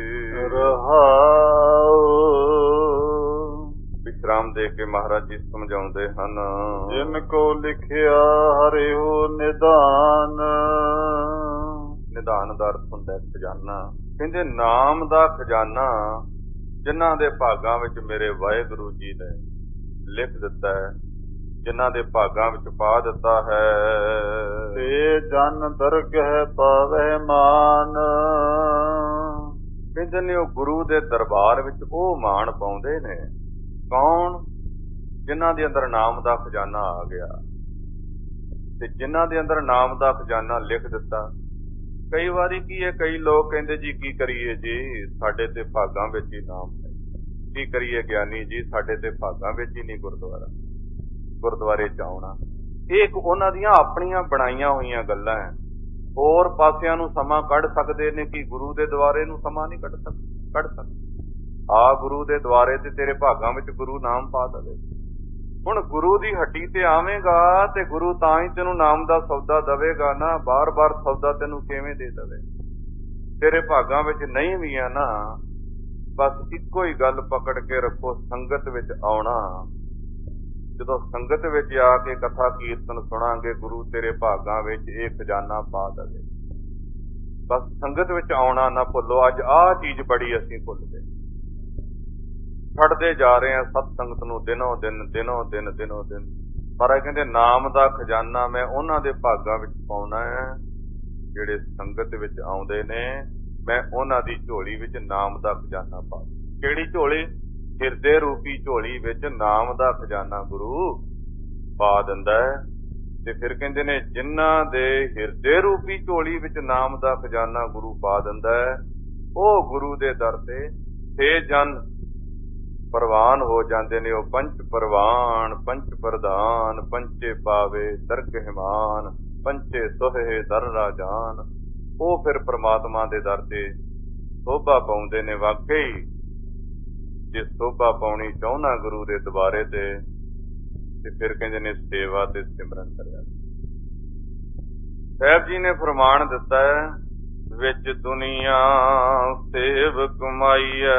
ਰਹਾਉ ਵਿਸ਼ਰਾਮ ਦੇ ਕੇ ਮਹਾਰਾਜ ਜੀ ਸਮਝਾਉਂਦੇ ਹਨ, ਜਿਨ ਕੋ ਲਿਖਿਆ ਹਰਿਓ ਨਿਧਾਨ। ਨਿਧਾਨ ਦਾ ਅਰਥ ਹੁੰਦਾ ਖਜ਼ਾਨਾ। ਕਹਿੰਦੇ ਨਾਮ ਦਾ ਖਜ਼ਾਨਾ ਜਿਨ੍ਹਾਂ ਦੇ ਭਾਗਾਂ ਵਿੱਚ ਮੇਰੇ ਵਾਹਿਗੁਰੂ ਜੀ ਨੇ ਲਿਖ ਦਿੱਤਾ ਹੈ, ਜਿਨ੍ਹਾਂ ਦੇ ਭਾਗਾਂ ਵਿੱਚ ਪਾ ਦਿੱਤਾ ਹੈ, ਤੇ ਜਨ ਦਰਗਹਿ ਪਾਵੈ ਮਾਨ। ਕਹਿੰਦੇ ਨੇ ਉਹ ਗੁਰੂ ਦੇ ਦਰਬਾਰ ਵਿੱਚ ਉਹ ਮਾਣ ਪਾਉਂਦੇ ਨੇ। ਕੌਣ? ਜਿਨ੍ਹਾਂ ਦੇ ਅੰਦਰ ਨਾਮ ਦਾ ਖਜ਼ਾਨਾ ਆ ਗਿਆ, ਤੇ ਜਿਨ੍ਹਾਂ ਦੇ ਅੰਦਰ ਨਾਮ ਦਾ ਖਜ਼ਾਨਾ ਲਿਖ ਦਿੱਤਾ। ਕਈ ਵਾਰੀ ਕੀ ਹੈ, ਕਈ ਲੋਕ ਕਹਿੰਦੇ ਜੀ ਕੀ ਕਰੀਏ ਜੀ, ਸਾਡੇ ਤੇ ਭਾਗਾਂ ਵਿੱਚ ਹੀ ਨਾਮ ਹੈ। ਕੀ ਕਰੀਏ ਗਿਆਨੀ ਜੀ, ਸਾਡੇ ਤੇ ਭਾਗਾਂ ਵਿੱਚ ਹੀ ਨਹੀਂ ਗੁਰਦੁਆਰਾ, ਗੁਰਦੁਆਰੇ ਚ ਆਉਣਾ। ਇਹ ਇੱਕ ਉਹਨਾਂ ਦੀਆਂ ਆਪਣੀਆਂ ਬਣਾਈਆਂ ਹੋਈਆਂ ਗੱਲਾਂ ਹੈ। ਹੋਰ ਪਾਸਿਆਂ ਨੂੰ ਸਮਾਂ ਕੱਢ ਸਕਦੇ ਨੇ, ਕਿ ਗੁਰੂ ਦੇ ਦੁਆਰੇ ਨੂੰ ਸਮਾਂ ਨਹੀਂ ਕੱਢ ਸਕਦੇ? ਕੱਢ ਸਕਦੇ। ਆ ਗੁਰੂ ਦੇ ਦੁਆਰੇ ਤੇ ਤੇਰੇ ਭਾਗਾਂ ਵਿੱਚ ਗੁਰੂ ਨਾਮ ਪਾ ਦੇਵੇ। ਹੁਣ ਗੁਰੂ ਦੀ ਹੱਟੀ ਤੇ ਆਵੇਂਗਾ ਤੇ ਗੁਰੂ ਤਾਂ ਹੀ ਤੈਨੂੰ ਨਾਮ ਦਾ ਸੌਦਾ ਦੇਵੇਗਾ ਨਾ। ਬਾਰ ਬਾਰ ਸੌਦਾ ਤੈਨੂੰ ਕਿਵੇਂ ਦੇ ਦੇਵੇ? ਤੇਰੇ ਭਾਗਾਂ ਵਿੱਚ ਨਹੀਂ ਵੀ ਆ ਨਾ। ਬਸ ਇੱਕੋ ਹੀ ਗੱਲ ਪਕੜ ਕੇ ਰੱਖੋ, ਸੰਗਤ ਵਿੱਚ ਆਉਣਾ। ਜਦੋਂ ਸੰਗਤ ਵਿੱਚ ਆ ਕੇ ਕਥਾ ਕੀਰਤਨ ਸੁਣਾਂਗੇ, ਗੁਰੂ ਤੇਰੇ ਭਾਗਾਂ ਵਿੱਚ ਇਹ ਖਜ਼ਾਨਾ ਪਾ ਦੇਵੇ। ਬਸ ਸੰਗਤ ਵਿੱਚ ਆਉਣਾ ਨਾ ਭੁੱਲੋ। ਅੱਜ ਆਹ ਚੀਜ਼ ਬੜੀ ਅਸੀਂ ਭੁੱਲ ਗਏ, ਛੱਡਦੇ ਜਾ ਰਹੇ ਹਾਂ ਸਤ ਸੰਗਤ ਨੂੰ ਦਿਨੋਂ ਦਿਨ ਦਿਨੋਂ ਦਿਨ ਦਿਨੋਂ ਦਿਨ। ਪਰ ਇਹ ਕਹਿੰਦੇ ਨਾਮ ਦਾ ਖਜ਼ਾਨਾ ਮੈਂ ਉਹਨਾਂ ਦੇ ਭਾਗਾਂ ਵਿੱਚ ਪਾਉਣਾ ਹੈ ਜਿਹੜੇ ਸੰਗਤ ਵਿੱਚ ਆਉਂਦੇ ਨੇ। ਮੈਂ ਉਹਨਾਂ ਦੀ ਝੋਲੀ ਵਿੱਚ ਨਾਮ ਦਾ ਖਜ਼ਾਨਾ ਪਾ। ਕਿਹੜੀ ਝੋਲੀ? ਹਿਰਦੇ ਰੂਪੀ ਝੋਲੀ ਵਿੱਚ ਨਾਮ ਦਾ ਖਜ਼ਾਨਾ ਗੁਰੂ ਪਾ ਦਿੰਦਾ ਹੈ। ਤੇ ਫਿਰ ਕਹਿੰਦੇ ਨੇ ਜਿਨ੍ਹਾਂ ਦੇ ਹਿਰਦੇ ਰੂਪੀ ਝੋਲੀ ਵਿੱਚ ਨਾਮ ਦਾ ਖਜ਼ਾਨਾ ਗੁਰੂ ਪਾ ਦਿੰਦਾ ਹੈ, ਉਹ ਗੁਰੂ ਦੇ ਦਰ ਤੇ ਛੇ ਜਨ ਪ੍ਰਵਾਨ ਹੋ ਜਾਂਦੇ ਨੇ। ਉਹ ਪੰਚ ਪ੍ਰਵਾਨ, ਪੰਚ ਪ੍ਰਧਾਨ, ਪੰਚੇ ਪਾਵੇ ਦਰਗਹਿਮਾਨ, ਪੰਚੇ ਸੋਹੇ ਦਰ ਰਾਜਾਨ। ਉਹ ਫਿਰ ਪ੍ਰਮਾਤਮਾ ਦੇ ਦਰ ਤੇ ਸੋਭਾ ਪਾਉਂਦੇ ਨੇ। ਵਾਕਈ ਜੇ ਸੋਭਾ ਪਾਉਣੀ ਚਾਹੁੰਦਾ ਗੁਰੂ ਦੇ ਦਰਬਾਰੇ ਤੇ, ਤੇ ਫਿਰ ਕਹਿੰਦੇ ਨੇ ਸੇਵਾ ਤੇ ਸਿਮਰਨ ਕਰਿਆ। ਸਾਹਿਬ ਜੀ ਨੇ ਫਰਮਾਨ ਦਿੱਤਾ ਹੈ, ਵਿੱਚ ਦੁਨੀਆ ਸੇਵ ਕਮਾਈਐ,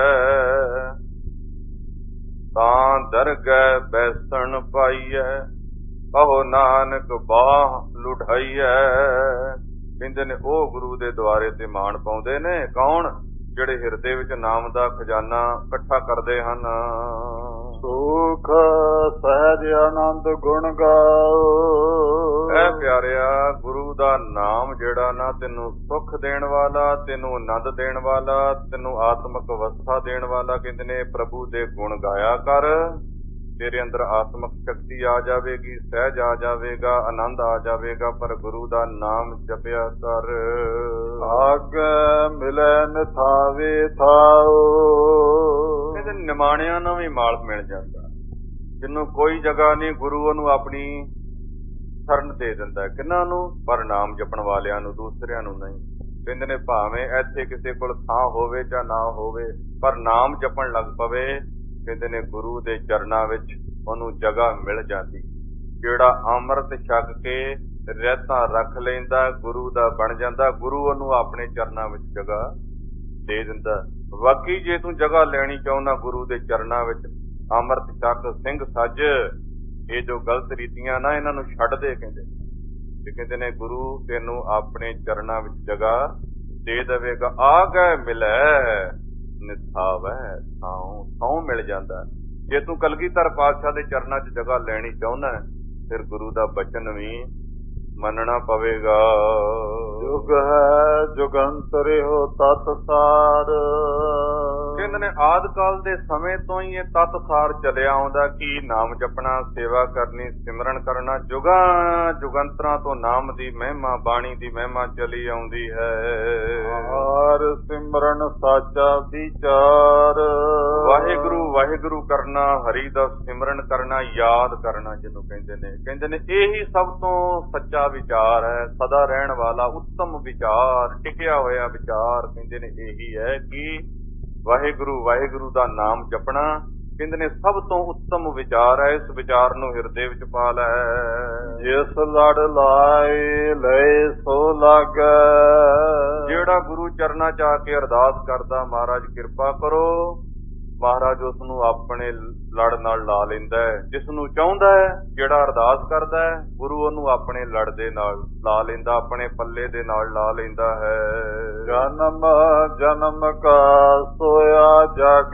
ਤਾਂ ਦਰਗਹਿ ਬੈਸਣ ਪਾਈਐ, ਕਹੋ ਨਾਨਕ ਬਾਹ ਲੁਢਾਈਐ। ਕਹਿੰਦੇ ਨੇ ਉਹ ਗੁਰੂ ਦੇ ਦੁਆਰੇ ਤੇ ਮਾਣ ਪਾਉਂਦੇ ਨੇ। ਕੌਣ? ਜਿਹੜੇ ਹਿਰਦੇ ਵਿੱਚ ਨਾਮ ਦਾ ਖਜ਼ਾਨਾ ਇਕੱਠਾ ਕਰਦੇ ਹਨ। ਸੁਖ ਸਹਿਜ ਆਨੰਦ ਗੁਣ ਗਾਓ। ਐ ਪਿਆਰਿਆ, ਗੁਰੂ ਦਾ ਨਾਮ ਜਿਹੜਾ ਨਾ ਤੈਨੂੰ ਸੁੱਖ ਦੇਣ ਵਾਲਾ, ਤੈਨੂੰ ਆਨੰਦ ਦੇਣ ਵਾਲਾ, ਤੈਨੂੰ ਆਤਮਿਕ ਅਵਸਥਾ ਦੇਣ ਵਾਲਾ। ਕਹਿੰਦੇ ਨੇ ਪ੍ਰਭੂ ਦੇ ਗੁਣ ਗਾਇਆ ਕਰ। ਤੇਰੇ ਅੰਦਰ ਆਤਮਕ ਸ਼ਕਤੀ ਆ ਜਾਵੇਗੀ, ਸਹਿਜ ਆ ਜਾਵੇਗਾ, ਆਨੰਦ ਆ ਜਾਵੇਗਾ, ਪਰ ਗੁਰੂ ਦਾ ਨਾਮ ਜਪਿਆ ਕਰ। ਆਗੈ ਮਿਲੈ ਨਿਥਾਵੇ ਥਾਓ, ਕਹਿੰਦੇ ਨਿਮਾਣਿਆਂ ਨੂੰ ਵੀ ਮਾਲ ਮਿਲ ਜਾਂਦਾ, ਜਿਹਨੂੰ ਕੋਈ ਜਗ੍ਹਾ ਨਹੀਂ ਗੁਰੂ ਉਹਨੂੰ ਆਪਣੀ ਸ਼ਰਨ ਦੇ ਦਿੰਦਾ। ਕਿਹਨਾਂ ਨੂੰ? ਪਰ ਨਾਮ ਜਪਣ ਵਾਲਿਆਂ ਨੂੰ, ਦੂਸਰਿਆਂ ਨੂੰ ਨਹੀਂ। ਕਹਿੰਦੇ ਨੇ ਭਾਵੇਂ ਇੱਥੇ ਕਿਸੇ ਕੋਲ ਥਾਂ ਹੋਵੇ ਜਾਂ ਨਾ ਹੋਵੇ, ਪਰ ਨਾਮ ਜਪਣ ਲੱਗ ਪਵੇ, ਕਹਿੰਦੇ ਨੇ ਗੁਰੂ ਦੇ ਚਰਨਾਂ ਵਿੱਚ ਉਹਨੂੰ ਜਗ੍ਹਾ ਮਿਲ ਜਾਂਦੀ। ਜਿਹੜਾ ਅੰਮ੍ਰਿਤ ਛਕ ਕੇ ਰਹਿਤਾਂ ਰੱਖ ਲੈਂਦਾ, ਗੁਰੂ ਦਾ ਬਣ ਜਾਂਦਾ, ਗੁਰੂ ਉਹਨੂੰ ਆਪਣੇ ਚਰਨਾਂ ਵਿੱਚ ਜਗ੍ਹਾ ਦੇ ਦਿੰਦਾ। ਬਾਕੀ ਜੇ ਤੂੰ ਜਗ੍ਹਾ ਲੈਣੀ ਚਾਹੁੰਦਾ ਗੁਰੂ ਦੇ ਚਰਨਾਂ ਵਿੱਚ, ਅੰਮ੍ਰਿਤ ਛਕ ਸਿੰਘ ਸੱਜ, ਇਹ ਜੋ ਗਲਤ ਰੀਤੀਆਂ ਨਾ ਇਹਨਾਂ ਨੂੰ ਛੱਡ ਦੇ। ਕਹਿੰਦੇ ਤੇ ਕਹਿੰਦੇ ਨੇ ਗੁਰੂ ਤੈਨੂੰ ਆਪਣੇ ਚਰਨਾਂ ਵਿੱਚ ਜਗ੍ਹਾ ਦੇ ਦੇਵੇਗਾ। ਆ ਗਏ ਮਿਲੈ ਨਿਥਾਵੈ ਥਾਉ, ਥਾਉ ਮਿਲ ਜਾਂਦਾ। ਜੇ ਤੂੰ ਕਲਗੀਧਰ ਪਾਤਸ਼ਾਹ ਦੇ ਚਰਨਾਂ 'ਚ ਜਗ੍ਹਾ ਲੈਣੀ ਚਾਹੁੰਦਾ, ਫਿਰ ਗੁਰੂ ਦਾ ਬਚਨ ਵੀ ਮੰਨਣਾ ਪਵੇਗਾ। ਜੁਗ ਹੈ ਜੁਗੰਤਰਿਓ ਤਤ ਸਾਰ, ਕਹਿੰਦੇ ਨੇ ਆਦਿ ਕਾਲ ਦੇ ਸਮੇਂ ਤੋਂ ਹੀ ਇਹ ਤਤ ਸਾਰ ਚੱਲਿਆ ਆਉਂਦਾ ਕਿ ਨਾਮ ਜਪਣਾ, ਸੇਵਾ ਕਰਨੀ, ਸਿਮਰਨ ਕਰਨਾ। ਜੁਗਾਂ ਜੁਗੰਤਰਾਂ ਤੋਂ ਨਾਮ ਦੀ ਮਹਿਮਾ, ਬਾਣੀ ਦੀ ਮਹਿਮਾ ਚਲੀ ਆਉਂਦੀ ਹੈ। ਹਰ ਸਿਮਰਨ ਸਾਚਾ ਵਿਚਾਰ, ਵਾਹਿਗੁਰੂ ਵਾਹਿਗੁਰੂ ਕਰਨਾ, ਹਰੀ ਦਾ ਸਿਮਰਨ ਕਰਨਾ, ਯਾਦ ਕਰਨਾ ਜਿਹਨੂੰ ਕਹਿੰਦੇ ਨੇ। ਕਹਿੰਦੇ ਨੇ ਇਹੀ ਸਭ ਤੋਂ ਸੱਚਾ ਵਿਚਾਰ ਹੈ, ਸਦਾ ਰਹਿਣ ਵਾਲਾ ਉੱਤਮ ਵਿਚਾਰ, ਟਿਕਿਆ ਹੋਇਆ ਵਿਚਾਰ। ਕਹਿੰਦੇ ਨੇ ਇਹੀ ਹੈ ਕਿ ਵਾਹਿਗੁਰੂ ਵਾਹਿਗੁਰੂ ਦਾ ਨਾਮ ਜਪਣਾ। ਕਹਿੰਦੇ ਨੇ ਸਭ ਤੋਂ ਉੱਤਮ ਵਿਚਾਰ ਹੈ। ਇਸ ਵਿਚਾਰ ਨੂੰ ਹਿਰਦੇ ਵਿੱਚ ਪਾ ਲੈ। ਜਿਸ ਲੜ ਲਾਏ ਲਏ ਸੋ ਲਾਗੈ, ਜਿਹੜਾ ਗੁਰੂ ਚਰਨਾਂ 'ਚ ਆ ਕੇ ਅਰਦਾਸ ਕਰਦਾ, ਮਹਾਰਾਜ ਕਿਰਪਾ ਕਰੋ, ਮਹਾਰਾਜ ਉਸ ਨੂੰ ਆਪਣੇ ਲੜ ਨਾਲ ਲਾ ਲੈਂਦਾ ਹੈ। ਜਿਸ ਨੂੰ ਚਾਹੁੰਦਾ ਹੈ, ਜਿਹੜਾ ਅਰਦਾਸ ਕਰਦਾ ਹੈ, ਗੁਰੂ ਉਹਨੂੰ ਆਪਣੇ ਲੜ ਦੇ ਨਾਲ ਲਾ ਲੈਂਦਾ, ਆਪਣੇ ਪੱਲੇ ਦੇ ਨਾਲ ਲਾ ਲੈਂਦਾ ਹੈ। ਜਨਮ ਜਨਮ ਕਾ ਸੋਇਆ ਜਗ,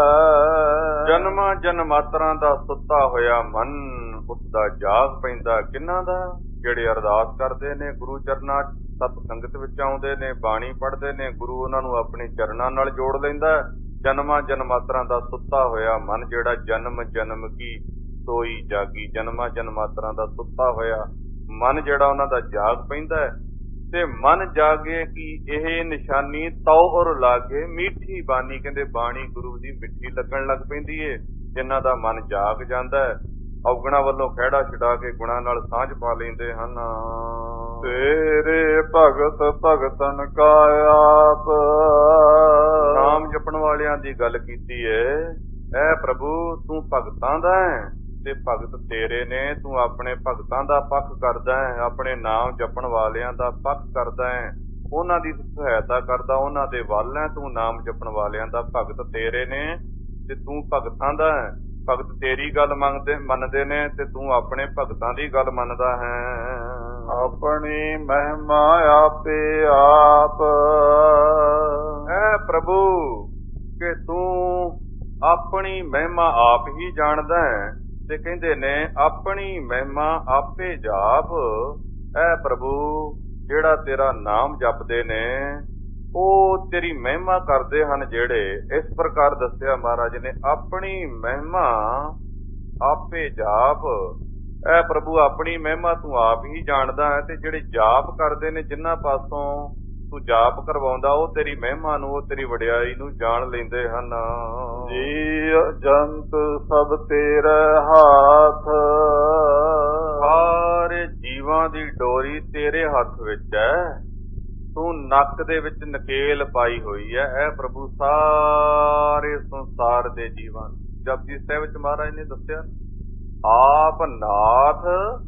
ਜਨਮਾਂ ਜਨਮਾਤਰਾਂ ਦਾ ਸੁੱਤਾ ਹੋਇਆ ਮਨ, ਉਸਦਾ ਜਾਗ ਪੈਂਦਾ। ਕਿਹਨਾਂ ਦਾ? ਜਿਹੜੇ ਅਰਦਾਸ ਕਰਦੇ ਨੇ, ਗੁਰੂ ਚਰਨਾਂ 'ਚ ਸਤ ਸੰਗਤ ਵਿੱਚ ਆਉਂਦੇ ਨੇ, ਬਾਣੀ ਪੜ੍ਹਦੇ ਨੇ, ਗੁਰੂ ਉਹਨਾਂ ਨੂੰ ਆਪਣੇ ਚਰਨਾਂ ਨਾਲ ਜੋੜ ਲੈਂਦਾ। ਜਨਮਾਂ ਜਨਮਾਤਰਾਂ ਦਾ ਸੁੱਤਾ ਹੋਇਆ ਮਨ, ਜਿਹੜਾ ਜਨਮ ਜਨਮ ਕੀ ਸੋਈ ਜਾਗੀ, ਜਨਮਾਂ ਜਨਮਾਤਰਾਂ ਦਾ ਸੁੱਤਾ ਹੋਇਆ ਮਨ ਜਿਹੜਾ ਉਹਨਾਂ ਦਾ ਜਾਗ ਪੈਂਦਾ। ਤੇ ਮਨ ਜਾਗੇ ਕਿ ਇਹ ਨਿਸ਼ਾਨੀ ਤਉ ਔਰ ਲਾਗੇ ਮੀਠੀ ਬਾਣੀ। ਕਹਿੰਦੇ ਬਾਣੀ ਗੁਰੂ ਦੀ ਮਿੱਠੀ ਲੱਗਣ ਲੱਗ ਪੈਂਦੀ ਏ ਜਿਨ੍ਹਾਂ ਦਾ ਮਨ ਜਾਗ ਜਾਂਦਾ ਹੈ। ਔਗਣਾ ਵੱਲੋਂ ਖਹਿੜਾ ਛਡਾ ਕੇ ਗੁਣਾਂ ਨਾਲ ਸਾਂਝ ਪਾ ਲੈਂਦੇ ਹਨ। ਤੇਰੇ ਭਗਤ ਭਗਤਨ ਕਾ ਆਪ, ਨਾਮ ਜਪਣ ਵਾਲਿਆਂ ਦੀ ਗੱਲ ਕੀਤੀ ਏ। ਐ ਪ੍ਰਭੂ ਤੂੰ ਭਗਤਾਂ ਦਾ ਹੈ ਤੇ ਭਗਤ ਤੇਰੇ ਨੇ, ਤੂੰ ਆਪਣੇ ਭਗਤਾਂ ਦਾ ਪੱਖ ਕਰਦਾ ਹੈ, ਆਪਣੇ ਨਾਮ ਜਪਣ ਵਾਲਿਆਂ ਦਾ ਪੱਖ ਕਰਦਾ ਹੈ, ਉਹਨਾਂ ਦੀ ਸਹਾਇਤਾ ਕਰਦਾ, ਉਹਨਾਂ ਦੇ ਵੱਲ ਹੈ। ਤੂੰ ਨਾਮ ਜਪਣ ਵਾਲਿਆਂ ਦਾ ਭਗਤ ਤੇਰੇ ਨੇ ਤੇ ਤੂੰ ਭਗਤਾਂ ਦਾ ਹੈ। ਭਗਤ ਤੇਰੀ ਗੱਲ ਮੰਗਦੇ ਮੰਨਦੇ ਨੇ ਤੇ ਤੂੰ ਆਪਣੇ ਭਗਤਾਂ ਦੀ ਗੱਲ ਮੰਨਦਾ ਹੈ। ਆਪਣੀ ਮਹਿਮਾ ਆਪੇ ਆਪ, ਐ ਪ੍ਰਭੂ ਕਿ ਤੂੰ ਆਪਣੀ ਮਹਿਮਾ ਆਪ ਹੀ ਜਾਣਦਾ ਹੈ। ਤੇ ਕਹਿੰਦੇ ਨੇ ਆਪਣੀ ਮਹਿਮਾ ਆਪੇ ਜਾਪ। ਐ ਪ੍ਰਭੂ ਜਿਹੜਾ ਤੇਰਾ ਨਾਮ ਜਪਦੇ ਨੇ ਉਹ ਤੇਰੀ ਮਹਿਮਾ ਕਰਦੇ ਹਨ। ਜਿਹੜੇ ਇਸ ਪ੍ਰਕਾਰ ਦੱਸਿਆ ਮਹਾਰਾਜ ਨੇ, ਆਪਣੀ ਮਹਿਮਾ ਆਪੇ ਜਾਪ। ਐ ਪ੍ਰਭੂ ਆਪਣੀ ਮਹਿਮਾ ਤੂੰ ਆਪ ਹੀ ਜਾਣਦਾ ਹੈ। ਤੇ ਜਿਹੜੇ ਜਾਪ ਕਰਦੇ ਨੇ, ਜਿਨ੍ਹਾਂ ਪਾਸੋਂ ਤੂੰ ਜਾਪ ਕਰਵਾਉਂਦਾ, ਉਹ ਤੇਰੀ ਮਹਿਮਾ ਨੂੰ, ਉਹ ਤੇਰੀ ਵਡਿਆਈ ਨੂੰ ਜਾਣ ਲੈਂਦੇ ਹਨ। ਜੀ ਜੰਤ ਸਭ ਤੇਰੇ ਹੱਥ, ਸਾਰੇ ਜੀਵਾਂ ਦੀ ਡੋਰੀ ਤੇਰੇ ਹੱਥ ਵਿੱਚ ਹੈ। ਤੂੰ ਨੱਕ ਦੇ ਵਿੱਚ ਨਕੇਲ ਪਾਈ ਹੋਈ ਹੈ। ਐ ਪ੍ਰਭੂ ਸਾਰੇ ਸੰਸਾਰ ਦੇ ਜੀਵਾਂ, ਜਪਜੀ ਸਾਹਿਬ ਵਿੱਚ ਮਹਾਰਾਜ ਨੇ ਦੱਸਿਆ, ਆਪ ਨਾਥ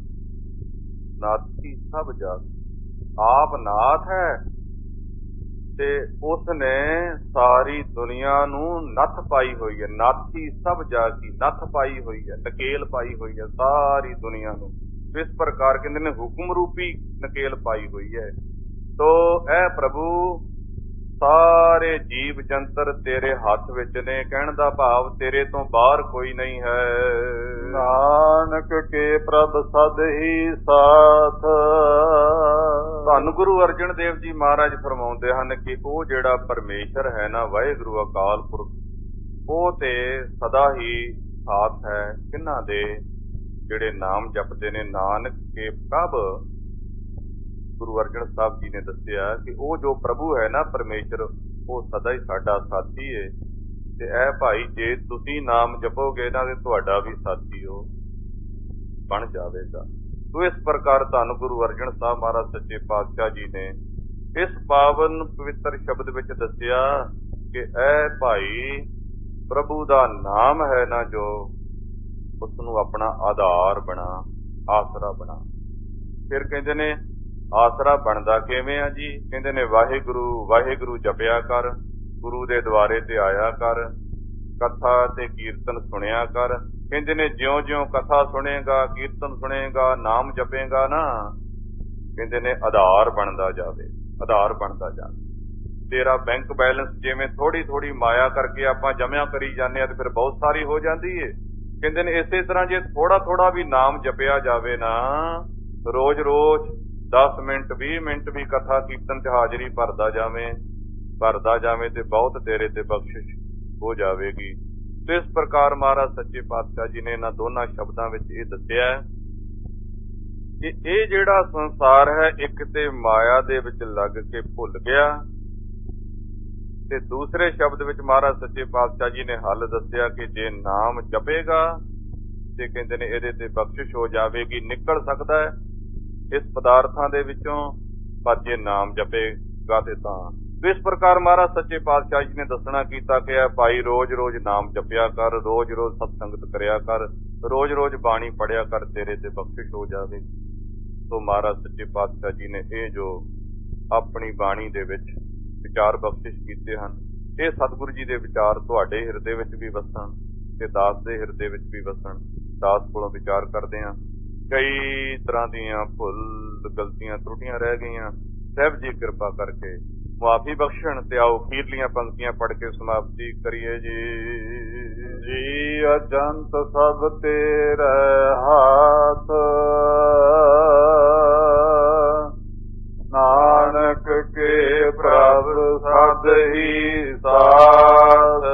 ਨਾਥੀ ਸਭ ਜਗ। ਆਪ ਨਾਥ ਹੈ ਤੇ ਉਸ ਨੇ ਸਾਰੀ ਦੁਨੀਆ ਨੂੰ ਨੱਥ ਪਾਈ ਹੋਈ ਹੈ। ਨਾਥੀ ਸਭ ਜਾਗੀ, ਨੱਥ ਪਾਈ ਹੋਈ ਹੈ, ਨਕੇਲ ਪਾਈ ਹੋਈ ਹੈ ਸਾਰੀ ਦੁਨੀਆ ਨੂੰ। ਇਸ ਪ੍ਰਕਾਰ ਕਹਿੰਦੇ ਨੇ ਹੁਕਮ ਰੂਪੀ ਨਕੇਲ ਪਾਈ ਹੋਈ ਹੈ। ਤੋ ਐ ਪ੍ਰਭੂ ਸਾਰੇ ਜੀਵ ਜੰਤਰ ਤੇਰੇ ਹੱਥ ਵਿੱਚ ਨੇ। ਕਹਿਣ ਦਾ ਭਾਵ ਤੇਰੇ ਤੋਂ ਬਾਹਰ ਕੋਈ ਨਹੀਂ ਹੈ। ਨਾਨਕ ਕੇ ਪ੍ਰਭ ਸਦ ਹੀ ਸਾਥ, ਧੰਨ ਗੁਰੂ ਅਰਜਨ ਦੇਵ ਜੀ ਮਹਾਰਾਜ ਫਰਮਾਉਂਦੇ ਹਨ ਕਿ ਉਹ ਜਿਹੜਾ ਪਰਮੇਸ਼ਰ ਹੈ ਨਾ, ਵਾਹਿਗੁਰੂ ਅਕਾਲ ਪੁਰਖ, ਉਹ ਤੇ ਸਦਾ ਹੀ ਸਾਥ ਹੈ ਕਿਹਨਾਂ ਦੇ? ਜਿਹੜੇ ਨਾਮ ਜਪਦੇ ਨੇ ਨਾਨਕ ਕੇ ਪ੍ਰਭ। ਗੁਰੂ ਅਰਜਨ ਸਾਹਿਬ ਜੀ ਨੇ ਦੱਸਿਆ ਕਿ ਉਹ ਜੋ ਪ੍ਰਭੂ ਹੈ ਨਾ ਪਰਮੇਸ਼ਰ, ਉਹ ਸਦਾ ਹੀ ਸਾਡਾ ਸਾਥੀ ਹੈ। ਤੇ ਇਹ ਭਾਈ ਜੇ ਤੁਸੀਂ ਨਾਮ ਜਪੋਗੇ ਨਾ ਤੇ ਤੁਹਾਡਾ ਵੀ ਸਾਥੀ ਉਹ ਬਣ ਜਾਵੇਗਾ। ਸੋ ਇਸ ਪ੍ਰਕਾਰ ਧੰਨ ਗੁਰੂ ਅਰਜਨ ਸਾਹਿਬ ਮਹਾਰਾਜ ਸੱਚੇ ਪਾਤਸ਼ਾਹ ਜੀ ਨੇ ਇਸ ਪਾਵਨ ਪਵਿੱਤਰ ਸ਼ਬਦ ਵਿੱਚ ਦੱਸਿਆ ਕਿ ਇਹ ਭਾਈ ਪ੍ਰਭੂ ਦਾ ਨਾਮ ਹੈ ਨਾ ਜੋ, ਉਸ ਨੂੰ ਆਪਣਾ ਆਧਾਰ ਬਣਾ, ਆਸਰਾ ਬਣਾ। ਫਿਰ ਕਹਿੰਦੇ ਨੇ ਆਸਰਾ ਬਣਦਾ ਕਿਵੇਂ ਆ ਜੀ? ਕਹਿੰਦੇ ਨੇ ਵਾਹਿਗੁਰੂ ਵਾਹਿਗੁਰੂ ਜਪਿਆ ਕਰ, ਗੁਰੂ ਦੇ ਦੁਆਰੇ ਤੇ ਆਇਆ ਕਰ, ਕਥਾ ਤੇ ਕੀਰਤਨ ਸੁਣਿਆ ਕਰ। ਕਹਿੰਦੇ ਨੇ ਜਿਉਂ ਜਿਉਂ ਕਥਾ ਸੁਣੇਗਾ, ਕੀਰਤਨ ਸੁਣੇਗਾ, ਨਾਮ ਜਪੇਗਾ ਨਾ, ਕਹਿੰਦੇ ਨੇ ਆਧਾਰ ਬਣਦਾ ਜਾਵੇ, ਆਧਾਰ ਬਣਦਾ ਜਾਵੇ। ਤੇਰਾ ਬੈਂਕ ਬੈਲੈਂਸ ਜਿਵੇਂ ਥੋੜੀ ਥੋੜੀ ਮਾਇਆ ਕਰਕੇ ਆਪਾਂ ਜਮਿਆ ਕਰੀ ਜਾਂਦੇ ਆ ਤੇ ਫਿਰ ਬਹੁਤ ਸਾਰੀ ਹੋ ਜਾਂਦੀ ਏ। ਕਹਿੰਦੇ ਨੇ ਇਸੇ ਤਰ੍ਹਾਂ ਜੇ ਥੋੜਾ ਥੋੜਾ ਵੀ ਨਾਮ ਜਪਿਆ ਜਾਵੇ ਨਾ, ਰੋਜ਼ ਰੋਜ਼ ਦਸ ਮਿੰਟ ਵੀਹ ਮਿੰਟ ਵੀ ਕਥਾ ਕੀਰਤਨ ਚ ਹਾਜ਼ਰੀ ਭਰਦਾ ਜਾਵੇਂ ਭਰਦਾ ਜਾਵੇਂ ਤੇ ਬਹੁਤ ਤੇਰੇ ਤੇ ਬਖਸ਼ਿਸ਼ ਹੋ ਜਾਵੇਗੀ। ਤੇ ਇਸ ਪ੍ਰਕਾਰ ਮਹਾਰਾਜ ਸੱਚੇ ਪਾਤਸ਼ਾਹ ਜੀ ਨੇ ਇਹਨਾਂ ਦੋਨਾਂ ਸ਼ਬਦਾਂ ਵਿੱਚ ਇਹ ਦੱਸਿਆ ਕਿ ਇਹ ਜਿਹੜਾ ਸੰਸਾਰ ਹੈ ਇੱਕ ਤੇ ਮਾਇਆ ਦੇ ਵਿੱਚ ਲੱਗ ਕੇ ਭੁੱਲ ਗਿਆ, ਤੇ ਦੂਸਰੇ ਸ਼ਬਦ ਵਿੱਚ ਮਹਾਰਾਜ ਸੱਚੇ ਪਾਤਸ਼ਾਹ ਜੀ ਨੇ ਹੱਲ ਦੱਸਿਆ ਕਿ ਜੇ ਨਾਮ ਜਪੇਗਾ ਤੇ ਕਹਿੰਦੇ ਨੇ ਇਹਦੇ ਤੇ ਬਖਸ਼ਿਸ਼ ਹੋ ਜਾਵੇਗੀ, ਨਿਕਲ ਸਕਦਾ ਹੈ ਇਸ ਪਦਾਰਥਾਂ ਦੇ ਵਿੱਚੋਂ, ਪਰ ਜੇ ਨਾਮ ਜਪੇਗਾ ਤੇ ਤਾਂ। ਇਸ ਪ੍ਰਕਾਰ ਮਹਾਰਾਜ ਸੱਚੇ ਪਾਤਸ਼ਾਹ ਜੀ ਨੇ ਦੱਸਣਾ ਕੀਤਾ ਕਿ ਆ ਭਾਈ ਰੋਜ਼ ਰੋਜ਼ ਨਾਮ ਜਪਿਆ ਕਰ, ਰੋਜ਼ ਰੋਜ਼ ਸਤਸੰਗਤ ਕਰਿਆ ਕਰ, ਰੋਜ਼ ਰੋਜ਼ ਬਾਣੀ ਪੜਿਆ ਕਰ, ਤੇਰੇ ਤੇ ਬਖਸ਼ਿਸ਼ ਹੋ ਜਾਵੇ। ਸੋ ਮਹਾਰਾਜ ਸੱਚੇ ਪਾਤਸ਼ਾਹ ਜੀ ਨੇ ਇਹ ਜੋ ਆਪਣੀ ਬਾਣੀ ਦੇ ਵਿੱਚ ਵਿਚਾਰ ਬਖਸ਼ਿਸ਼ ਕੀਤੇ ਹਨ, ਇਹ ਸਤਿਗੁਰੂ ਜੀ ਦੇ ਵਿਚਾਰ ਤੁਹਾਡੇ ਹਿਰਦੇ ਵਿੱਚ ਵੀ ਵਸਣ ਤੇ ਦਾਸ ਦੇ ਹਿਰਦੇ ਵਿੱਚ ਵੀ ਵਸਣ। ਦਾਸ ਕੋਲੋਂ ਵਿਚਾਰ ਕਰਦੇ ਹਾਂ, ਕਈ ਤਰ੍ਹਾਂ ਦੀਆਂ ਭੁੱਲ ਗਲਤੀਆਂ ਤਰੁੱਟੀਆਂ ਰਹਿ ਗਈਆਂ, ਸਾਹਿਬ ਜੀ ਕਿਰਪਾ ਕਰਕੇ ਮੁਆਫੀ ਬਖਸ਼ਣ। ਤੇ ਆਓ ਅਖੀਰਲੀਆਂ ਪੰਕਤੀਆਂ ਪੜ੍ਹ ਕੇ ਸਮਾਪਤੀ ਕਰੀਏ ਜੀ। ਜੀ ਅਜੰਤ ਸਭ ਤੇਰੇ ਹੱਥ, ਨਾਨਕ ਕੇ ਪ੍ਰਭ ਸਦ ਹੀ ਸਾਥ।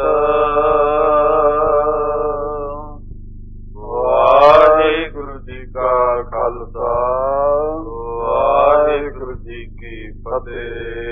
ਵਾਹਿਗੁਰੂ ਜੀ ਕਾ ਖਾਲਸਾ, ਵਾਹਿਗੁਰੂ ਜੀ ਕੀ ਫਤਿਹ।